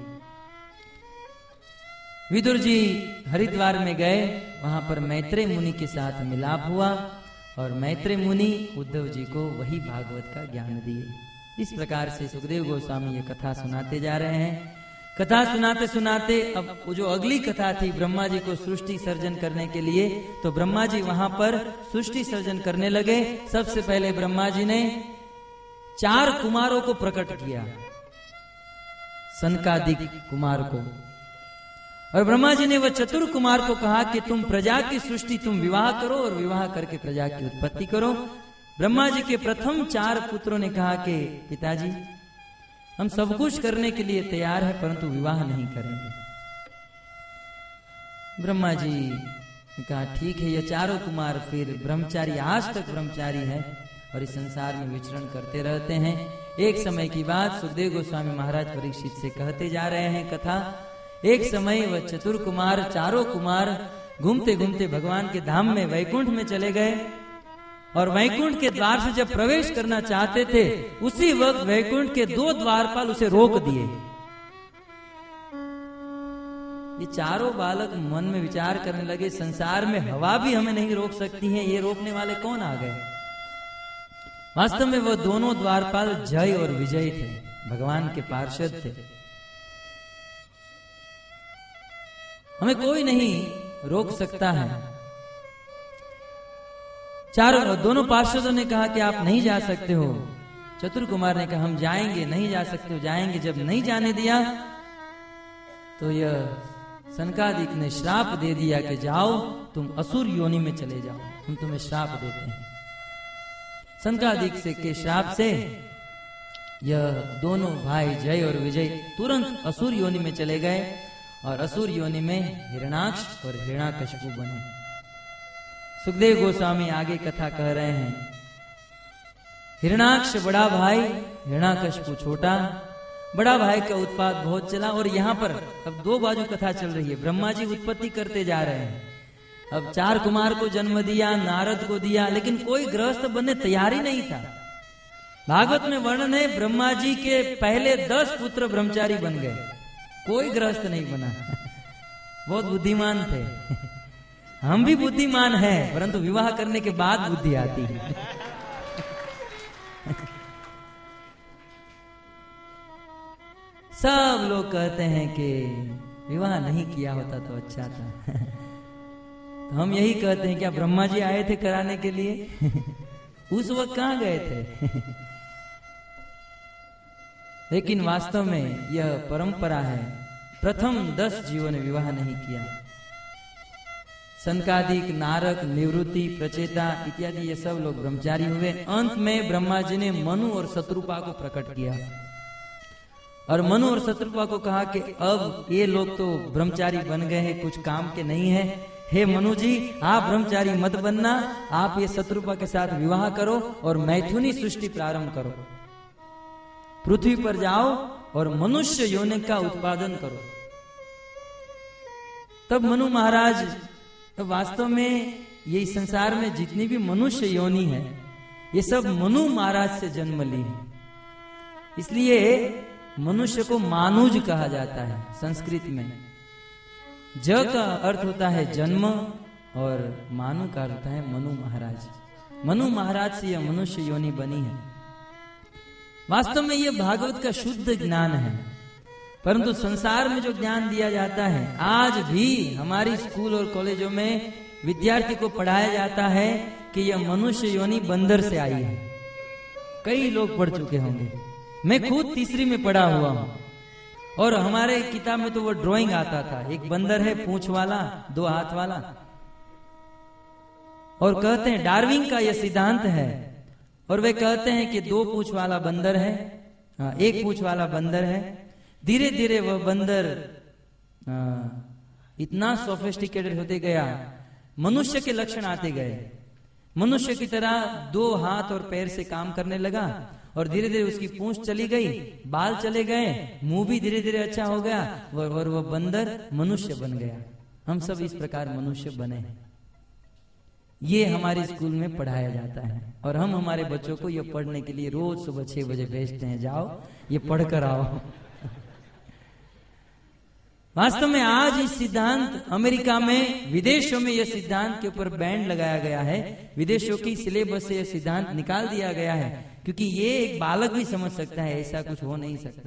विदुर जी हरिद्वार में गए, वहां पर मैत्रेय मुनि के साथ मिलाप हुआ और मैत्रेय मुनि उद्धव जी को वही भागवत का ज्ञान दिए। इस प्रकार से सुखदेव गोस्वामी ये कथा सुनाते जा रहे हैं। कथा सुनाते सुनाते अब वो जो अगली कथा थी ब्रह्मा जी को सृष्टि सर्जन करने के लिए, तो ब्रह्मा जी वहां पर सृष्टि सर्जन करने लगे। सबसे पहले ब्रह्मा जी ने 4 कुमारों को प्रकट किया, सनकादिक कुमार को। और ब्रह्मा जी ने वह चतुर कुमार को कहा कि तुम प्रजा की सृष्टि, तुम विवाह करो और विवाह करके प्रजा की उत्पत्ति करो। ब्रह्मा जी के प्रथम 4 पुत्रों ने कहा कि पिताजी, हम सब कुछ करने के लिए तैयार है, परंतु विवाह नहीं करेंगे। ब्रह्मा जी ने कहा ठीक है। ये 4 कुमार फिर ब्रह्मचारी, आज तक ब्रह्मचारी है और इस संसार में विचरण करते रहते हैं। एक समय की बात सुखदेव गोस्वामी महाराज परीक्षित से कहते जा रहे हैं कथा। एक समय वह चतुर कुमार, 4 कुमार घूमते घूमते भगवान के धाम में, वैकुंठ में चले गए और वैकुंठ के द्वार से जब प्रवेश करना चाहते थे, उसी वक्त वैकुंठ के 2 द्वारपाल उसे रोक दिए। ये चारों बालक मन में विचार करने लगे, संसार में हवा भी हमें नहीं रोक सकती है, ये रोकने वाले कौन आ गए। वास्तव में वो दोनों द्वारपाल जय और विजय थे, भगवान के पार्षद थे। हमें कोई नहीं रोक सकता है। दोनों पार्षदों ने कहा कि आप नहीं जा सकते हो। चतुर कुमार ने कहा हम जाएंगे। नहीं जा सकते हो, जाएंगे। जब नहीं जाने दिया तो यह सनकादिक ने श्राप दे दिया कि जाओ तुम असुर योनि में चले जाओ, हम तुम्हें श्राप देते हैं। सनकादिक से के श्राप से यह दोनों भाई जय और विजय तुरंत असुर योनि में चले गए और असुर योनि में हिरणाक्ष और हिरण्याकशिपु बने। सुखदेव गोस्वामी आगे कथा कह रहे हैं, हिरणाक्ष बड़ा भाई, हिरण्याकशिपु छोटा। बड़ा भाई का उत्पात बहुत चला और यहाँ पर अब 2 बाजू कथा चल रही है। ब्रह्मा जी उत्पत्ति करते जा रहे हैं। अब 4 कुमार को जन्म दिया, नारद को दिया, लेकिन कोई गृहस्थ बनने तैयार ही नहीं था। भागवत में वर्णन है, ब्रह्मा जी के पहले 10 पुत्र ब्रह्मचारी बन गए, कोई गृहस्थ नहीं बना। बहुत बुद्धिमान थे। हम भी बुद्धिमान हैं, परंतु विवाह करने के बाद बुद्धि आती है। सब लोग कहते हैं कि विवाह नहीं किया होता तो अच्छा था। तो हम यही कहते हैं, क्या ब्रह्मा जी आए थे कराने के लिए? उस वक्त कहां गए थे? लेकिन वास्तव में यह परंपरा है। प्रथम 10 जीवों ने विवाह नहीं किया। सनकादिक, नारद, निवृत्ति, प्रचेता इत्यादि ये सब लोग ब्रह्मचारी हुए। अंत में ब्रह्मा जी ने मनु और शत्रुपा को प्रकट किया और मनु और शत्रुपा को कहा कि अब ये लोग तो ब्रह्मचारी बन गए हैं, कुछ काम के नहीं है। हे मनु जी, आप ब्रह्मचारी मत बनना, आप ये शत्रुपा के साथ विवाह करो और मैथुनी सृष्टि प्रारंभ करो। पृथ्वी पर जाओ और मनुष्य योनि का उत्पादन करो। तब मनु महाराज, तो वास्तव में ये संसार में जितनी भी मनुष्य योनि है, ये सब मनु महाराज से जन्म ली है। इसलिए मनुष्य को मानुज कहा जाता है संस्कृत में। ज का अर्थ होता है जन्म और मानु का अर्थ होता है मनु महाराज। मनु महाराज से यह मनुष्य योनि बनी है। वास्तव में यह भागवत का शुद्ध ज्ञान है, परंतु संसार में जो ज्ञान दिया जाता है, आज भी हमारी स्कूल और कॉलेजों में विद्यार्थी को पढ़ाया जाता है कि यह मनुष्य योनि बंदर से आई है। कई लोग पढ़ चुके होंगे, मैं खुद तीसरी में पढ़ा हुआ हूं। और हमारे किताब में तो वो ड्राइंग आता था, एक बंदर है पूंछ वाला, 2 हाथ वाला, और कहते हैं डार्विन का यह सिद्धांत है। और वे कहते हैं कि 2 पूंछ वाला बंदर है, 1 पूंछ वाला बंदर है। धीरे धीरे वह बंदर इतना सोफिस्टिकेटेड होते गया, मनुष्य के लक्षण आते गए, मनुष्य की तरह 2 हाथ और पैर से काम करने लगा। और धीरे धीरे उसकी पूंछ चली गई, बाल चले गए, मुंह भी धीरे धीरे अच्छा हो गया और वह बंदर मनुष्य बन गया। हम सब इस प्रकार मनुष्य बने हैं। ये हमारे स्कूल में पढ़ाया जाता है और हम हमारे बच्चों को ये पढ़ने के लिए रोज सुबह 6 बजे भेजते हैं, जाओ ये पढ़ कर आओ। वास्तव में आज इस सिद्धांत अमेरिका में, विदेशों में यह सिद्धांत के ऊपर बैन लगाया गया है। विदेशों की सिलेबस से यह सिद्धांत निकाल दिया गया है, क्योंकि ये एक बालक भी समझ सकता है ऐसा कुछ हो नहीं सकता।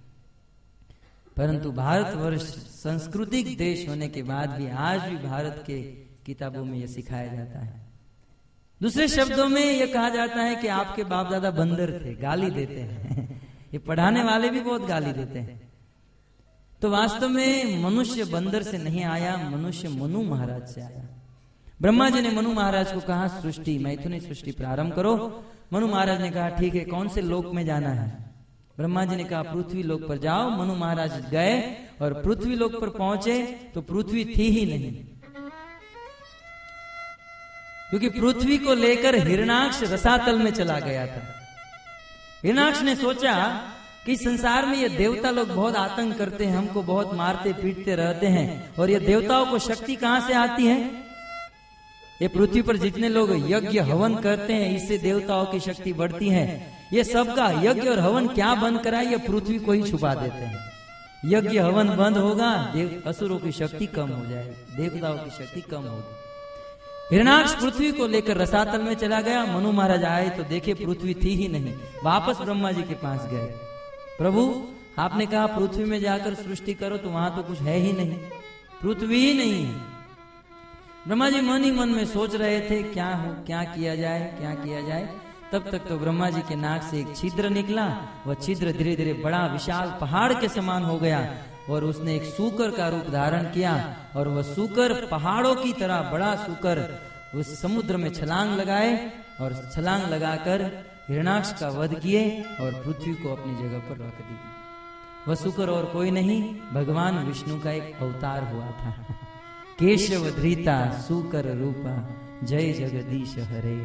परंतु भारतवर्ष सांस्कृतिक देश होने के बाद भी आज भी भारत के किताबों में यह सिखाया जाता है। दूसरे शब्दों में यह कहा जाता है कि आपके बाप दादा बंदर थे, गाली देते हैं। ये पढ़ाने वाले भी बहुत गाली देते हैं। तो वास्तव में मनुष्य बंदर से नहीं आया, मनुष्य मनु महाराज से आया। ब्रह्मा जी ने मनु महाराज को कहा सृष्टि, मैथुनी सृष्टि प्रारंभ करो। मनु महाराज ने कहा ठीक है, कौन से लोक में जाना है? ब्रह्मा जी ने कहा पृथ्वी लोक पर जाओ। मनु महाराज गए और पृथ्वी लोक पर पहुंचे तो पृथ्वी थी ही नहीं, क्योंकि पृथ्वी को लेकर हिरणाक्ष रसातल में चला गया था। हिरणाक्ष ने सोचा कि संसार में ये देवता लोग बहुत आतंक करते हैं, हमको बहुत मारते पीटते रहते हैं, और ये देवताओं को शक्ति कहां से आती है? ये पृथ्वी पर जितने लोग यज्ञ हवन करते हैं, इससे देवताओं की शक्ति बढ़ती है। ये सबका यज्ञ और हवन क्या बंद करा, ये पृथ्वी को ही छुपा देते हैं। यज्ञ हवन बंद होगा, असुरों की शक्ति कम हो जाएगी, देवताओं की शक्ति कम होगी। हिरणाक्ष पृथ्वी को लेकर रसातल में चला गया। मनु महाराज आए तो देखे पृथ्वी थी ही नहीं। वापस ब्रह्मा जी के पास गए। प्रभु, आपने कहा पृथ्वी में जाकर सृष्टि करो, तो वहां तो कुछ है ही नहीं, पृथ्वी ही नहीं है। ब्रह्मा जी मन ही मन में सोच रहे थे क्या हो, क्या किया जाए, क्या किया जाए। तब तक तो ब्रह्मा जी के नाक से एक छिद्र निकला। वह छिद्र धीरे धीरे बड़ा विशाल पहाड़ के समान हो गया और उसने एक सूकर का रूप धारण किया। और वह सूकर पहाड़ों की तरह बड़ा सूकर उस समुद्र में छलांग लगाए और छलांग लगाकर हिरणाक्ष का वध किए और पृथ्वी को अपनी जगह पर रख दी। वह सूकर और कोई नहीं, भगवान विष्णु का एक अवतार हुआ था। केशव धृता सूकर रूपा, जय जगदीश हरे।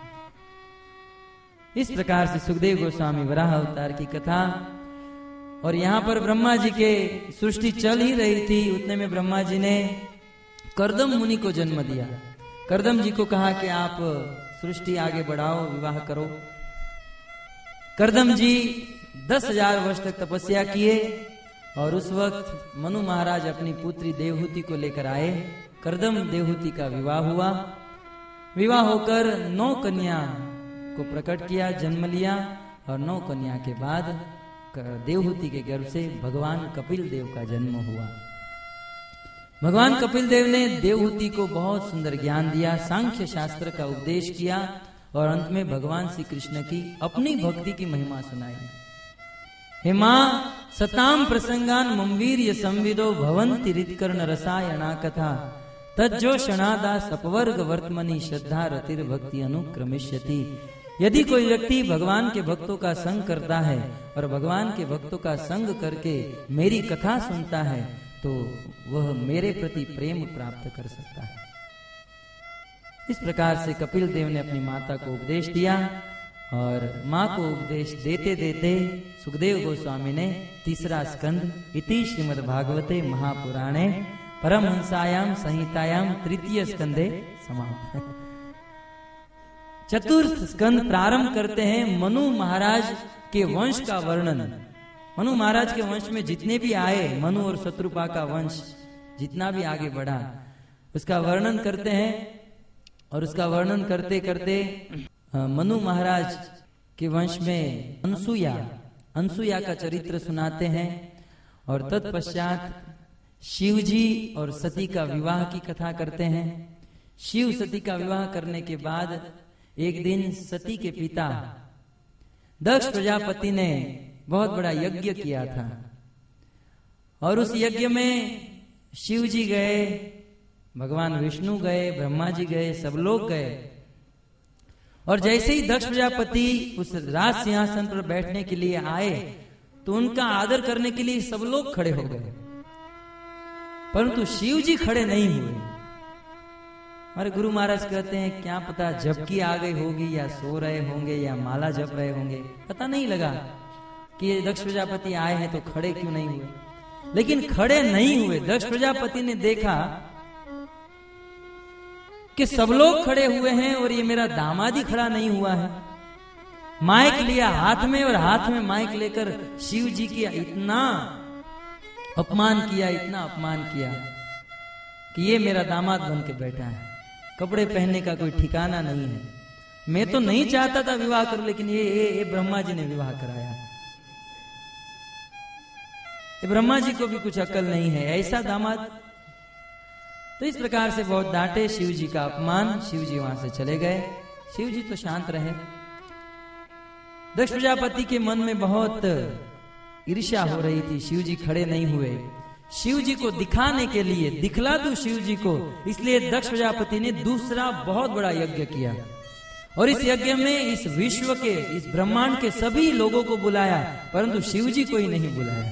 इस प्रकार से सुखदेव गोस्वामी वराह अवतार की कथा। और यहाँ पर ब्रह्मा जी के सृष्टि चल ही रही थी, उतने में ब्रह्मा जी ने कर्दम मुनि को जन्म दिया। कर्दम जी को कहा कि आप सृष्टि आगे बढ़ाओ, विवाह करो। कर्दम जी 10,000 वर्ष तक तपस्या किए और उस वक्त मनु महाराज अपनी पुत्री देवहूति को लेकर आए। कर्दम देवहूति का विवाह हुआ। विवाह होकर 9 कन्या को प्रकट किया, जन्म लिया। और 9 कन्या के बाद देवहूति के गर्भ से भगवान कपिल देव का जन्म हुआ। भगवान कपिल देव ने देवहूति को बहुत सुंदर ज्ञान दिया, सांख्य शास्त्र का उपदेश किया और अंत में भगवान श्री कृष्ण की अपनी भक्ति की महिमा सुनाई। हे मां, सताम प्रसंगान ममवीर्य संविदो भवंति रितकर्ण रसायना कथा तज्जो क्षणादास अपवर्ग वर्तमनि श्रद्धा रतिर भक्ति अनुक्रमिष्यति। यदि कोई व्यक्ति भगवान के भक्तों का संग करता है और भगवान के भक्तों का संग करके मेरी कथा सुनता है, तो वह मेरे प्रति प्रेम प्राप्त कर सकता है। इस प्रकार से कपिल देव ने अपनी माता को उपदेश दिया और माँ को उपदेश देते देते सुखदेव गोस्वामी ने 3रा स्कंद इति श्रीमद् भागवते महापुराणे परमहंसायाम संहितायाम 3 स्कंदे समाप्त। चतुर्थ स्कंद प्रारंभ करते हैं मनु महाराज के वंश का वर्णन। मनु महाराज के वंश में जितने भी आए, मनु और शत्रुपा का वंश जितना भी आगे बढ़ा, उसका वर्णन करते हैं। और उसका वर्णन करते करते मनु महाराज के वंश में अनसुया का चरित्र सुनाते हैं। और तत्पश्चात शिव जी और सती का विवाह की कथा करते हैं। शिव सती का विवाह करने के बाद एक दिन सती के पिता दक्ष प्रजापति ने बहुत बड़ा यज्ञ किया था और उस यज्ञ में शिव जी गए, भगवान विष्णु गए, ब्रह्मा जी गए, सब लोग गए। और जैसे ही दक्ष प्रजापति उस राज सिंहासन पर बैठने के लिए आए तो उनका आदर करने के लिए सब लोग खड़े हो गए, परंतु शिव जी खड़े नहीं हुए। हमारे गुरु महाराज कहते हैं क्या पता झपकी आ गई होगी या सो रहे होंगे या माला जप रहे होंगे, पता नहीं लगा कि दक्ष प्रजापति आए हैं तो खड़े क्यों नहीं हुए। लेकिन खड़े नहीं हुए। दक्ष प्रजापति ने देखा कि सब लोग खड़े हुए हैं और ये मेरा दामाद ही खड़ा नहीं हुआ है। माइक लिया हाथ में और हाथ में माइक लेकर शिव जी की इतना अपमान किया, इतना अपमान किया कि ये मेरा दामाद बन के बैठा है, कपड़े पहनने का कोई ठिकाना नहीं है। मैं तो नहीं चाहता था विवाह करूं, लेकिन ये ब्रह्मा जी ने विवाह कराया। ये ब्रह्मा जी को भी कुछ अक्ल नहीं है, ऐसा दामाद। तो इस प्रकार से बहुत डांटे, शिव जी का अपमान। शिव जी वहां से चले गए। शिव जी तो शांत रहे। दक्ष प्रजापति के मन में बहुत ईर्ष्या हो रही थी, शिव जी खड़े नहीं हुए। शिव जी को दिखाने के लिए, दिखला दूं शिव जी को, इसलिए दक्ष प्रजापति ने दूसरा बहुत बड़ा यज्ञ किया। और इस यज्ञ में इस विश्व के, इस ब्रह्मांड के सभी लोगों को बुलाया, परंतु शिव जी को ही नहीं बुलाया।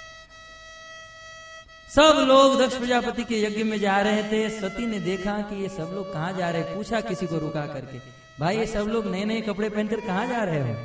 सब लोग दक्ष प्रजापति के यज्ञ में जा रहे थे। सती ने देखा कि ये सब लोग कहाँ जा रहे हैं, पूछा किसी को रुका करके, भाई ये सब लोग नए नए कपड़े पहनकर कहाँ जा रहे हो।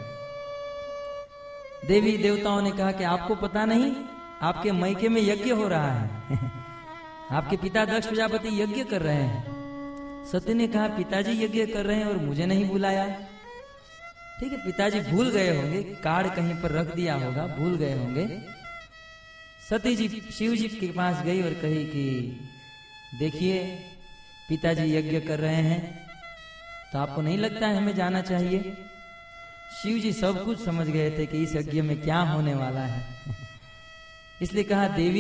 देवी देवताओं ने कहा कि आपको पता नहीं, आपके मैके में यज्ञ हो रहा है। आपके पिता दक्ष प्रजापति यज्ञ कर रहे हैं। सती ने कहा पिताजी यज्ञ कर रहे हैं और मुझे नहीं बुलाया। ठीक है, पिताजी भूल गए होंगे, कार्ड कहीं पर रख दिया होगा, भूल गए होंगे। सती जी शिव जी के पास गई और कही कि देखिए पिताजी यज्ञ कर रहे हैं, तो आपको नहीं लगता है हमें जाना चाहिए? शिव जी सब कुछ समझ गए थे कि इस यज्ञ में क्या होने वाला है। इसलिए कहा देवी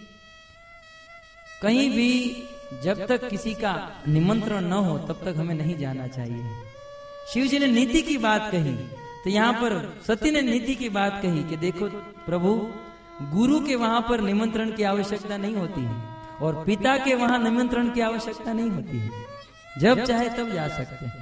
कहीं भी जब तक किसी का निमंत्रण न हो तब तक हमें नहीं जाना चाहिए। शिव जी ने नीति की बात कही, तो यहाँ पर सती ने नीति की बात कही कि देखो प्रभु, गुरु के वहां पर निमंत्रण की आवश्यकता नहीं होती है और पिता के वहां निमंत्रण की आवश्यकता नहीं होती है, जब चाहे तब जा सकते हैं।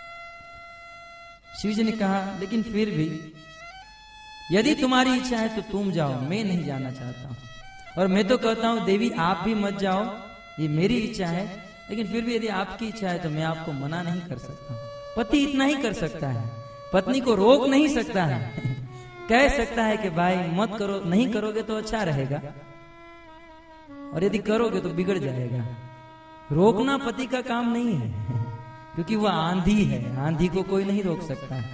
शिव जी ने कहा लेकिन फिर भी यदि तुम्हारी इच्छा है तो तुम जाओ, मैं नहीं जाना चाहता हूं। और मैं तो कहता हूं देवी आप भी मत जाओ, ये मेरी इच्छा है, लेकिन फिर भी यदि आपकी इच्छा है तो मैं आपको मना नहीं कर सकता। पति इतना ही कर सकता है, पत्नी को रोक नहीं सकता है। कह सकता है कि भाई मत करो, नहीं करोगे तो अच्छा रहेगा, और यदि करोगे तो बिगड़ जाएगा। रोकना पति का काम नहीं है, क्योंकि वह आंधी है, आंधी को कोई नहीं रोक सकता है।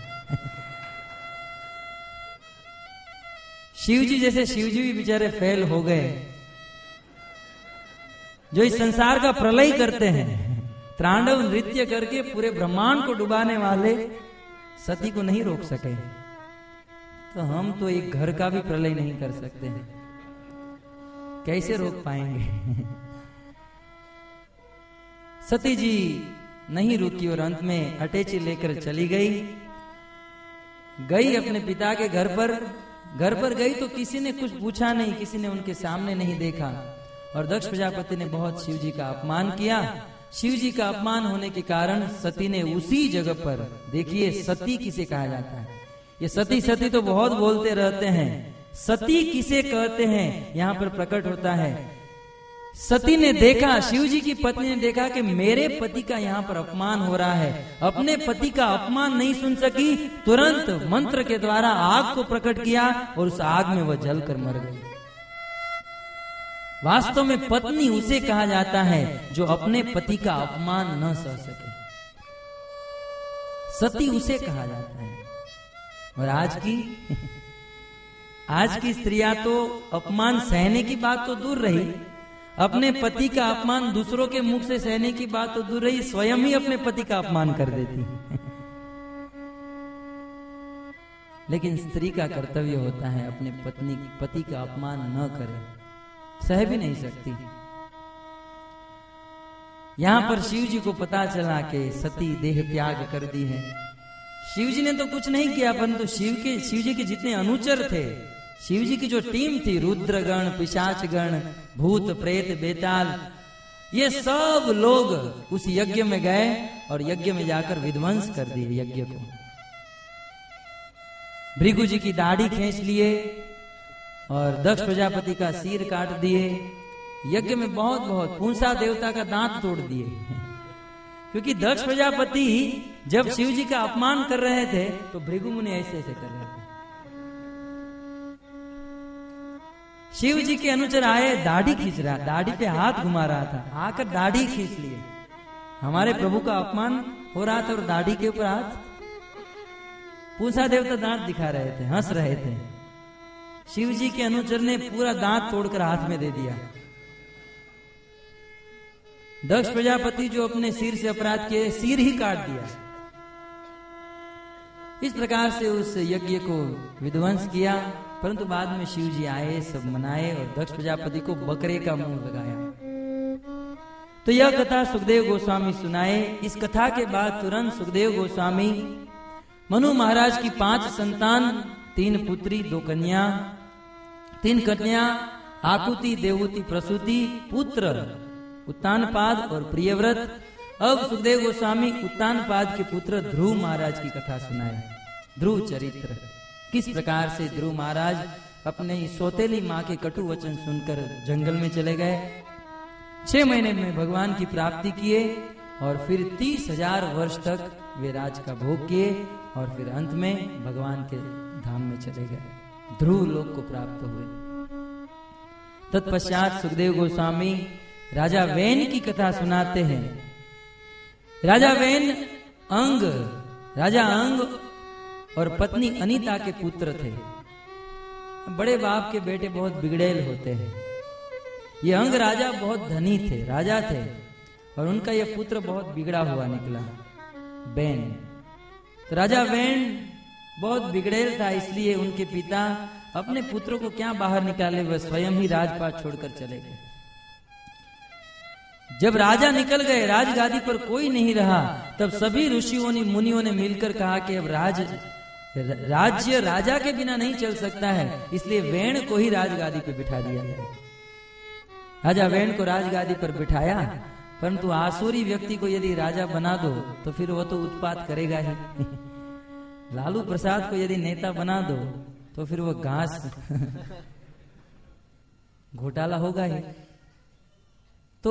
शिव जी जैसे शिव जी भी बेचारे फेल हो गए, जो इस संसार का प्रलय करते हैं, तांडव नृत्य करके पूरे ब्रह्मांड को डुबाने वाले सती को नहीं रोक सके, तो हम तो एक घर का भी प्रलय नहीं कर सकते, कैसे रोक पाएंगे? सती जी नहीं रुकी और अंत में अटैची लेकर चली गई अपने पिता के घर पर गई तो किसी ने कुछ पूछा नहीं, किसी ने उनके सामने नहीं देखा, और दक्ष प्रजापति ने बहुत शिव जी का अपमान किया। शिव जी का अपमान होने के कारण सती ने उसी जगह पर, देखिए सती किसे कहा जाता है, ये सती सती तो बहुत बोलते रहते हैं, सती किसे कहते हैं यहाँ पर प्रकट होता है। सती ने देखा, शिव जी की पत्नी ने देखा कि मेरे पति का यहाँ पर अपमान हो रहा है, अपने पति का अपमान नहीं सुन सकी, तुरंत मंत्र के द्वारा आग को प्रकट किया और उस आग में वह जलकर मर गई। वास्तव में पत्नी उसे कहा जाता है जो अपने पति का अपमान न सह सके, सती उसे कहा जाता है। और आज की स्त्रियां तो अपमान सहने की बात तो दूर रही, अपने पति का अपमान दूसरों के मुख से सहने की बात तो दूर रही, स्वयं ही अपने पति का अपमान कर देती। लेकिन स्त्री का कर्तव्य होता है अपने पति का अपमान न करे, सह भी नहीं सकती। यहां पर शिव जी को पता चला कि सती देह त्याग कर दी है। शिव जी ने तो कुछ नहीं किया, परंतु शिव जी के जितने अनुचर थे, शिव जी की जो टीम थी, रुद्रगण, पिशाचगण, भूत प्रेत बेताल, ये सब लोग उस यज्ञ में गए और यज्ञ में जाकर विध्वंस कर दिए यज्ञ को। भृगु जी की दाढ़ी खींच लिए और दक्ष प्रजापति का सिर काट दिए। यज्ञ में बहुत पूंसा देवता का दांत तोड़ दिए, क्योंकि दक्ष प्रजापति जब शिव जी का अपमान कर रहे थे तो भृगु मुनि ऐसे कर रहे थे। शिव जी के अनुचर आए, दाढ़ी खींच रहा, दाढ़ी पे हाथ घुमा रहा था, आकर दाढ़ी खींच लिए। हमारे प्रभु का अपमान हो रहा था और दाढ़ी के ऊपर हाथ। पूंसा देवता दांत दिखा रहे थे, हंस रहे थे। शिव जी के अनुचर ने पूरा दांत तोड़कर हाथ में दे दिया। दक्ष प्रजापति जो अपने सिर से अपराध किए, सिर ही काट दिया। इस प्रकार से उस यज्ञ को विध्वंस किया, परंतु बाद में शिव जी आए, सब मनाए और दक्ष प्रजापति को बकरे का मुंह लगाया। तो यह कथा सुखदेव गोस्वामी सुनाए। इस कथा के बाद तुरंत सुखदेव गोस्वामी मनु महाराज की 5 संतान, 3 पुत्री 2 कन्या, 3 कन्या आकुति, देवहूति, प्रसूति, पुत्र उत्तानपाद और प्रियव्रत। अब सुखदेव गोस्वामी उत्तानपाद के पुत्र ध्रुव महाराज की कथा सुनाए। ध्रुव चरित्र, किस प्रकार से ध्रुव महाराज अपने सौतेली माँ के कटु वचन सुनकर जंगल में चले गए, 6 महीने में भगवान की प्राप्ति किए और फिर 30,000 वर्ष तक वे राज का भोग किए और फिर अंत में भगवान के धाम में चले गए, ध्रुव लोक को प्राप्त हुए। तत्पश्चात सुखदेव गोस्वामी राजा वैन की कथा सुनाते हैं। राजा वेन अंग, राजा अंग और पत्नी अनीता के पुत्र थे। बड़े बाप के बेटे बहुत बिगड़ैल होते हैं। ये अंग राजा बहुत धनी थे, राजा थे, और उनका यह पुत्र बहुत बिगड़ा हुआ निकला, वेन। तो राजा वेन बहुत बिगड़ैल था, इसलिए उनके पिता अपने पुत्रों को क्या बाहर निकाले, वह स्वयं ही राजपाट छोड़कर चले गए। जब राजा निकल गए, राजगादी पर कोई नहीं रहा, तब सभी ऋषियों ने मुनियों ने मिलकर कहा कि अब राज्य राजा के बिना नहीं चल सकता है, इसलिए वेण को ही राजगादी पर बिठा दिया गया। राजा वेण को राजगादी पर बिठाया, परंतु आसुरी व्यक्ति को यदि राजा बना दो तो फिर वो तो उत्पात करेगा ही। लालू प्रसाद को यदि नेता बना दो तो फिर वो घास घोटाला होगा ही। तो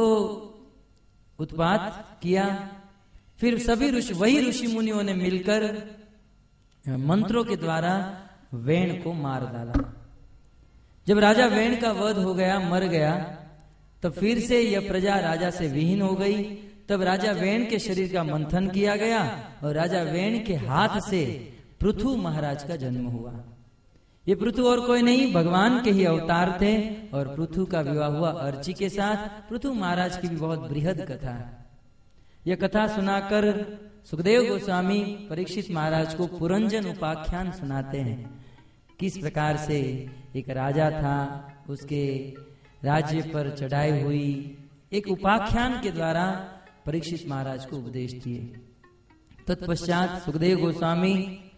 उत्पात किया। फिर सभी वही ऋषि मुनियों ने मिलकर मंत्रों के द्वारा वेण को मार डाला। जब राजा वेण का वध हो गया, मर गया, तब फिर से यह प्रजा राजा से विहीन हो गई। तब राजा वेण के शरीर का मंथन किया गया और राजा वेण के हाथ से पृथु महाराज का जन्म हुआ। ये पृथु और कोई नहीं, भगवान के ही अवतार थे, और पृथु का विवाह हुआ अर्ची के साथ। पृथु महाराज की भी बहुत बृहद कथा है। यह कथा सुनाकर सुखदेव गोस्वामी परीक्षित महाराज को पुरंजन उपाख्यान सुनाते हैं। किस प्रकार से एक राजा था, उसके राज्य पर चढ़ाई हुई, एक उपाख्यान के द्वारा परीक्षित महाराज को उपदेश दिए। तत्पश्चात सुखदेव गोस्वामी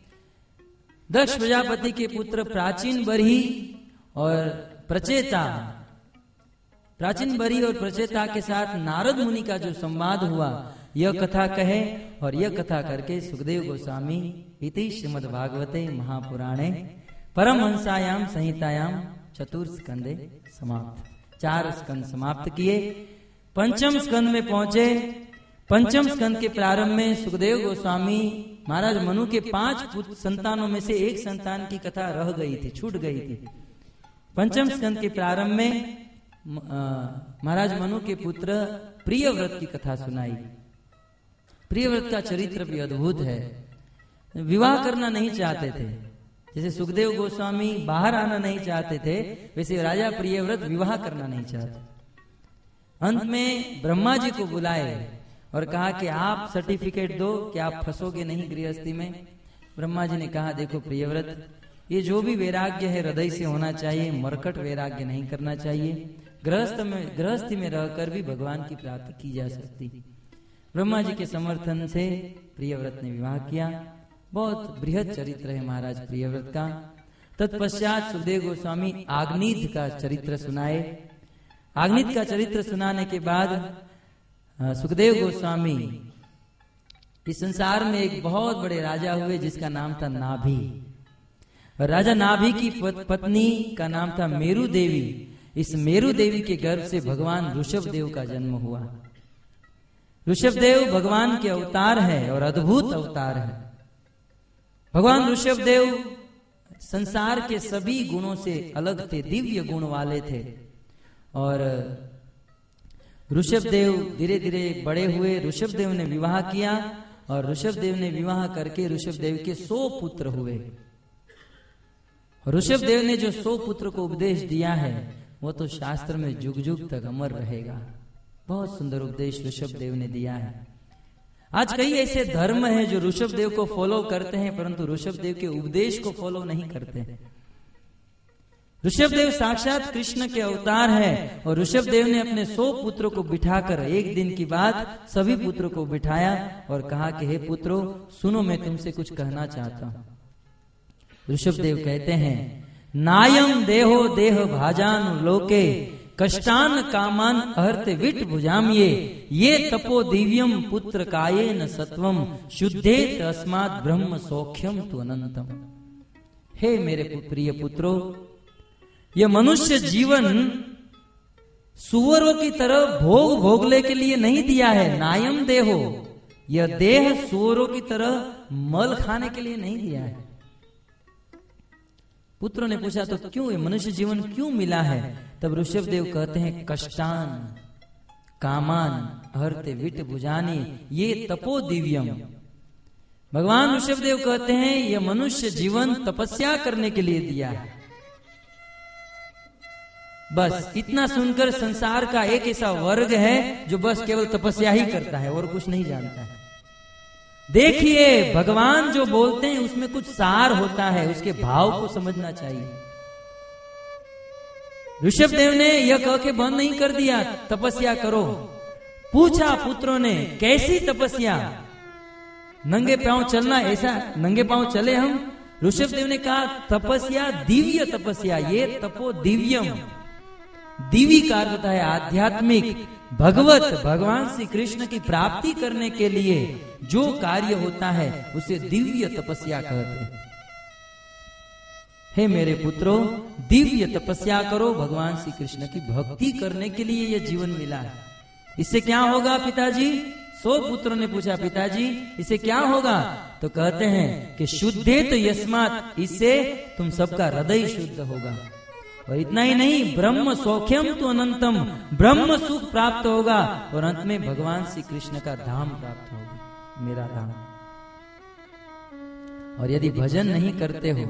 दक्ष प्रजापति के पुत्र प्राचीन बरही और प्रचेता, प्राचीन बरही और प्रचेता के साथ नारद मुनि का जो संवाद हुआ, यह कथा कहे। और यह कथा करके सुखदेव गोस्वामी इति श्रीमद् भागवते महापुराणे परमहंसायाम संहितायाम चतुर्स्कंदे समाप्त। 4 स्कंद समाप्त किए, पंचम स्कंद में पहुंचे। पंचम स्कंद के प्रारंभ में सुखदेव गोस्वामी महाराज मनु के 5 संतानों में से एक संतान की कथा रह गई थी, छूट गई थी। पंचम स्कंद के प्रारंभ में महाराज मनु के पुत्र प्रियव्रत की कथा सुनाई। प्रियव्रत का चरित्र भी अद्भुत है। विवाह करना नहीं चाहते थे, जैसे सुखदेव गोस्वामी बाहर आना नहीं चाहते थे, वैसे राजा प्रियव्रत विवाह करना नहीं चाहते। अंत में ब्रह्मा जी को बुलाए और कहा कि आप सर्टिफिकेट दो कि आप फंसोगे नहीं गृहस्थी में। ब्रह्मा जी ने कहा, देखो प्रियव्रत, ये जो भी वैराग्य है हृदय से होना चाहिए, मरकट वैराग्य नहीं करना चाहिए। गृहस्थी में रहकर भी भगवान की प्राप्ति की जा सकती। ब्रह्मा जी के समर्थन से प्रियव्रत ने विवाह किया। बहुत बृहद चरित्र है महाराज प्रियव्रत का। तत्पश्चात सुखदेव गोस्वामी आग्नीध का चरित्र सुनाए। आग्नीध का चरित्र सुनाने के बाद सुखदेव गोस्वामी इस संसार में एक बहुत बड़े राजा हुए जिसका नाम था नाभि। और राजा नाभि की पत्नी का नाम था मेरु देवी। इस मेरु देवी के गर्भ से भगवान ऋषभ देव का जन्म हुआ। ऋषभ देव भगवान के अवतार है और अद्भुत अवतार है। भगवान ऋषभ देव संसार के सभी गुणों से अलग थे, दिव्य गुण वाले थे। और ऋषभ देव धीरे धीरे बड़े हुए। ऋषभ देव ने विवाह किया और ऋषभ देव ने विवाह करके ऋषभ देव के 100 पुत्र हुए। ऋषभ देव ने जो 100 पुत्र को उपदेश दिया है वो तो शास्त्र में जुग जुग तक अमर रहेगा। बहुत सुंदर उपदेश ऋषभ देव ने दिया है। आज कई ऐसे धर्म हैं जो ऋषभ देव को फॉलो करते हैं, परंतु ऋषभ देव के उपदेश को फॉलो नहीं करते हैं। ऋषभ देव साक्षात कृष्ण के अवतार है और ऋषभ देव ने अपने 100 पुत्रों को बिठाकर एक दिन की बात सभी पुत्रों को बिठाया और कहा कि हे पुत्रों, सुनो, मैं तुमसे कुछ कहना चाहता हूं। ऋषभ देव कहते हैं, नायम देहो देह भाजान लोके कष्टान कामान अहर्ते विट भुजाम्ये ये तपो दिव्यम पुत्र कायेन सत्वम शुद्धेत अस्मात् ब्रह्म सौख्यम तु अनंतम। हे मेरे प्रिय पुत्रों, यह मनुष्य जीवन सुअरों की तरह भोग भोगले के लिए नहीं दिया है। नायम देहो, यह देह सुअरों की तरह मल खाने के लिए नहीं दिया है। पुत्रों ने पूछा, तो क्यों ये मनुष्य जीवन क्यों मिला है? तब ऋषभ देव कहते हैं, कष्टान, कामान हरते विट भुजानी ये तपो दिव्यम। भगवान ऋषभदेव कहते हैं यह मनुष्य जीवन तपस्या करने के लिए दिया है। बस इतना सुनकर संसार का एक ऐसा वर्ग है जो बस केवल तपस्या ही करता है और कुछ नहीं जानता है। देखिए भगवान जो बोलते हैं उसमें कुछ सार होता है, उसके भाव को समझना चाहिए। ऋषभदेव ने यह कह के बंद नहीं कर दिया तपस्या करो। पूछा पुत्रों ने कैसी तपस्या, नंगे पांव चलना, ऐसा नंगे पांव चले हम? ऋषभदेव ने कहा तपस्या दिव्य तपस्या, ये तपो दिव्यम। दिव्य का अर्थ होता है आध्यात्मिक, भगवत भगवान श्री कृष्ण की प्राप्ति करने के लिए जो कार्य होता है उसे दिव्य तपस्या कहते हैं। हे मेरे पुत्रों, दिव्य तपस्या करो, भगवान श्री कृष्ण की भक्ति करने के लिए यह जीवन मिला है। इससे क्या होगा पिताजी? 100 पुत्रों ने पूछा पिताजी इससे क्या होगा? तो कहते हैं कि शुद्धे तो यस्मात्, इससे तुम सबका हृदय शुद्ध होगा। और इतना ही नहीं, ब्रह्म सौख्यम तो अनंतम, ब्रह्म सुख प्राप्त होगा और अंत में भगवान श्री कृष्ण का धाम प्राप्त होगा, मेरा धाम। और यदि भजन नहीं करते हो,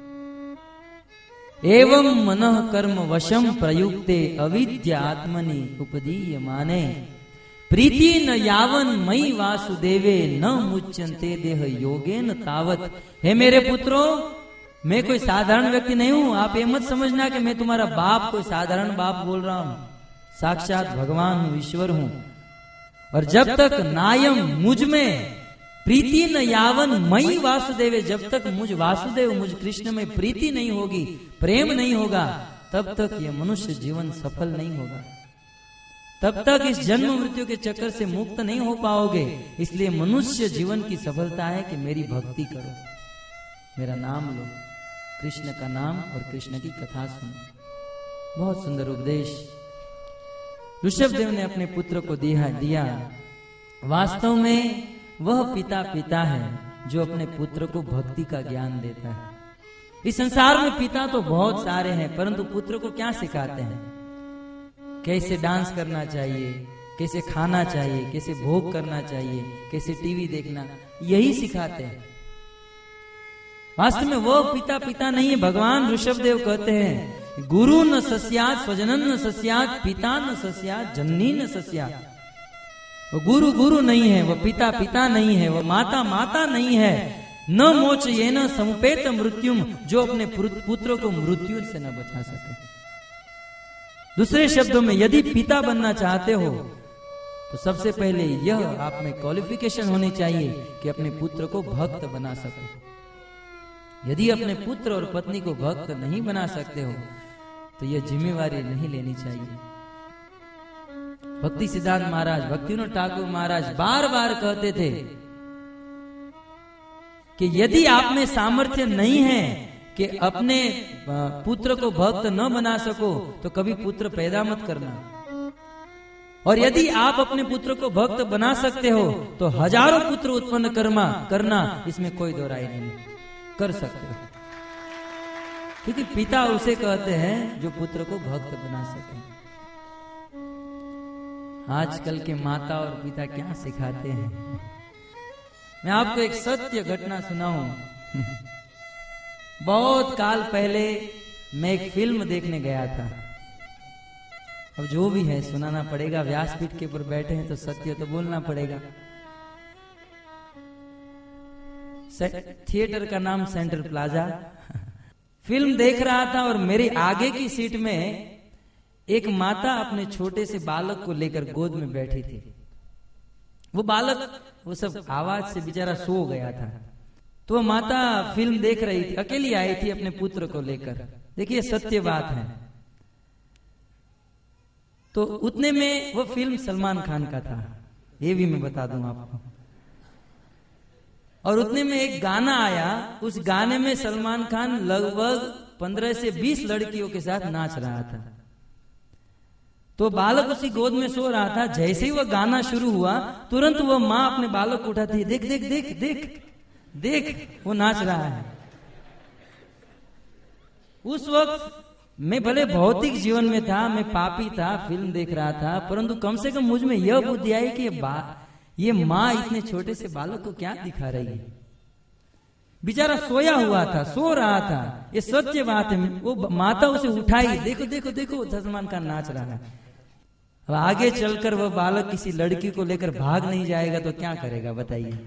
एवं मनः कर्म वशम प्रयुक्ते अविद्या आत्मनि उपदीय माने प्रीति न यावन मई वासुदेवे न मुच्यन्ते देह योगेन तावत। हे मेरे पुत्रों, मैं कोई साधारण व्यक्ति नहीं हूं। आप ये मत समझना कि मैं तुम्हारा बाप कोई साधारण बाप बोल रहा हूं। साक्षात भगवान हूं, ईश्वर हूं। और जब तक नायम मुझ में प्रीति न यावन मई वासुदेवे, जब तक मुझ वासुदेव मुझ कृष्ण में प्रीति नहीं होगी, प्रेम नहीं होगा, तब तक ये मनुष्य जीवन सफल नहीं होगा। तब तक इस जन्म मृत्यु के चक्कर से मुक्त नहीं हो पाओगे। इसलिए मनुष्य जीवन की सफलता है कि मेरी भक्ति करो, मेरा नाम लो, कृष्ण का नाम और कृष्ण की कथा सुनो। बहुत सुंदर उपदेश ऋषभदेव ने अपने पुत्र को दिया। वास्तव में वह पिता है जो अपने पुत्र को भक्ति का ज्ञान देता है। इस संसार में पिता तो बहुत सारे हैं, परंतु पुत्र को क्या सिखाते हैं? कैसे डांस करना चाहिए, कैसे खाना चाहिए, कैसे भोग करना चाहिए, कैसे टीवी देखना, यही सिखाते हैं। वास्तव में वो पिता नहीं है। भगवान ऋषभदेव कहते हैं गुरु न सस्यात् स्वजनन न सस्यात् पिता न सस्यात् जननी न सस्यात्। वो गुरु नहीं है, वो पिता नहीं है, वो माता नहीं है। न मोच ये न समुपेत मृत्युम, जो अपने पुत्र को मृत्यु से न बचा सके। दूसरे शब्दों में यदि पिता बनना चाहते हो तो सबसे पहले यह आप में क्वालिफिकेशन होनी चाहिए कि अपने पुत्र को भक्त बना सको। यदि अपने पुत्र और पत्नी को भक्त नहीं बना सकते हो तो यह जिम्मेवारी नहीं लेनी चाहिए। भक्ति सिद्धांत महाराज, भक्तिविनोद ठाकुर महाराज बार बार कहते थे कि यदि आप में सामर्थ्य नहीं है कि अपने पुत्र को भक्त न बना सको तो कभी पुत्र पैदा मत करना। और यदि आप अपने पुत्र को भक्त बना सकते हो तो हजारों पुत्र उत्पन्न करना, इसमें कोई दो राय नहीं, कर सकते हो। क्योंकि पिता उसे कहते हैं जो पुत्र को भक्त बना सके। आजकल के माता और पिता क्या सिखाते हैं? मैं आपको एक सत्य घटना सुनाऊं। बहुत काल पहले मैं एक फिल्म देखने गया था। अब जो भी है सुनाना पड़ेगा, व्यासपीठ के ऊपर बैठे हैं तो सत्य तो बोलना पड़ेगा। थिएटर का नाम सेंट्रल प्लाजा। फिल्म देख रहा था और मेरे आगे की सीट में एक माता अपने छोटे से बालक को लेकर गोद में बैठी थी। वो बालक वो सब आवाज से बेचारा सो गया था। तो वो माता फिल्म देख रही थी, अकेली आई थी अपने पुत्र को लेकर। देखिए सत्य बात है। तो उतने में वो फिल्म सलमान खान का था, ये भी मैं बता दूं आपको। और उतने में एक गाना आया, उस गाने में सलमान खान लगभग 15 से 20 लड़कियों के साथ नाच रहा था। तो बालक उसी गोद में सो रहा था। जैसे ही वह गाना शुरू हुआ तुरंत वह माँ अपने बालक को उठाती है, देख देख देख देख देख वो नाच रहा है। उस वक्त मैं भले भौतिक जीवन में था, मैं पापी था, फिल्म देख रहा था, परंतु कम से कम मुझ में यह बुद्धि आई कि ये माँ इतने छोटे से बालक को क्या दिखा रही है। बेचारा सोया हुआ था, सो रहा था, ये सत्य बात है। वो माता उसे उठाई, देखो देखो देखो सलमान खान नाच रहा है। अब आगे चलकर वह बालक किसी लड़की को लेकर भाग नहीं जाएगा तो क्या करेगा बताइए।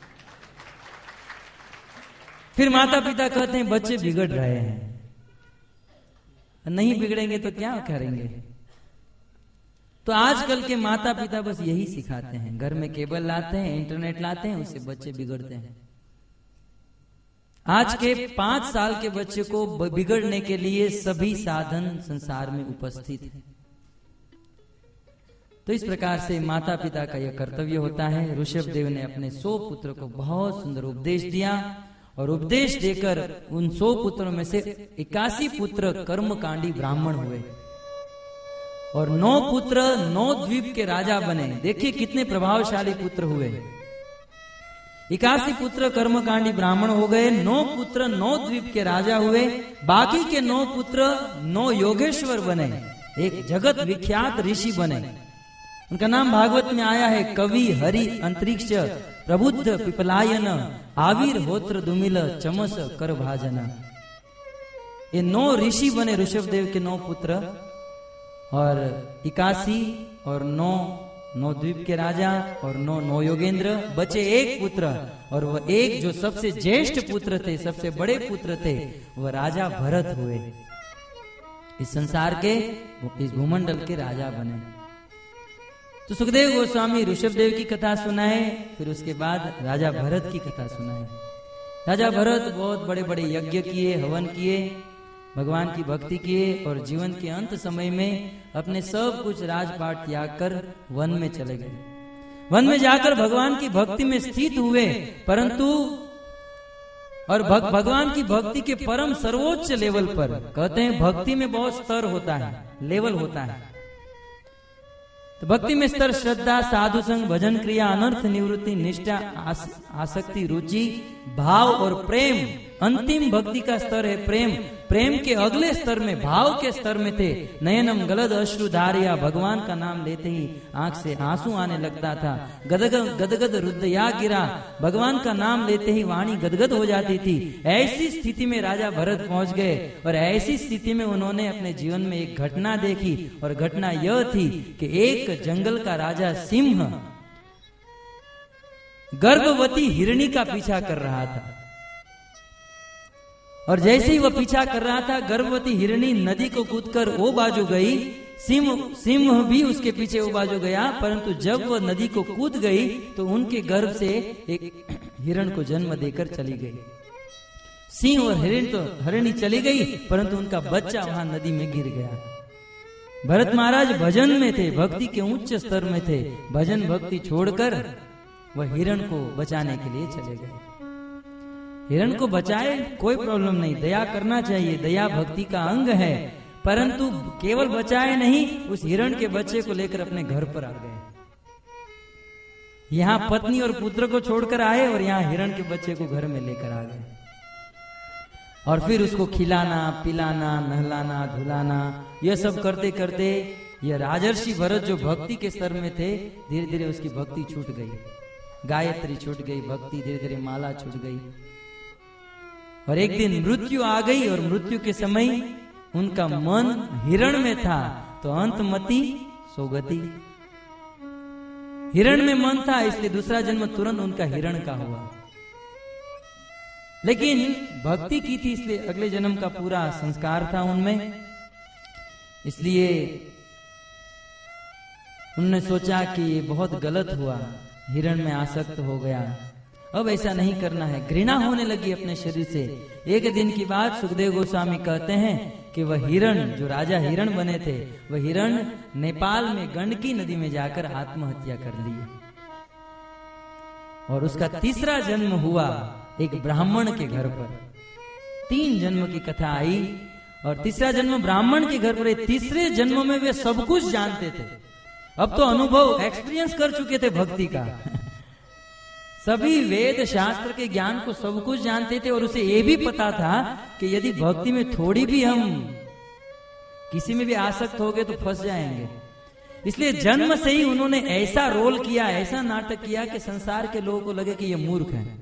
फिर माता पिता कहते हैं बच्चे बिगड़ रहे हैं, नहीं बिगड़ेंगे तो क्या करेंगे। तो आजकल के माता पिता बस यही सिखाते हैं, घर में केबल लाते हैं, इंटरनेट लाते हैं, उससे बच्चे बिगड़ते हैं। आज के 5 साल के बच्चे को बिगड़ने के लिए सभी साधन संसार में उपस्थित हैं। तो इस प्रकार से माता पिता का यह कर्तव्य होता है। ऋषभ देव ने अपने 100 पुत्र को बहुत सुंदर उपदेश दिया और उपदेश देकर उन 100 पुत्रों में से 81 पुत्र कर्मकांडी ब्राह्मण हुए और 9 पुत्र 9 द्वीप के राजा बने। देखिए कितने प्रभावशाली पुत्र हुए। 81 पुत्र कर्मकांडी ब्राह्मण हो गए, 9 पुत्र 9 द्वीप के राजा हुए, बाकी के 9 पुत्र 9 योगेश्वर बने, एक जगत विख्यात ऋषि बने। उनका नाम भागवत में आया है, कवि हरि अंतरिक्ष प्रबुद्ध पिपलायन आविर होत्र दुमिल चमस कर भाजन। ये 9 ऋषि बने ऋषभ देव के 9 पुत्र और 81 और 9 द्वीप के राजा और 9 योगेंद्र, बचे एक पुत्र और वह एक जो सबसे ज्येष्ठ पुत्र थे, सबसे बड़े पुत्र थे, वह राजा भरत हुए। इस संसार के, इस भूमंडल के राजा बने। तो सुखदेव गोस्वामी ऋषभ देव की कथा सुनाए, फिर उसके बाद राजा भरत की कथा सुनाए। राजा भरत बहुत बड़े बड़े यज्ञ किए, हवन किए, भगवान की भक्ति किए और जीवन के अंत समय में अपने सब कुछ राजपाट त्याग कर वन में चले गए। वन में जाकर भगवान की भक्ति में स्थित हुए, परंतु और भगवान की भक्ति के परम सर्वोच्च लेवल पर, कहते हैं भक्ति में बहुत स्तर होता है, लेवल होता है। तो भक्ति में स्तर श्रद्धा, साधु संग, भजन क्रिया, अनर्थ निवृत्ति, निष्ठा, आसक्ति, रुचि, भाव और प्रेम। अंतिम भक्ति का स्तर है प्रेम। प्रेम के अगले स्तर में, भाव के स्तर में थे नयनम गलद अश्रु धारिया, भगवान का नाम लेते ही आंख से आंसू आने लगता था। गदगद रुद्रया गिरा, भगवान का नाम लेते ही वाणी गदगद हो जाती थी। ऐसी स्थिति में राजा भरत पहुंच गए और ऐसी स्थिति में उन्होंने अपने जीवन में एक घटना देखी और घटना यह थी कि एक जंगल का राजा सिंह गर्भवती हिरणी का पीछा कर रहा था और जैसे ही वह पीछा कर रहा था, गर्भवती हिरणी नदी को कूदकर वो बाजू गई, सिंह भी उसके वो बाजू गया, परंतु जब वह नदी को कूद गई तो उनके गर्भ से एक हिरण को जन्म देकर चली गई। सिंह और हिरणी चली गई, परंतु उनका बच्चा वहां नदी में गिर गया। भरत महाराज भजन में थे, भक्ति के उच्च स्तर में थे। भजन भक्ति छोड़कर वह हिरण को बचाने के लिए चले गए। हिरण को बचाए, कोई प्रॉब्लम नहीं, दया करना चाहिए, दया भक्ति का अंग है, परंतु केवल बचाए नहीं, उस हिरण के बच्चे को लेकर अपने घर पर आ गए। यहाँ पत्नी और पुत्र को छोड़कर आए और यहाँ हिरण के बच्चे को घर में लेकर आ गए और फिर उसको खिलाना, पिलाना, नहलाना, धुलाना, यह सब करते करते यह राजर्षि भरत जो भक्ति के स्तर में थे, धीरे धीरे उसकी भक्ति छूट गई, गायत्री छूट गई, भक्ति धीरे धीरे माला छूट गई और एक दिन मृत्यु आ गई और मृत्यु के समय उनका मन हिरण में था तो अंतमति सोगति। हिरण में मन था इसलिए दूसरा जन्म तुरंत उनका हिरण का हुआ, लेकिन भक्ति की थी इसलिए अगले जन्म का पूरा संस्कार था उनमें। इसलिए उन्होंने सोचा कि ये बहुत गलत हुआ, हिरण में आसक्त हो गया, अब ऐसा नहीं करना है। घृणा होने लगी अपने शरीर से। एक दिन की बात सुखदेव गोस्वामी कहते हैं कि वह हिरण, जो राजा हिरण बने थे, वह हिरण नेपाल में गंडकी नदी में जाकर आत्महत्या कर ली और उसका तीसरा जन्म हुआ एक ब्राह्मण के घर पर। 3 जन्म की कथा आई और तीसरा जन्म ब्राह्मण के घर पर। तीसरे जन्म में वे सब कुछ जानते थे, अब तो अनुभव, एक्सपीरियंस कर चुके थे भक्ति का। सभी वेद शास्त्र के ज्ञान को सब कुछ जानते थे और उसे ये भी पता था कि यदि भक्ति में थोड़ी भी हम किसी में भी आसक्त हो गए तो फंस जाएंगे। इसलिए जन्म से ही उन्होंने ऐसा रोल किया, ऐसा नाटक किया कि संसार के लोगों को लगे कि ये मूर्ख हैं,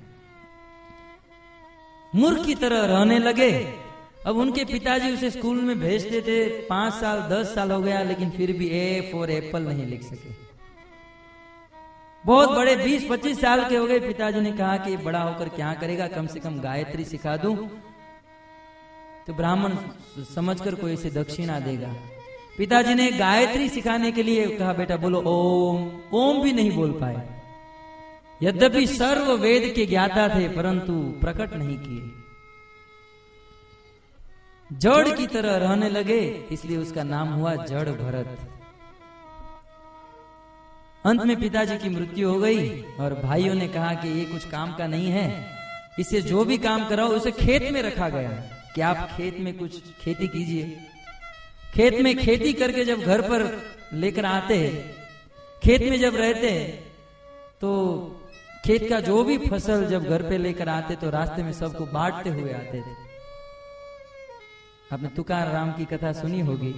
मूर्ख की तरह रहने लगे। अब उनके पिताजी उसे स्कूल में भेजते थे, 5 साल 10 साल हो गया, लेकिन फिर भी ए फॉर एप्पल नहीं लिख सके। बहुत बड़े 20-25 साल के हो गए। पिताजी ने कहा कि बड़ा होकर क्या करेगा, कम से कम गायत्री सिखा दूं तो ब्राह्मण समझकर कोई इसे दक्षिणा देगा। पिताजी ने गायत्री सिखाने के लिए कहा, बेटा बोलो ओम। ओम भी नहीं बोल पाए, यद्यपि सर्व वेद के ज्ञाता थे, परंतु प्रकट नहीं किए। जड़ की तरह रहने लगे, इसलिए उसका नाम हुआ जड़ भरत। अंत में पिताजी की मृत्यु हो गई और भाइयों ने कहा कि ये कुछ काम का नहीं है, इसे जो भी काम कराओ उसे खेत में रखा गया कि आप खेत में कुछ खेती कीजिए। खेत में खेती करके जब घर पर लेकर आते, खेत में जब रहते तो खेत का जो भी फसल जब घर पे लेकर आते तो रास्ते में सबको बांटते हुए आते थे। आपने तुकाराम की कथा सुनी होगी।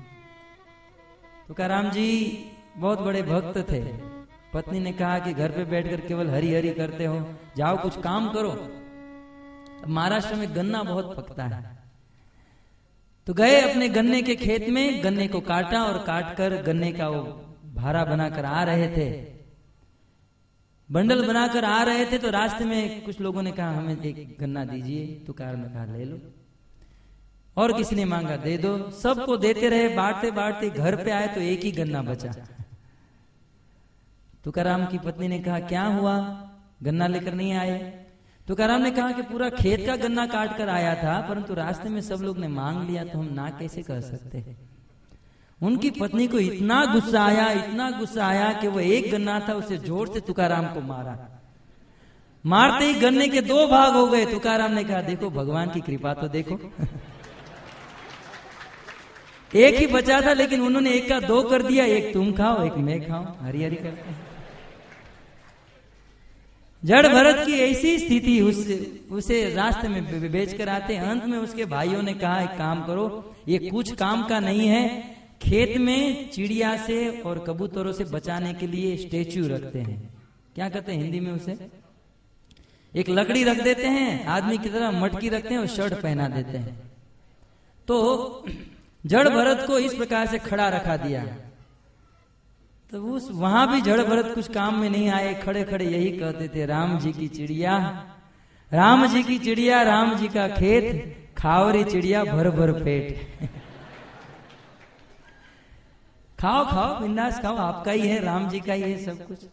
तुकाराम जी बहुत बड़े भक्त थे। पत्नी ने कहा कि घर पे बैठकर केवल हरी हरी करते हो, जाओ कुछ काम करो। महाराष्ट्र में गन्ना बहुत पकता है, तो गए अपने गन्ने के खेत में, गन्ने को काटा और काटकर गन्ने का वो भारा बनाकर आ रहे थे, बंडल बनाकर आ रहे थे। तो रास्ते में कुछ लोगों ने कहा हमें एक गन्ना दीजिए। तुकाराम ने कहा ले लो, और किसी ने मांगा दे दो, सबको देते रहे, बांटते बांटते घर पे आए तो एक ही गन्ना बचा। तुकाराम की पत्नी ने कहा क्या हुआ, गन्ना लेकर नहीं आए? तुकाराम ने कहा कि पूरा खेत का गन्ना काट कर आया था, परंतु रास्ते में सब लोग ने मांग लिया तो हम ना कैसे कर सकते। उनकी पत्नी को इतना गुस्सा आया, इतना गुस्सा आया कि वो एक गन्ना था उसे जोर से तुकाराम को मारा। मारते ही गन्ने के 2 भाग हो गए। तुकाराम ने कहा देखो भगवान की कृपा तो देखो। एक ही बचा था, लेकिन उन्होंने एक का 2 कर दिया, एक तुम खाओ एक मैं खाऊं, हरी हरी करते हैं। जड़ भरत की ऐसी स्थिति, उसे रास्ते में बेच कर आते। अंत में उसके भाइयों ने कहा एक काम करो, ये कुछ काम का नहीं है, खेत में चिड़िया से और कबूतरों से बचाने के लिए स्टेच्यू रखते हैं। क्या कहते हैं हिंदी में उसे? एक लकड़ी रख देते हैं, आदमी की तरह मटकी रखते हैं और शर्ट पहना देते हैं। तो जड़ भरत को इस प्रकार से खड़ा रखा दिया। तो उस वहां भी जड़ भरत कुछ काम में नहीं आए, खड़े खड़े यही कहते थे राम जी की चिड़िया, राम जी की चिड़िया, राम जी का खेत, खाओ रे चिड़िया भर भर पेट। खाओ खाओ बिंदास खाओ, आपका ही है, राम जी का ही है सब कुछ।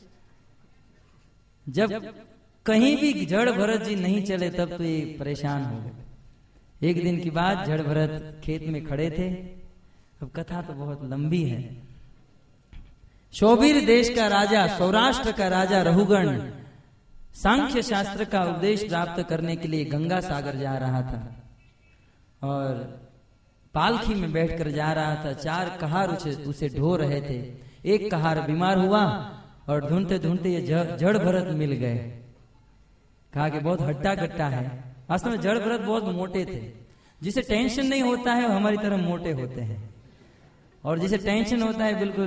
जब कहीं भी जड़ भरत जी नहीं चले तब तो ये परेशान हो गए। एक दिन की बात, जड़ भरत खेत में खड़े थे। अब कथा तो बहुत लंबी है। शोभिर देश का राजा, सौराष्ट्र का राजा रहुगण सांख्य शास्त्र का उपदेश प्राप्त करने के लिए गंगा सागर जा रहा था और पालखी में बैठकर जा रहा था। 4 कहार उसे ढो रहे थे। एक कहार बीमार हुआ और ढूंढते ढूंढते ये जड़ भरत मिल गए। कहा कि बहुत हट्टा कट्टा है। वास्तव में जड़ भरत बहुत मोटे थे। जिसे टेंशन नहीं होता है वो हमारी तरह मोटे होते हैं, और जिसे टेंशन होता है बिल्कुल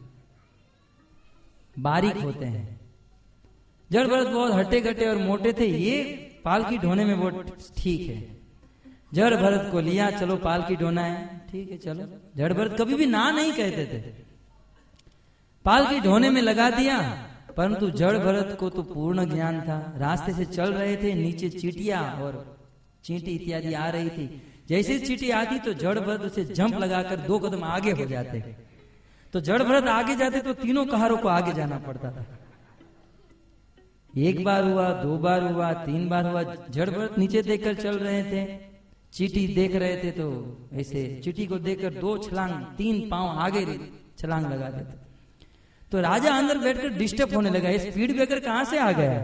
बारीक होते हैं। जड़ भरत बहुत हट्टे कट्टे और मोटे थे। ये पालकी ढोने में बहुत ठीक है। जड़ भरत को लिया, चलो पालकी ढोना है, ठीक है चलो। जड़ भरत कभी भी ना नहीं कहते थे। पालकी ढोने में लगा दिया, परंतु जड़ भरत को तो पूर्ण ज्ञान था। रास्ते से चल रहे थे, नीचे चींटियां और चींटी इत्यादि आ रही थी। जैसे चींटी आती तो जड़ भरत उसे जंप लगाकर 2 कदम आगे हो जाते। तो जड़ भरत आगे जाते तो तीनों कहारों को आगे जाना पड़ता था। 1 बार हुआ, 2 बार हुआ, 3 बार हुआ। जड़ भरत नीचे देखकर चल रहे थे, चींटी देख रहे थे, तो ऐसे चींटी को देखकर 2 छलांग, 3 पांव आगे छलांग लगा देते। तो राजा अंदर बैठकर डिस्टर्ब होने लगा, ये स्पीड ब्रेकर कहां से आ गया?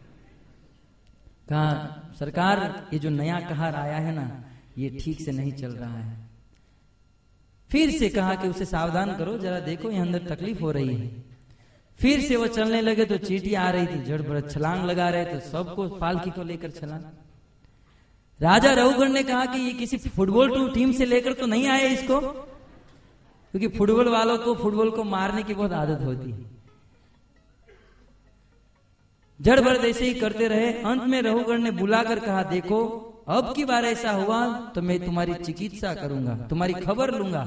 कहा सरकार ये जो नया कहार आया है ना, ये ठीक से नहीं चल रहा है। फिर से कहा कि उसे सावधान करो, जरा देखो यहाँ अंदर तकलीफ हो रही है। फिर से वो चलने लगे तो चींटी आ रही थी, जड़ भरत छलांग लगा रहे तो सबको पालकी को लेकर छलांग। राजा रघुगण ने कहा कि ये किसी फुटबॉल टीम से लेकर तो नहीं आए इसको, क्योंकि फुटबॉल वालों को फुटबॉल को मारने की बहुत आदत होती है। जड़ भरत ऐसे ही करते रहे। अंत में रघुगण ने बुलाकर कहा, देखो अब की बार ऐसा हुआ तो मैं तुम्हारी चिकित्सा करूंगा, तुम्हारी खबर लूंगा।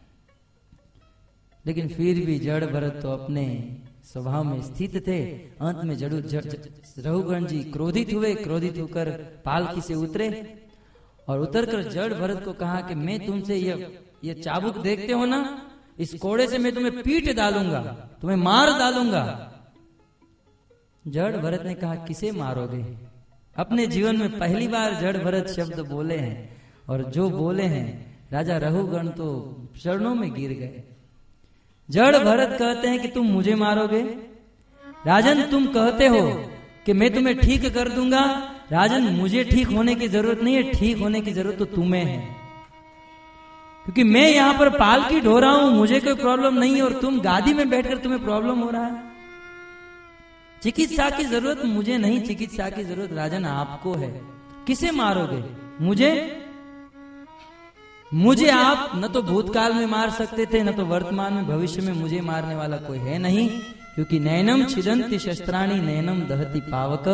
लेकिन फिर भी जड़ भरत तो अपने स्वभाव में स्थित थे। अंत में रघुगण जी क्रोधित हुए। क्रोधित होकर पालकी से उतरे और उतरकर जड़ भरत को कहा कि मैं तुमसे ये चाबुक देखते हो ना, इस कोड़े से मैं तुम्हें पीट डालूंगा, तुम्हें मार डालूंगा। जड़ भरत ने कहा, किसे मारोगे? अपने जीवन में पहली बार जड़ भरत शब्द बोले हैं, और जो बोले हैं राजा रघुगण तो चरणों में गिर गए। जड़ भरत कहते हैं कि तुम मुझे मारोगे? राजन तुम कहते हो कि मैं तुम्हें ठीक कर दूंगा। राजन मुझे ठीक होने की जरूरत नहीं है, ठीक होने की जरूरत तो तुम्हें है, क्योंकि मैं यहां पर पालकी ढो रहा हूं, मुझे कोई प्रॉब्लम नहीं है, और तुम गादी में बैठकर तुम्हें प्रॉब्लम हो रहा है। चिकित्सा की जरूरत मुझे नहीं, चिकित्सा की जरूरत राजन आपको है। किसे मारोगे? मुझे आप न तो भूतकाल में मार सकते थे, न तो वर्तमान में, भविष्य में मुझे मारने वाला कोई है नहीं, क्योंकि नैनम छिदन्ति शस्त्राणि नैनम दहति पावक।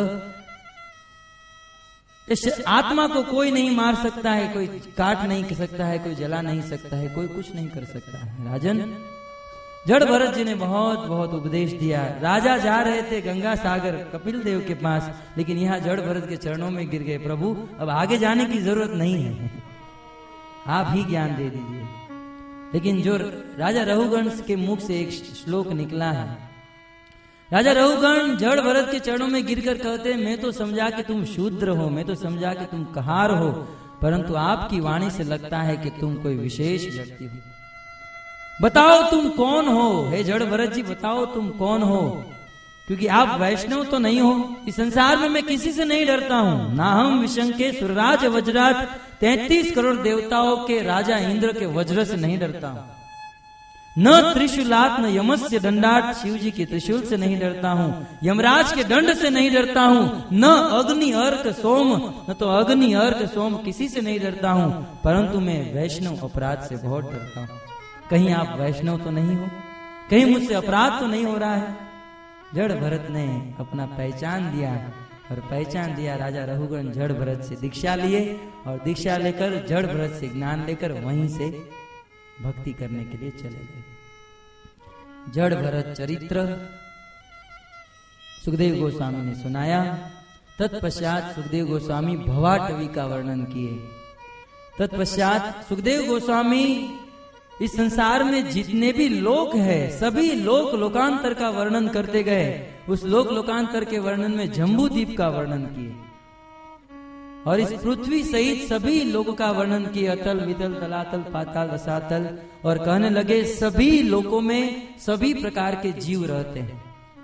इस आत्मा को कोई नहीं मार सकता है, कोई काट नहीं सकता है, कोई जला नहीं सकता है, कोई कुछ नहीं कर सकता है। राजन जड़ भरत जी ने बहुत बहुत उपदेश दिया। राजा जा रहे थे गंगा सागर कपिल देव के पास, लेकिन यहाँ जड़ भरत के चरणों में गिर गए, प्रभु अब आगे जाने की जरूरत नहीं है, आप ही ज्ञान दे दीजिए। लेकिन जो राजा रघुगण के मुख से एक श्लोक निकला है, राजा रघुगण जड़ भरत के चरणों में गिरकर कहते, मैं तो समझा कि तुम शूद्र हो, मैं तो समझा कि तुम कहार हो, परंतु आपकी वाणी से लगता है कि तुम कोई विशेष व्यक्ति हो। बताओ तुम कौन हो? हे जड़ भरत जी बताओ तुम कौन हो, क्योंकि आप वैष्णव तो नहीं हो। इस संसार में मैं किसी से नहीं डरता हूं, ना हम विशंके सुरराज वज्राट 33 करोड़ देवताओं के राजा इंद्र के वज्र से नहीं डरता हूं, न त्रिशूलात न यमस्य दंडाट शिव जी के त्रिशूल से नहीं डरता हूं, यमराज के दंड से नहीं डरता हूं, न अग्नि अर्क सोम, न तो अग्नि अर्क सोम किसी से नहीं डरता हूं, परंतु मैं वैष्णव अपराध से बहुत डरता हूं। कहीं आप वैष्णव तो नहीं हो? कहीं मुझसे अपराध तो नहीं हो रहा है? जड़ भरत ने अपना पहचान दिया, और पहचान दिया राजा रघुगण जड़ भरत से दीक्षा लिए, और दीक्षा लेकर जड़ भरत से ज्ञान लेकर वहीं से भक्ति करने के लिए चले गए। जड़ भरत चरित्र सुखदेव गोस्वामी ने सुनाया। तत्पश्चात सुखदेव गोस्वामी भवाटवी का वर्णन किए। तत्पश्चात सुखदेव गोस्वामी इस संसार में जितने भी लोक है, सभी लोकांतर का वर्णन करते गए। उस लोकांतर के वर्णन में जम्बूद्वीप का वर्णन किए, और इस पृथ्वी सहित सभी लोक का वर्णन किए, अतल वितल तलातल पाताल रसातल, और कहने लगे सभी लोकों में सभी प्रकार के जीव रहते हैं।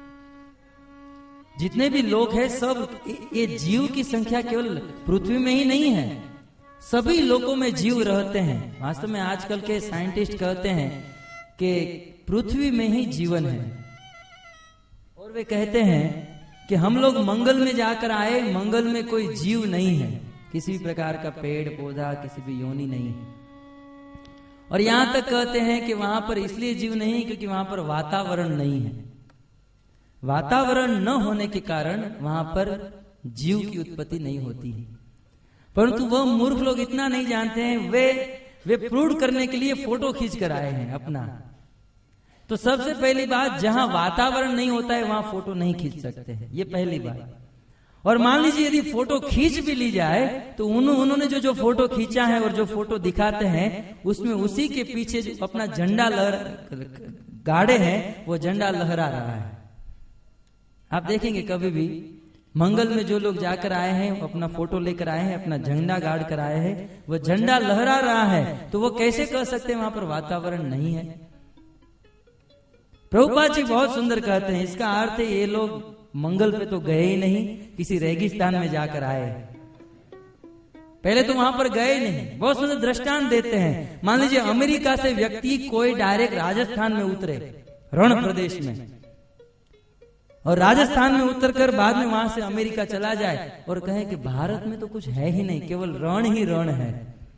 जितने भी लोक है सब, ये जीव की संख्या केवल पृथ्वी में ही नहीं है, सभी लोकों में जीव रहते हैं। वास्तव में आजकल के साइंटिस्ट कहते हैं कि पृथ्वी में ही जीवन है, और वे कहते हैं कि हम लोग मंगल में जाकर आए, मंगल में कोई जीव नहीं है, किसी भी प्रकार का पेड़ पौधा, किसी भी योनि नहीं है। और यहां तक कहते हैं कि वहां पर इसलिए जीव नहीं क्योंकि वहां पर वातावरण नहीं है। वातावरण न होने के कारण वहां पर जीव की उत्पत्ति नहीं होती है। परंतु वह मूर्ख लोग इतना नहीं जानते हैं, वे प्रूव करने के लिए फोटो खींच कर आए हैं अपना। तो सबसे पहली बात, जहां वातावरण नहीं होता है वहां फोटो नहीं खींच सकते हैं, ये पहली बात। और मान लीजिए यदि फोटो खींच भी ली जाए तो उन्होंने जो फोटो खींचा है और जो फोटो दिखाते हैं उसमें उसी के पीछे जो अपना झंडा गाड़े हैं वो झंडा लहरा रहा है। आप देखेंगे कभी भी मंगल में जो लोग जाकर आए हैं, अपना फोटो लेकर आए हैं, अपना झंडा गाड़ कर आए हैं, वो झंडा लहरा रहा है, तो वो कैसे कह सकते हैं वहां पर वातावरण नहीं है? प्रभुपाद जी बहुत सुंदर कहते हैं, इसका अर्थ है ये लोग मंगल पे तो गए ही नहीं, किसी रेगिस्तान में जाकर आए, पहले तो वहां पर गए नहीं। बहुत सुंदर दृष्टांत देते हैं। मान लीजिए अमेरिका से व्यक्ति कोई डायरेक्ट राजस्थान में उतरे, रण प्रदेश में, और राजस्थान में उतरकर बाद में वहां से अमेरिका चला जाए और कहे कि भारत में तो कुछ है ही नहीं, केवल रण ही रण है।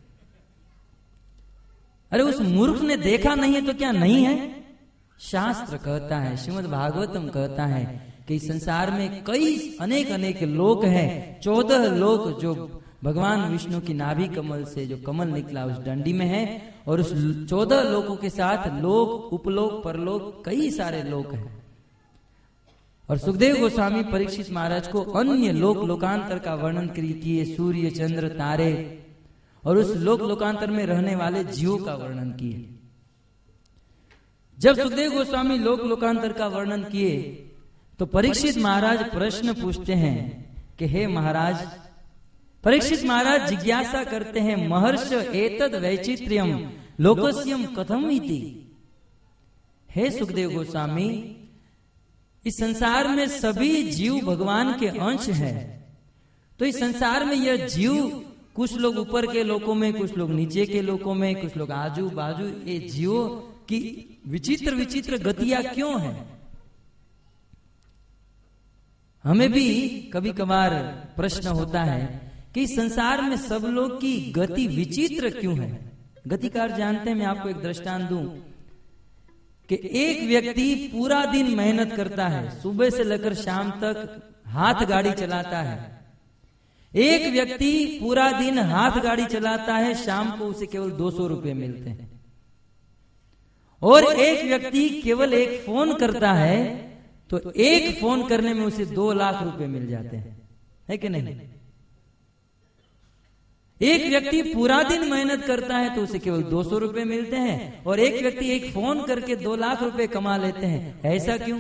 अरे उस मूर्ख ने देखा नहीं है तो क्या नहीं है? शास्त्र कहता है, श्रीमद् भागवतम कहता है कि संसार में कई अनेक लोक हैं, 14 लोक जो भगवान विष्णु की नाभि कमल से जो कमल निकला उस डंडी में है, और उस 14 लोकों के साथ लोक, उपलोक, परलोक, कई सारे लोक हैं। और सुखदेव गोस्वामी परीक्षित महाराज को अन्य लोक लोकांतर का वर्णन किए, सूर्य, चंद्र, तारे और उस लोक लोकांतर में रहने वाले जीवों का वर्णन किए। जब सुखदेव गोस्वामी लोक लोकांतर का वर्णन किए तो परीक्षित महाराज प्रश्न पूछते हैं कि हे महाराज, परीक्षित महाराज जिज्ञासा करते हैं, महर्ष एतद वैचित्र्यम लोकस्यम कथम इति। हे सुखदेव गोस्वामी, इस संसार में सभी जीव भगवान के अंश हैं, तो इस संसार में यह जीव, कुछ लोग ऊपर के लोकों में, कुछ लोग नीचे के लोकों में, कुछ लोग आजू बाजू, ये जीवों की विचित्र विचित्र गतियां क्यों हैं? हमें भी कभी कभार प्रश्न होता है कि संसार में सब लोग की गति विचित्र क्यों है? गतिकार जानते हैं, मैं आपको एक दृष्टांत दूं कि एक व्यक्ति पूरा दिन मेहनत करता है, सुबह से लेकर शाम तक हाथ गाड़ी चलाता है। एक व्यक्ति पूरा दिन हाथ गाड़ी चलाता है, शाम को उसे केवल 200 रुपए मिलते हैं। और एक व्यक्ति केवल एक फोन करता है, तो एक फोन करने में उसे 2 लाख रुपए मिल जाते हैं, है कि नहीं? एक व्यक्ति पूरा दिन मेहनत करता है तो उसे केवल 200 रुपए मिलते हैं, और एक व्यक्ति एक फोन करके 2 लाख रुपए कमा लेते हैं। ऐसा क्यों?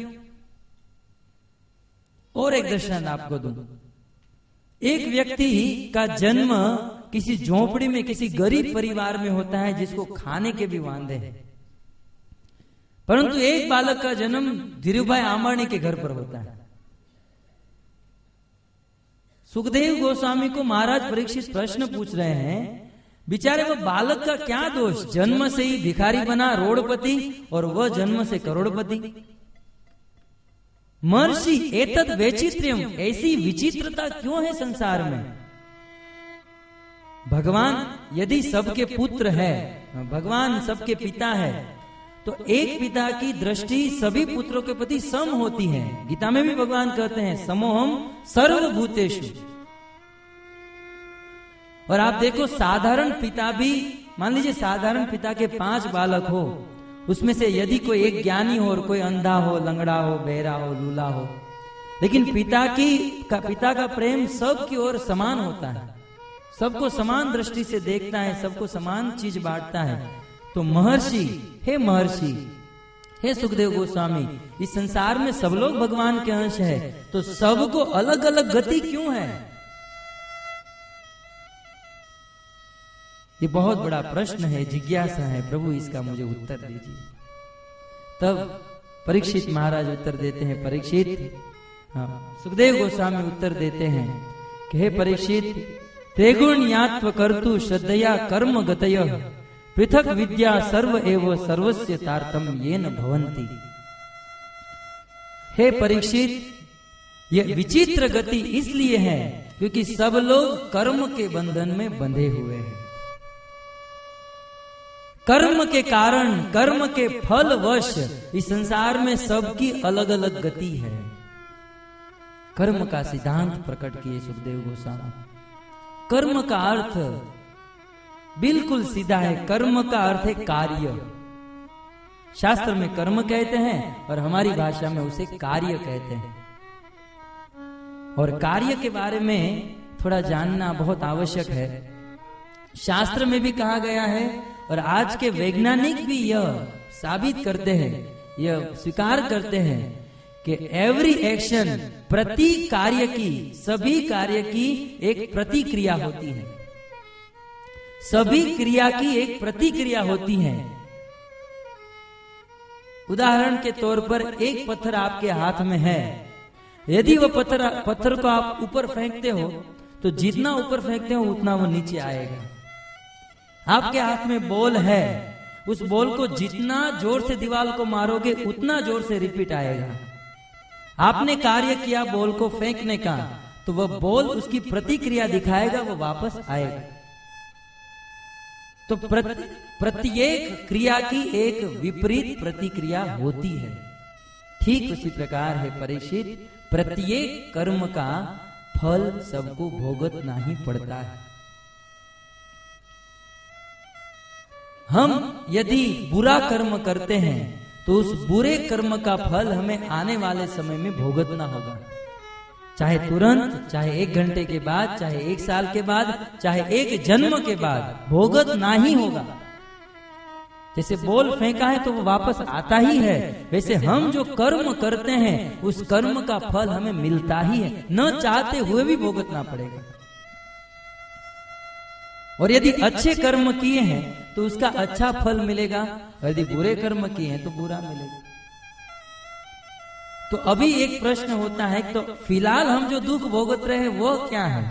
और एक दृष्टांत आपको दूं। एक व्यक्ति का जन्म किसी झोपड़ी में, किसी गरीब परिवार में होता है जिसको खाने के भी वांदे हैं, परंतु एक बालक का जन्म धीरूभाई आंबानी के घर पर होता है। सुखदेव गोस्वामी को महाराज परीक्षित प्रश्न पूछ रहे हैं, बेचारे वो बालक का क्या दोष? जन्म से ही भिखारी बना, रोडपति, और वह जन्म से करोड़पति। महर्षि एतद वैचित्र्यम, ऐसी विचित्रता क्यों है संसार में? भगवान यदि सबके पुत्र है, भगवान सबके पिता है, तो एक पिता की दृष्टि सभी पुत्रों के प्रति सम होती है। गीता में भी भगवान कहते हैं समोहम सर्वभूतेषु। और आप देखो, साधारण पिता भी, मान लीजिए साधारण पिता के 5 बालक हो, उसमें से यदि कोई एक ज्ञानी हो और कोई अंधा हो, लंगड़ा हो, बहरा हो, लूला हो, लेकिन पिता का प्रेम सबकी ओर समान होता है, सबको समान दृष्टि से देखता है, सबको समान चीज बांटता है। तो महर्षि, हे सुखदेव गोस्वामी, इस संसार में सब लोग भगवान के अंश है, तो सबको अलग अलग गति क्यों है? ये बहुत बड़ा प्रश्न है, जिज्ञासा है। प्रभु इसका मुझे उत्तर दीजिए। तब परीक्षित महाराज उत्तर देते हैं, सुखदेव गोस्वामी उत्तर देते हैं कि हे परीक्षित, त्रिगुण यात्व कर्तु श्रद्धया कर्म गतयः पृथक विद्या सर्व एव सर्वस्य तारतम्येन भवन्ति। हे परीक्षित, यह विचित्र गति इसलिए है क्योंकि सब लोग कर्म के बंधन में बंधे हुए हैं। कर्म के कारण, कर्म के फल वश इस संसार में सबकी अलग अलग गति है। कर्म का सिद्धांत प्रकट किए सुखदेव गोस्वामी। कर्म का अर्थ बिल्कुल सीधा है। कर्म का अर्थ है कार्य। शास्त्र में कर्म कहते हैं और हमारी भाषा में उसे कार्य कहते हैं। और कार्य के बारे में थोड़ा जानना बहुत आवश्यक है। शास्त्र में भी कहा गया है और आज के वैज्ञानिक भी यह साबित करते हैं, यह स्वीकार करते हैं कि एवरी एक्शन, प्रति कार्य की, सभी कार्य की एक प्रतिक्रिया होती है। सभी क्रिया की एक प्रतिक्रिया होती है। उदाहरण के तौर पर एक पत्थर आपके हाथ में है, यदि वह पत्थर को आप ऊपर फेंकते हो तो जितना ऊपर फेंकते हो उतना वो नीचे आएगा। आपके हाथ में बॉल है, उस बॉल को जितना जोर से दीवार को मारोगे उतना जोर से रिपीट आएगा। आपने कार्य किया बोल को फेंकने का, तो वह बोल उसकी प्रतिक्रिया दिखाएगा, वो वापस आएगा। तो प्रत्येक क्रिया की एक विपरीत प्रतिक्रिया होती है। ठीक उसी प्रकार है परीक्षित, प्रत्येक कर्म का फल सबको भोगतना ही पड़ता है। हम यदि बुरा कर्म करते हैं तो उस बुरे कर्म का फल हमें आने वाले समय में भोगतना होगा, चाहे तुरंत, चाहे 1 घंटे के बाद, चाहे 1 साल के बाद, चाहे 1 जन्म के बाद, भोगतना ही होगा। जैसे बोल फेंका है तो वो वापस आता ही है, वैसे हम जो कर्म करते हैं उस कर्म का फल हमें मिलता ही है, न चाहते हुए भी भोगतना पड़ेगा। और यदि अच्छे कर्म किए हैं तो उसका अच्छा फल मिलेगा, और यदि बुरे कर्म किए हैं तो बुरा मिलेगा। तो अभी एक प्रश्न होता है, तो फिलहाल हम जो दुख भोगत रहे हैं वो क्या है?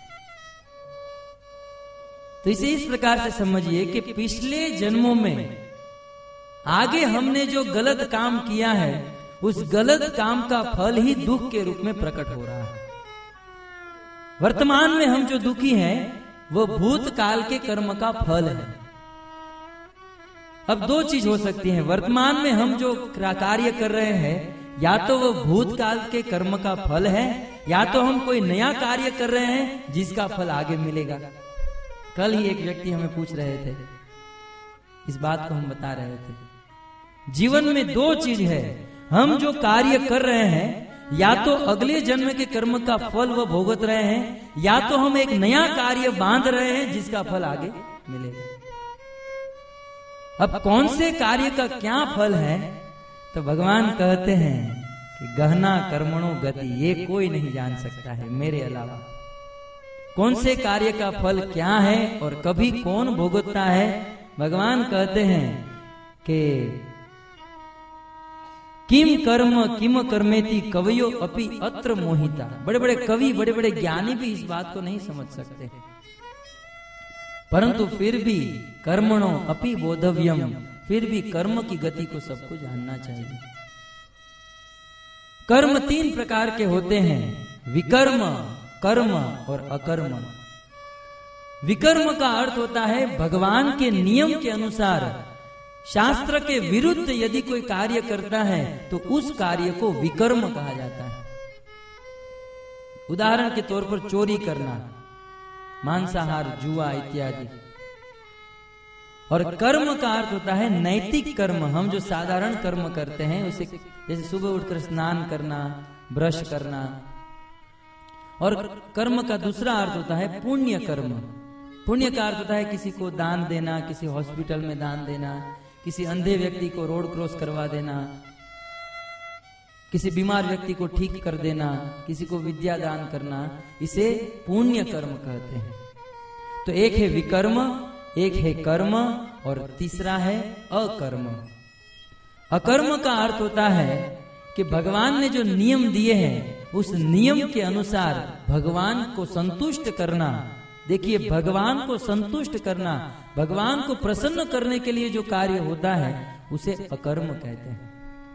तो इसे इस प्रकार से समझिए कि पिछले जन्मों में आगे हमने जो गलत काम किया है उस गलत काम का फल ही दुख के रूप में प्रकट हो रहा है। वर्तमान में हम जो दुखी हैं वो भूतकाल के कर्म का फल है। अब 2 चीज हो सकती है, वर्तमान में हम जो कार्य कर रहे हैं या तो वो भूतकाल के कर्म का फल है, या तो हम कोई नया कार्य कर रहे हैं जिसका फल आगे मिलेगा। कल ही एक व्यक्ति हमें पूछ रहे थे, इस बात को हम बता रहे थे, जीवन में 2 चीज है, हम जो कार्य कर रहे हैं या तो अगले जन्म के कर्म का फल वो भोगत रहे हैं, या तो हम एक नया कार्य बांध रहे हैं जिसका फल आगे मिलेगा। अब कौन से कार्य का क्या फल है? तो भगवान कहते हैं कि गहना कर्मणो गति, ये कोई नहीं जान सकता है मेरे अलावा। कौन से कार्य का फल क्या है और कभी कौन भोगता है? भगवान कहते हैं कि किम कर्म किम कर्मेति कवयो अपि अत्र मोहिता। बड़े बड़े कवि, बड़े बड़े ज्ञानी भी इस बात को नहीं समझ सकते, परंतु फिर भी कर्मणो अपि बोधव्यम, फिर भी कर्म की गति को सबको जानना चाहिए। कर्म 3 प्रकार के होते हैं, विकर्म, कर्म और अकर्म। विकर्म का अर्थ होता है भगवान के नियम के अनुसार, शास्त्र के विरुद्ध यदि कोई कार्य करता है तो उस कार्य को विकर्म कहा जाता है। उदाहरण के तौर पर चोरी करना, मांसाहार, जुआ इत्यादि। और कर्म का अर्थ होता है नैतिक कर्म। हम जो साधारण कर्म करते हैं उसे, जैसे सुबह उठकर स्नान करना, ब्रश करना। और कर्म का दूसरा अर्थ होता है पुण्य कर्म। पुण्य का अर्थ होता है किसी को दान देना, किसी हॉस्पिटल में दान देना, किसी अंधे व्यक्ति को रोड क्रॉस करवा देना, किसी बीमार व्यक्ति को ठीक कर देना, किसी को विद्या दान करना, इसे पुण्य कर्म कहते हैं। तो एक है विकर्म, एक है कर्म और तीसरा है अकर्म। अकर्म का अर्थ होता है कि भगवान ने जो नियम दिए हैं उस नियम के अनुसार भगवान को संतुष्ट करना। देखिए, भगवान को संतुष्ट करना, भगवान को प्रसन्न करने के लिए जो कार्य होता है उसे अकर्म कहते हैं।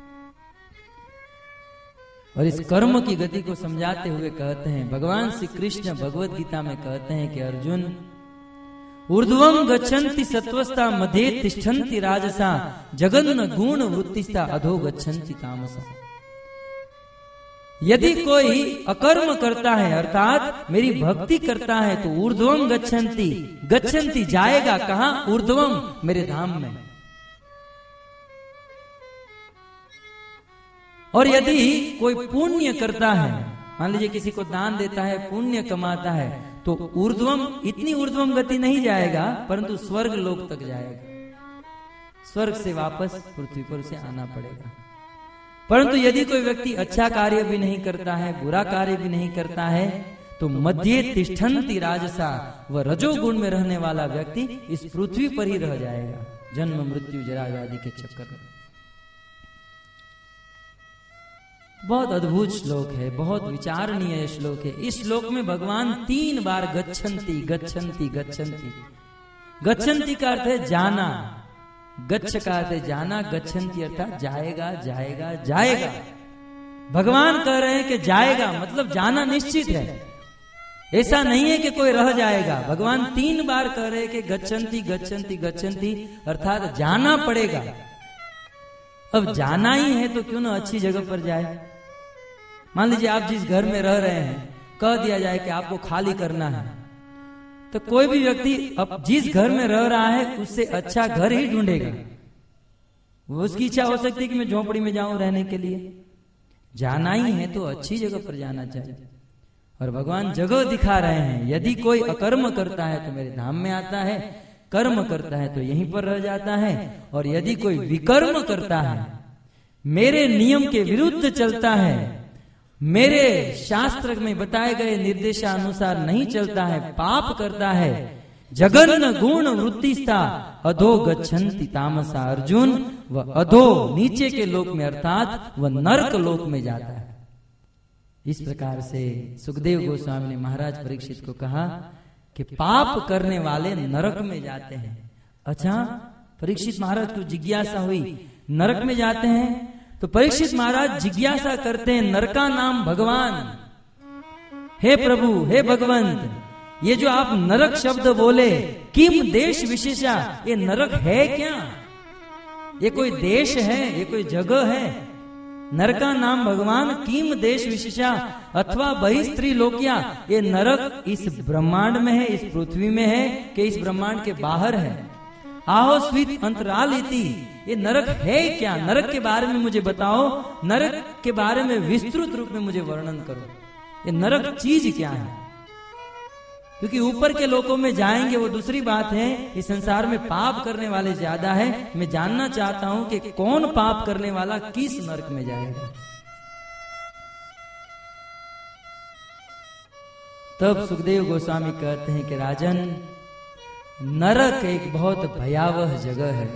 और इस कर्म की गति को समझाते हुए कहते हैं, भगवान श्री कृष्ण भगवद गीता में कहते हैं कि अर्जुन, ऊर्ध्वं गच्छन्ति सत्वस्ता मध्ये तिष्ठन्ति राजसा जगन्न गुण वृत्तिस्ता अधो गच्छन्ति तामसा। यदि कोई अकर्म करता है अर्थात मेरी भक्ति करता है तो ऊर्ध्वं गच्छन्ति, गच्छन्ति जाएगा कहां? ऊर्ध्वं, मेरे धाम में। और यदि कोई पुण्य करता है, मान लीजिए किसी को दान देता है, पुण्य कमाता है, तो ऊर्ध्वम, इतनी ऊर्ध्वम गति नहीं जाएगा परंतु स्वर्ग लोक तक जाएगा। स्वर्ग से वापस पृथ्वी पर उसे आना पड़ेगा। परंतु यदि कोई व्यक्ति अच्छा कार्य भी नहीं करता है, बुरा कार्य भी नहीं करता है, तो मध्य तिष्ठन्ति राजसा, वह रजोगुण में रहने वाला व्यक्ति इस पृथ्वी पर ही रह जाएगा, जन्म मृत्यु जरा व्याधि के चक्कर में। बहुत अद्भुत श्लोक है, बहुत विचारणीय श्लोक है। इस श्लोक में भगवान 3 बार गच्छन्ति गच्छन्ति गच्छन्ति। गच्छन्ति का अर्थ है जाना, गच्छ का अर्थ है जाना, गच्छन्ति अर्थात जाएगा जाएगा जाएगा। भगवान कह रहे हैं कि जाएगा, मतलब जाना निश्चित है, ऐसा नहीं है कि कोई रह जाएगा। भगवान 3 बार कह रहे हैं कि गच्छन्ति गच्छन्ति गच्छन्ति, अर्थात जाना पड़ेगा। अब जाना ही है तो क्यों ना अच्छी जगह पर जाए। मान लीजिए आप जिस घर में रह रहे हैं, कह दिया जाए कि आपको खाली करना है, तो कोई भी व्यक्ति अब जिस घर में रह रहा है उससे अच्छा घर ही ढूंढेगा। वो उसकी इच्छा हो सकती है कि मैं झोपड़ी में जाऊं रहने के लिए। जाना ही है तो अच्छी जगह पर जाना चाहिए। और भगवान जगह दिखा रहे हैं, यदि कोई अकर्म करता है तो मेरे धाम में आता है, कर्म करता है तो यहीं पर रह जाता है, और यदि कोई विकर्म करता है, मेरे नियम के विरुद्ध चलता है, मेरे शास्त्र में बताए गए निर्देशानुसार नहीं चलता है, पाप करता है, जगन्न गुण वृत्तिस्था अधो गच्छन्ति तामसा अर्जुन, वह अधो नीचे के लोक में अर्थात वह नरक लोक में जाता है। इस प्रकार से सुखदेव गोस्वामी ने महाराज परीक्षित को कहा कि पाप करने वाले नरक में जाते हैं। अच्छा, परीक्षित महाराज को जिज्ञासा हुई, नरक में जाते हैं? तो परीक्षित महाराज जिज्ञासा करते हैं, नरक का नाम भगवान, हे प्रभु, हे भगवंत, ये जो आप नरक शब्द बोले, किम देश विशेषा, ये नरक है क्या? ये कोई देश है, ये कोई जगह है? नरक का नाम भगवान, किम देश विशेषा अथवा बहिस्त्रीलोकिया, ये नरक इस ब्रह्मांड में है, इस पृथ्वी में है कि इस ब्रह्मांड के बाहर है? आहो स्वीत अंतराल इति, ये नरक है क्या? नरक के बारे में मुझे बताओ, नरक के बारे में विस्तृत रूप में मुझे वर्णन करो, ये नरक चीज क्या है? क्योंकि ऊपर के लोकों में जाएंगे वो दूसरी बात है, इस संसार में पाप करने वाले ज्यादा है। मैं जानना चाहता हूं कि कौन पाप करने वाला किस नरक में जाएगा। तब सुखदेव गोस्वामी कहते हैं कि राजन, नरक एक बहुत भयावह जगह है।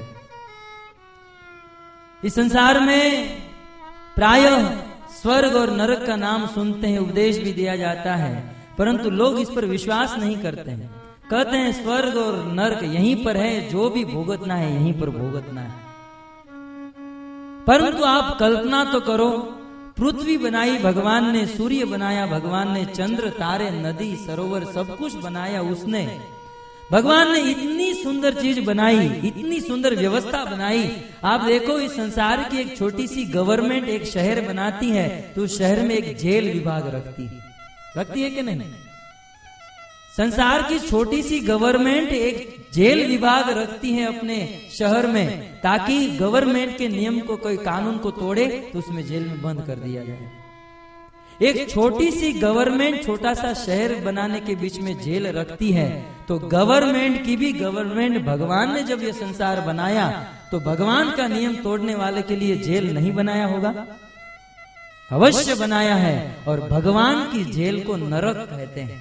इस संसार में प्रायः स्वर्ग और नरक का नाम सुनते हैं, उपदेश भी दिया जाता है, परंतु लोग इस पर विश्वास नहीं करते हैं। कहते हैं स्वर्ग और नरक यहीं पर है, जो भी भुगतना है यहीं पर भुगतना है। परंतु आप कल्पना तो करो, पृथ्वी बनाई भगवान ने, सूर्य बनाया भगवान ने, चंद्र, तारे, नदी, सरोवर, सब कुछ बनाया उसने। भगवान ने इतनी सुंदर चीज बनाई, इतनी सुंदर व्यवस्था बनाई। आप देखो, इस संसार की एक छोटी सी गवर्नमेंट एक शहर बनाती है तो उस शहर में एक जेल विभाग रखती है कि नहीं? संसार की छोटी सी गवर्नमेंट एक जेल विभाग रखती है अपने शहर में, ताकि गवर्नमेंट के नियम को, कोई कानून को तोड़े तो उसमें जेल में बंद कर दिया जाए। एक छोटी सी गवर्नमेंट छोटा सा शहर बनाने के बीच में जेल रखती है, तो गवर्नमेंट की भी गवर्नमेंट, भगवान ने जब ये संसार बनाया तो भगवान का नियम तोड़ने वाले के लिए जेल नहीं बनाया होगा? अवश्य बनाया है। और भगवान की जेल को नरक कहते हैं।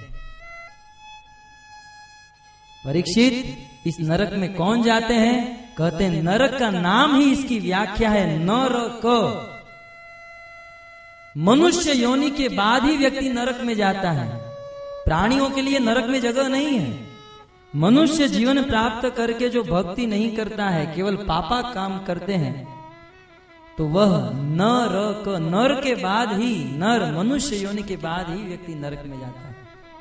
परीक्षित, इस नरक में कौन जाते हैं? कहते हैं नरक का नाम ही इसकी व्याख्या है, नरक। मनुष्य योनि के बाद ही व्यक्ति नरक में जाता है। प्राणियों के लिए नरक में जगह नहीं है। मनुष्य जीवन प्राप्त करके जो भक्ति नहीं करता है, केवल पापा काम करते हैं, तो वह नरक, नर के बाद ही, नर मनुष्य योनि के बाद ही व्यक्ति नरक में जाता है।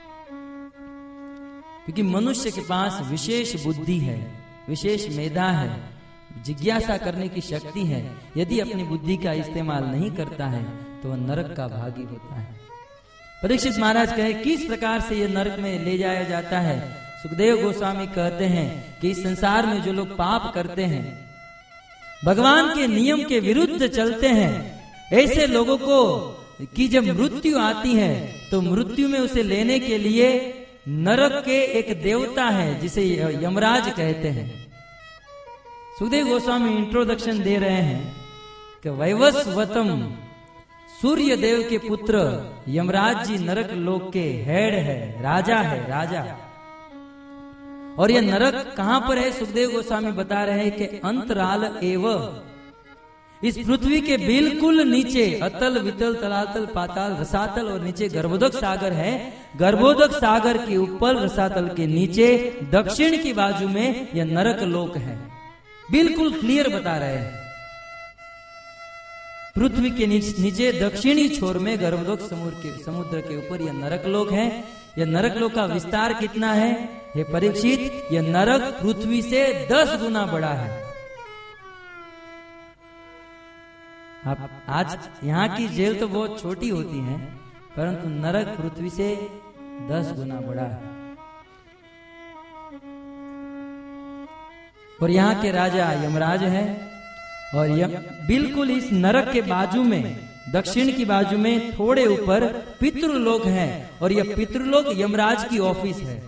क्योंकि मनुष्य के पास विशेष बुद्धि है, विशेष मेधा है, जिज्ञासा करने की शक्ति है। यदि अपनी बुद्धि का इस्तेमाल नहीं करता है तो वह नरक का भागी होता है। परीक्षित महाराज कहे, किस प्रकार से यह नरक में ले जाया जाता है? सुखदेव गोस्वामी कहते हैं कि इस संसार में जो लोग पाप करते हैं, भगवान के नियम के विरुद्ध चलते हैं, ऐसे लोगों को कि जब मृत्यु आती है तो मृत्यु में उसे लेने के लिए नरक के एक देवता है जिसे यमराज कहते हैं। सुखदेव गोस्वामी इंट्रोडक्शन दे रहे हैं कि वैवस्वतम, सूर्य देव के पुत्र यमराज जी नरक लोक के हेड है, राजा है, राजा। और यह नरक कहां पर है? सुखदेव गोस्वामी बता रहे हैं कि अंतराल एव, इस पृथ्वी के बिल्कुल नीचे अतल, वितल, तलातल, पाताल, रसातल और नीचे गर्भोदक सागर है। गर्भोदक सागर के ऊपर, रसातल के नीचे, दक्षिण की बाजू में यह नरक लोक है। बिल्कुल क्लियर बता रहे हैं। पृथ्वी के नीचे दक्षिणी छोर में गर्भलोक समुद्र के ऊपर यह नरक लोक है। यह नरक लोक का विस्तार कितना है हे परीक्षित? यह नरक पृथ्वी से 10 गुना बड़ा है। आज यहाँ की जेल तो बहुत छोटी होती है, परंतु नरक पृथ्वी से 10 गुना बड़ा है। और यहाँ के राजा यमराज है, और बिल्कुल इस नरक के बाजू में, दक्षिण की बाजू में थोड़े ऊपर पितृलोक है, और यह पितृलोक यमराज की ऑफिस है।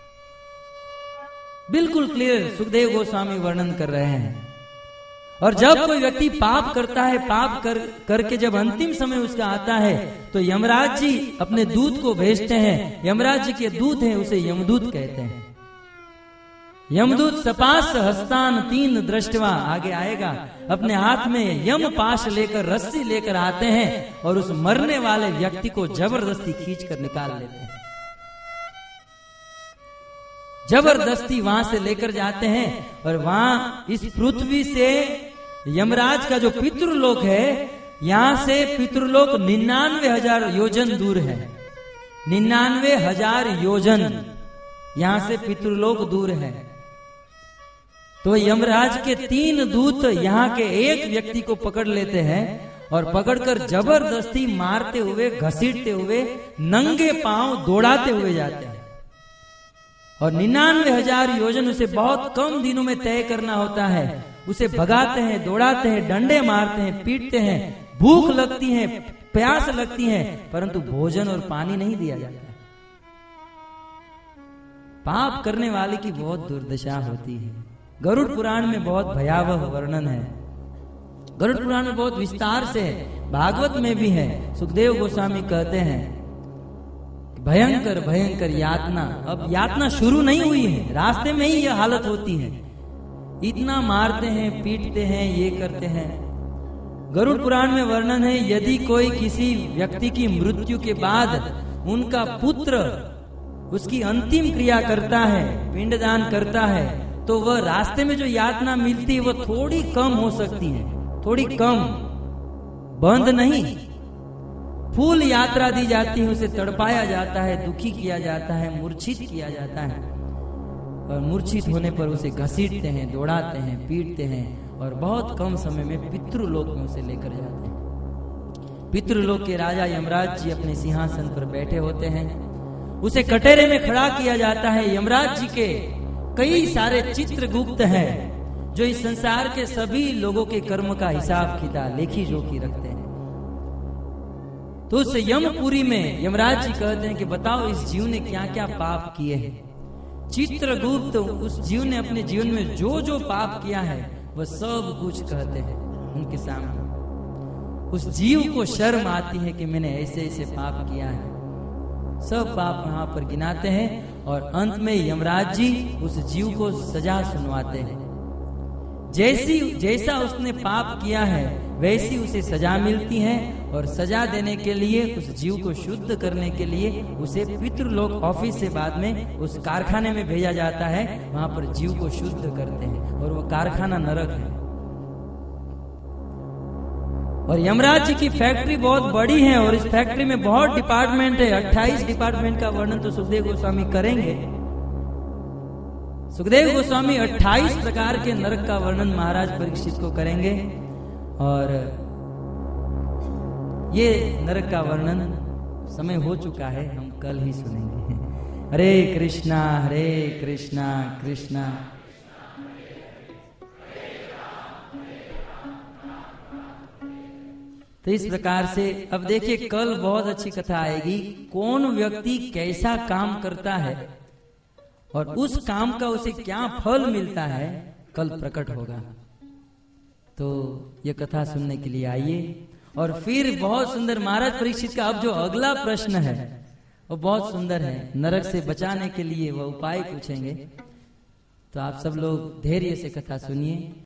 बिल्कुल क्लियर सुखदेव गोस्वामी वर्णन कर रहे हैं। और जब कोई व्यक्ति पाप करता है, पाप करके जब अंतिम समय उसका आता है, तो यमराज जी अपने दूत को भेजते हैं। यमराज जी के दूत हैं, उसे यमदूत कहते हैं। यमदूत सपास हस्तान 3 दृष्टवा, आगे आएगा, अपने हाथ में यम पाश लेकर, रस्सी लेकर आते हैं और उस मरने वाले व्यक्ति को जबरदस्ती खींच कर निकाल लेते हैं। जबरदस्ती वहां से लेकर जाते हैं, और वहां इस पृथ्वी से यमराज का जो पितृलोक है, यहां से पितृलोक 99,000 योजन दूर है। 99,000 योजन यहां से पितृलोक दूर है। तो यमराज के 3 दूत यहाँ के एक व्यक्ति को पकड़ लेते हैं, और पकड़कर जबरदस्ती मारते हुए, घसीटते हुए, नंगे पांव दौड़ाते हुए जाते हैं। और 99,000 योजन उसे बहुत कम दिनों में तय करना होता है। उसे भगाते हैं, दौड़ाते हैं, डंडे मारते हैं, पीटते हैं, भूख लगती है, प्यास लगती है, परंतु भोजन और पानी नहीं दिया जाता। पाप करने वाले की बहुत दुर्दशा होती है। गरुड़ पुराण में बहुत भयावह वर्णन है। गरुड़ पुराण में बहुत विस्तार से है, भागवत में भी है। सुखदेव गोस्वामी कहते हैं भयंकर भयंकर यातना। अब यातना शुरू नहीं हुई है, रास्ते में ही यह हालत होती है। इतना मारते हैं, पीटते हैं, ये करते हैं। गरुड़ पुराण में वर्णन है, यदि कोई किसी व्यक्ति की मृत्यु के बाद उनका पुत्र उसकी अंतिम क्रिया करता है, पिंडदान करता है, तो वह रास्ते में जो यातना मिलती है वह थोड़ी कम हो सकती है, थोड़ी कम, बंद नहीं। फूल यात्रा दी जाती है, उसे तड़पाया जाता है, दुखी किया जाता है, मूर्छित किया जाता है, और मूर्छित होने पर उसे घसीटते हैं, दौड़ाते हैं, पीटते हैं, और बहुत कम समय में पितृलोक में उसे लेकर जाते हैं। पितृलोक के राजा यमराज जी अपने सिंहासन पर बैठे होते हैं। उसे कटोरे में खड़ा किया जाता है। यमराज जी के कई सारे चित्रगुप्त हैं, जो इस संसार के सभी लोगों के कर्म का हिसाब किताब लेखी जोखी रखते हैं। तो उस यमपुरी में यमराज जी कहते हैं कि बताओ इस जीव ने क्या क्या पाप किए हैं। चित्रगुप्त उस जीव ने अपने जीवन में जो जो पाप किया है वह सब कुछ कहते हैं उनके सामने। उस जीव को शर्म आती है कि मैंने ऐसे ऐसे पाप किया है। सब पाप वहां पर गिनाते हैं, और अंत में यमराज जी उस जीव को सजा सुनवाते हैं। जैसा उसने पाप किया है वैसी उसे सजा मिलती है, और सजा देने के लिए, उस जीव को शुद्ध करने के लिए उसे पितृलोक ऑफिस से बाद में उस कारखाने में भेजा जाता है। वहां पर जीव को शुद्ध करते हैं, और वो कारखाना नरक है। और यमराज जी की फैक्ट्री बहुत बड़ी है, और इस फैक्ट्री में बहुत डिपार्टमेंट है। 28 डिपार्टमेंट का वर्णन तो सुखदेव गोस्वामी करेंगे। सुखदेव गोस्वामी 28 प्रकार के नरक का वर्णन महाराज परीक्षित को करेंगे, और ये नरक का वर्णन समय हो चुका है, हम कल ही सुनेंगे। हरे कृष्णा कृष्णा तो इस प्रकार से अब देखिए, कल बहुत अच्छी कथा आएगी। कौन व्यक्ति कैसा काम करता है और उस काम का उसे क्या फल मिलता है, कल प्रकट होगा। तो यह कथा सुनने के लिए आइए। और फिर बहुत सुंदर महाराज परीक्षित का अब जो अगला प्रश्न है वो बहुत सुंदर है। नरक से बचाने के लिए वह उपाय पूछेंगे। तो आप सब लोग धैर्य से कथा सुनिए।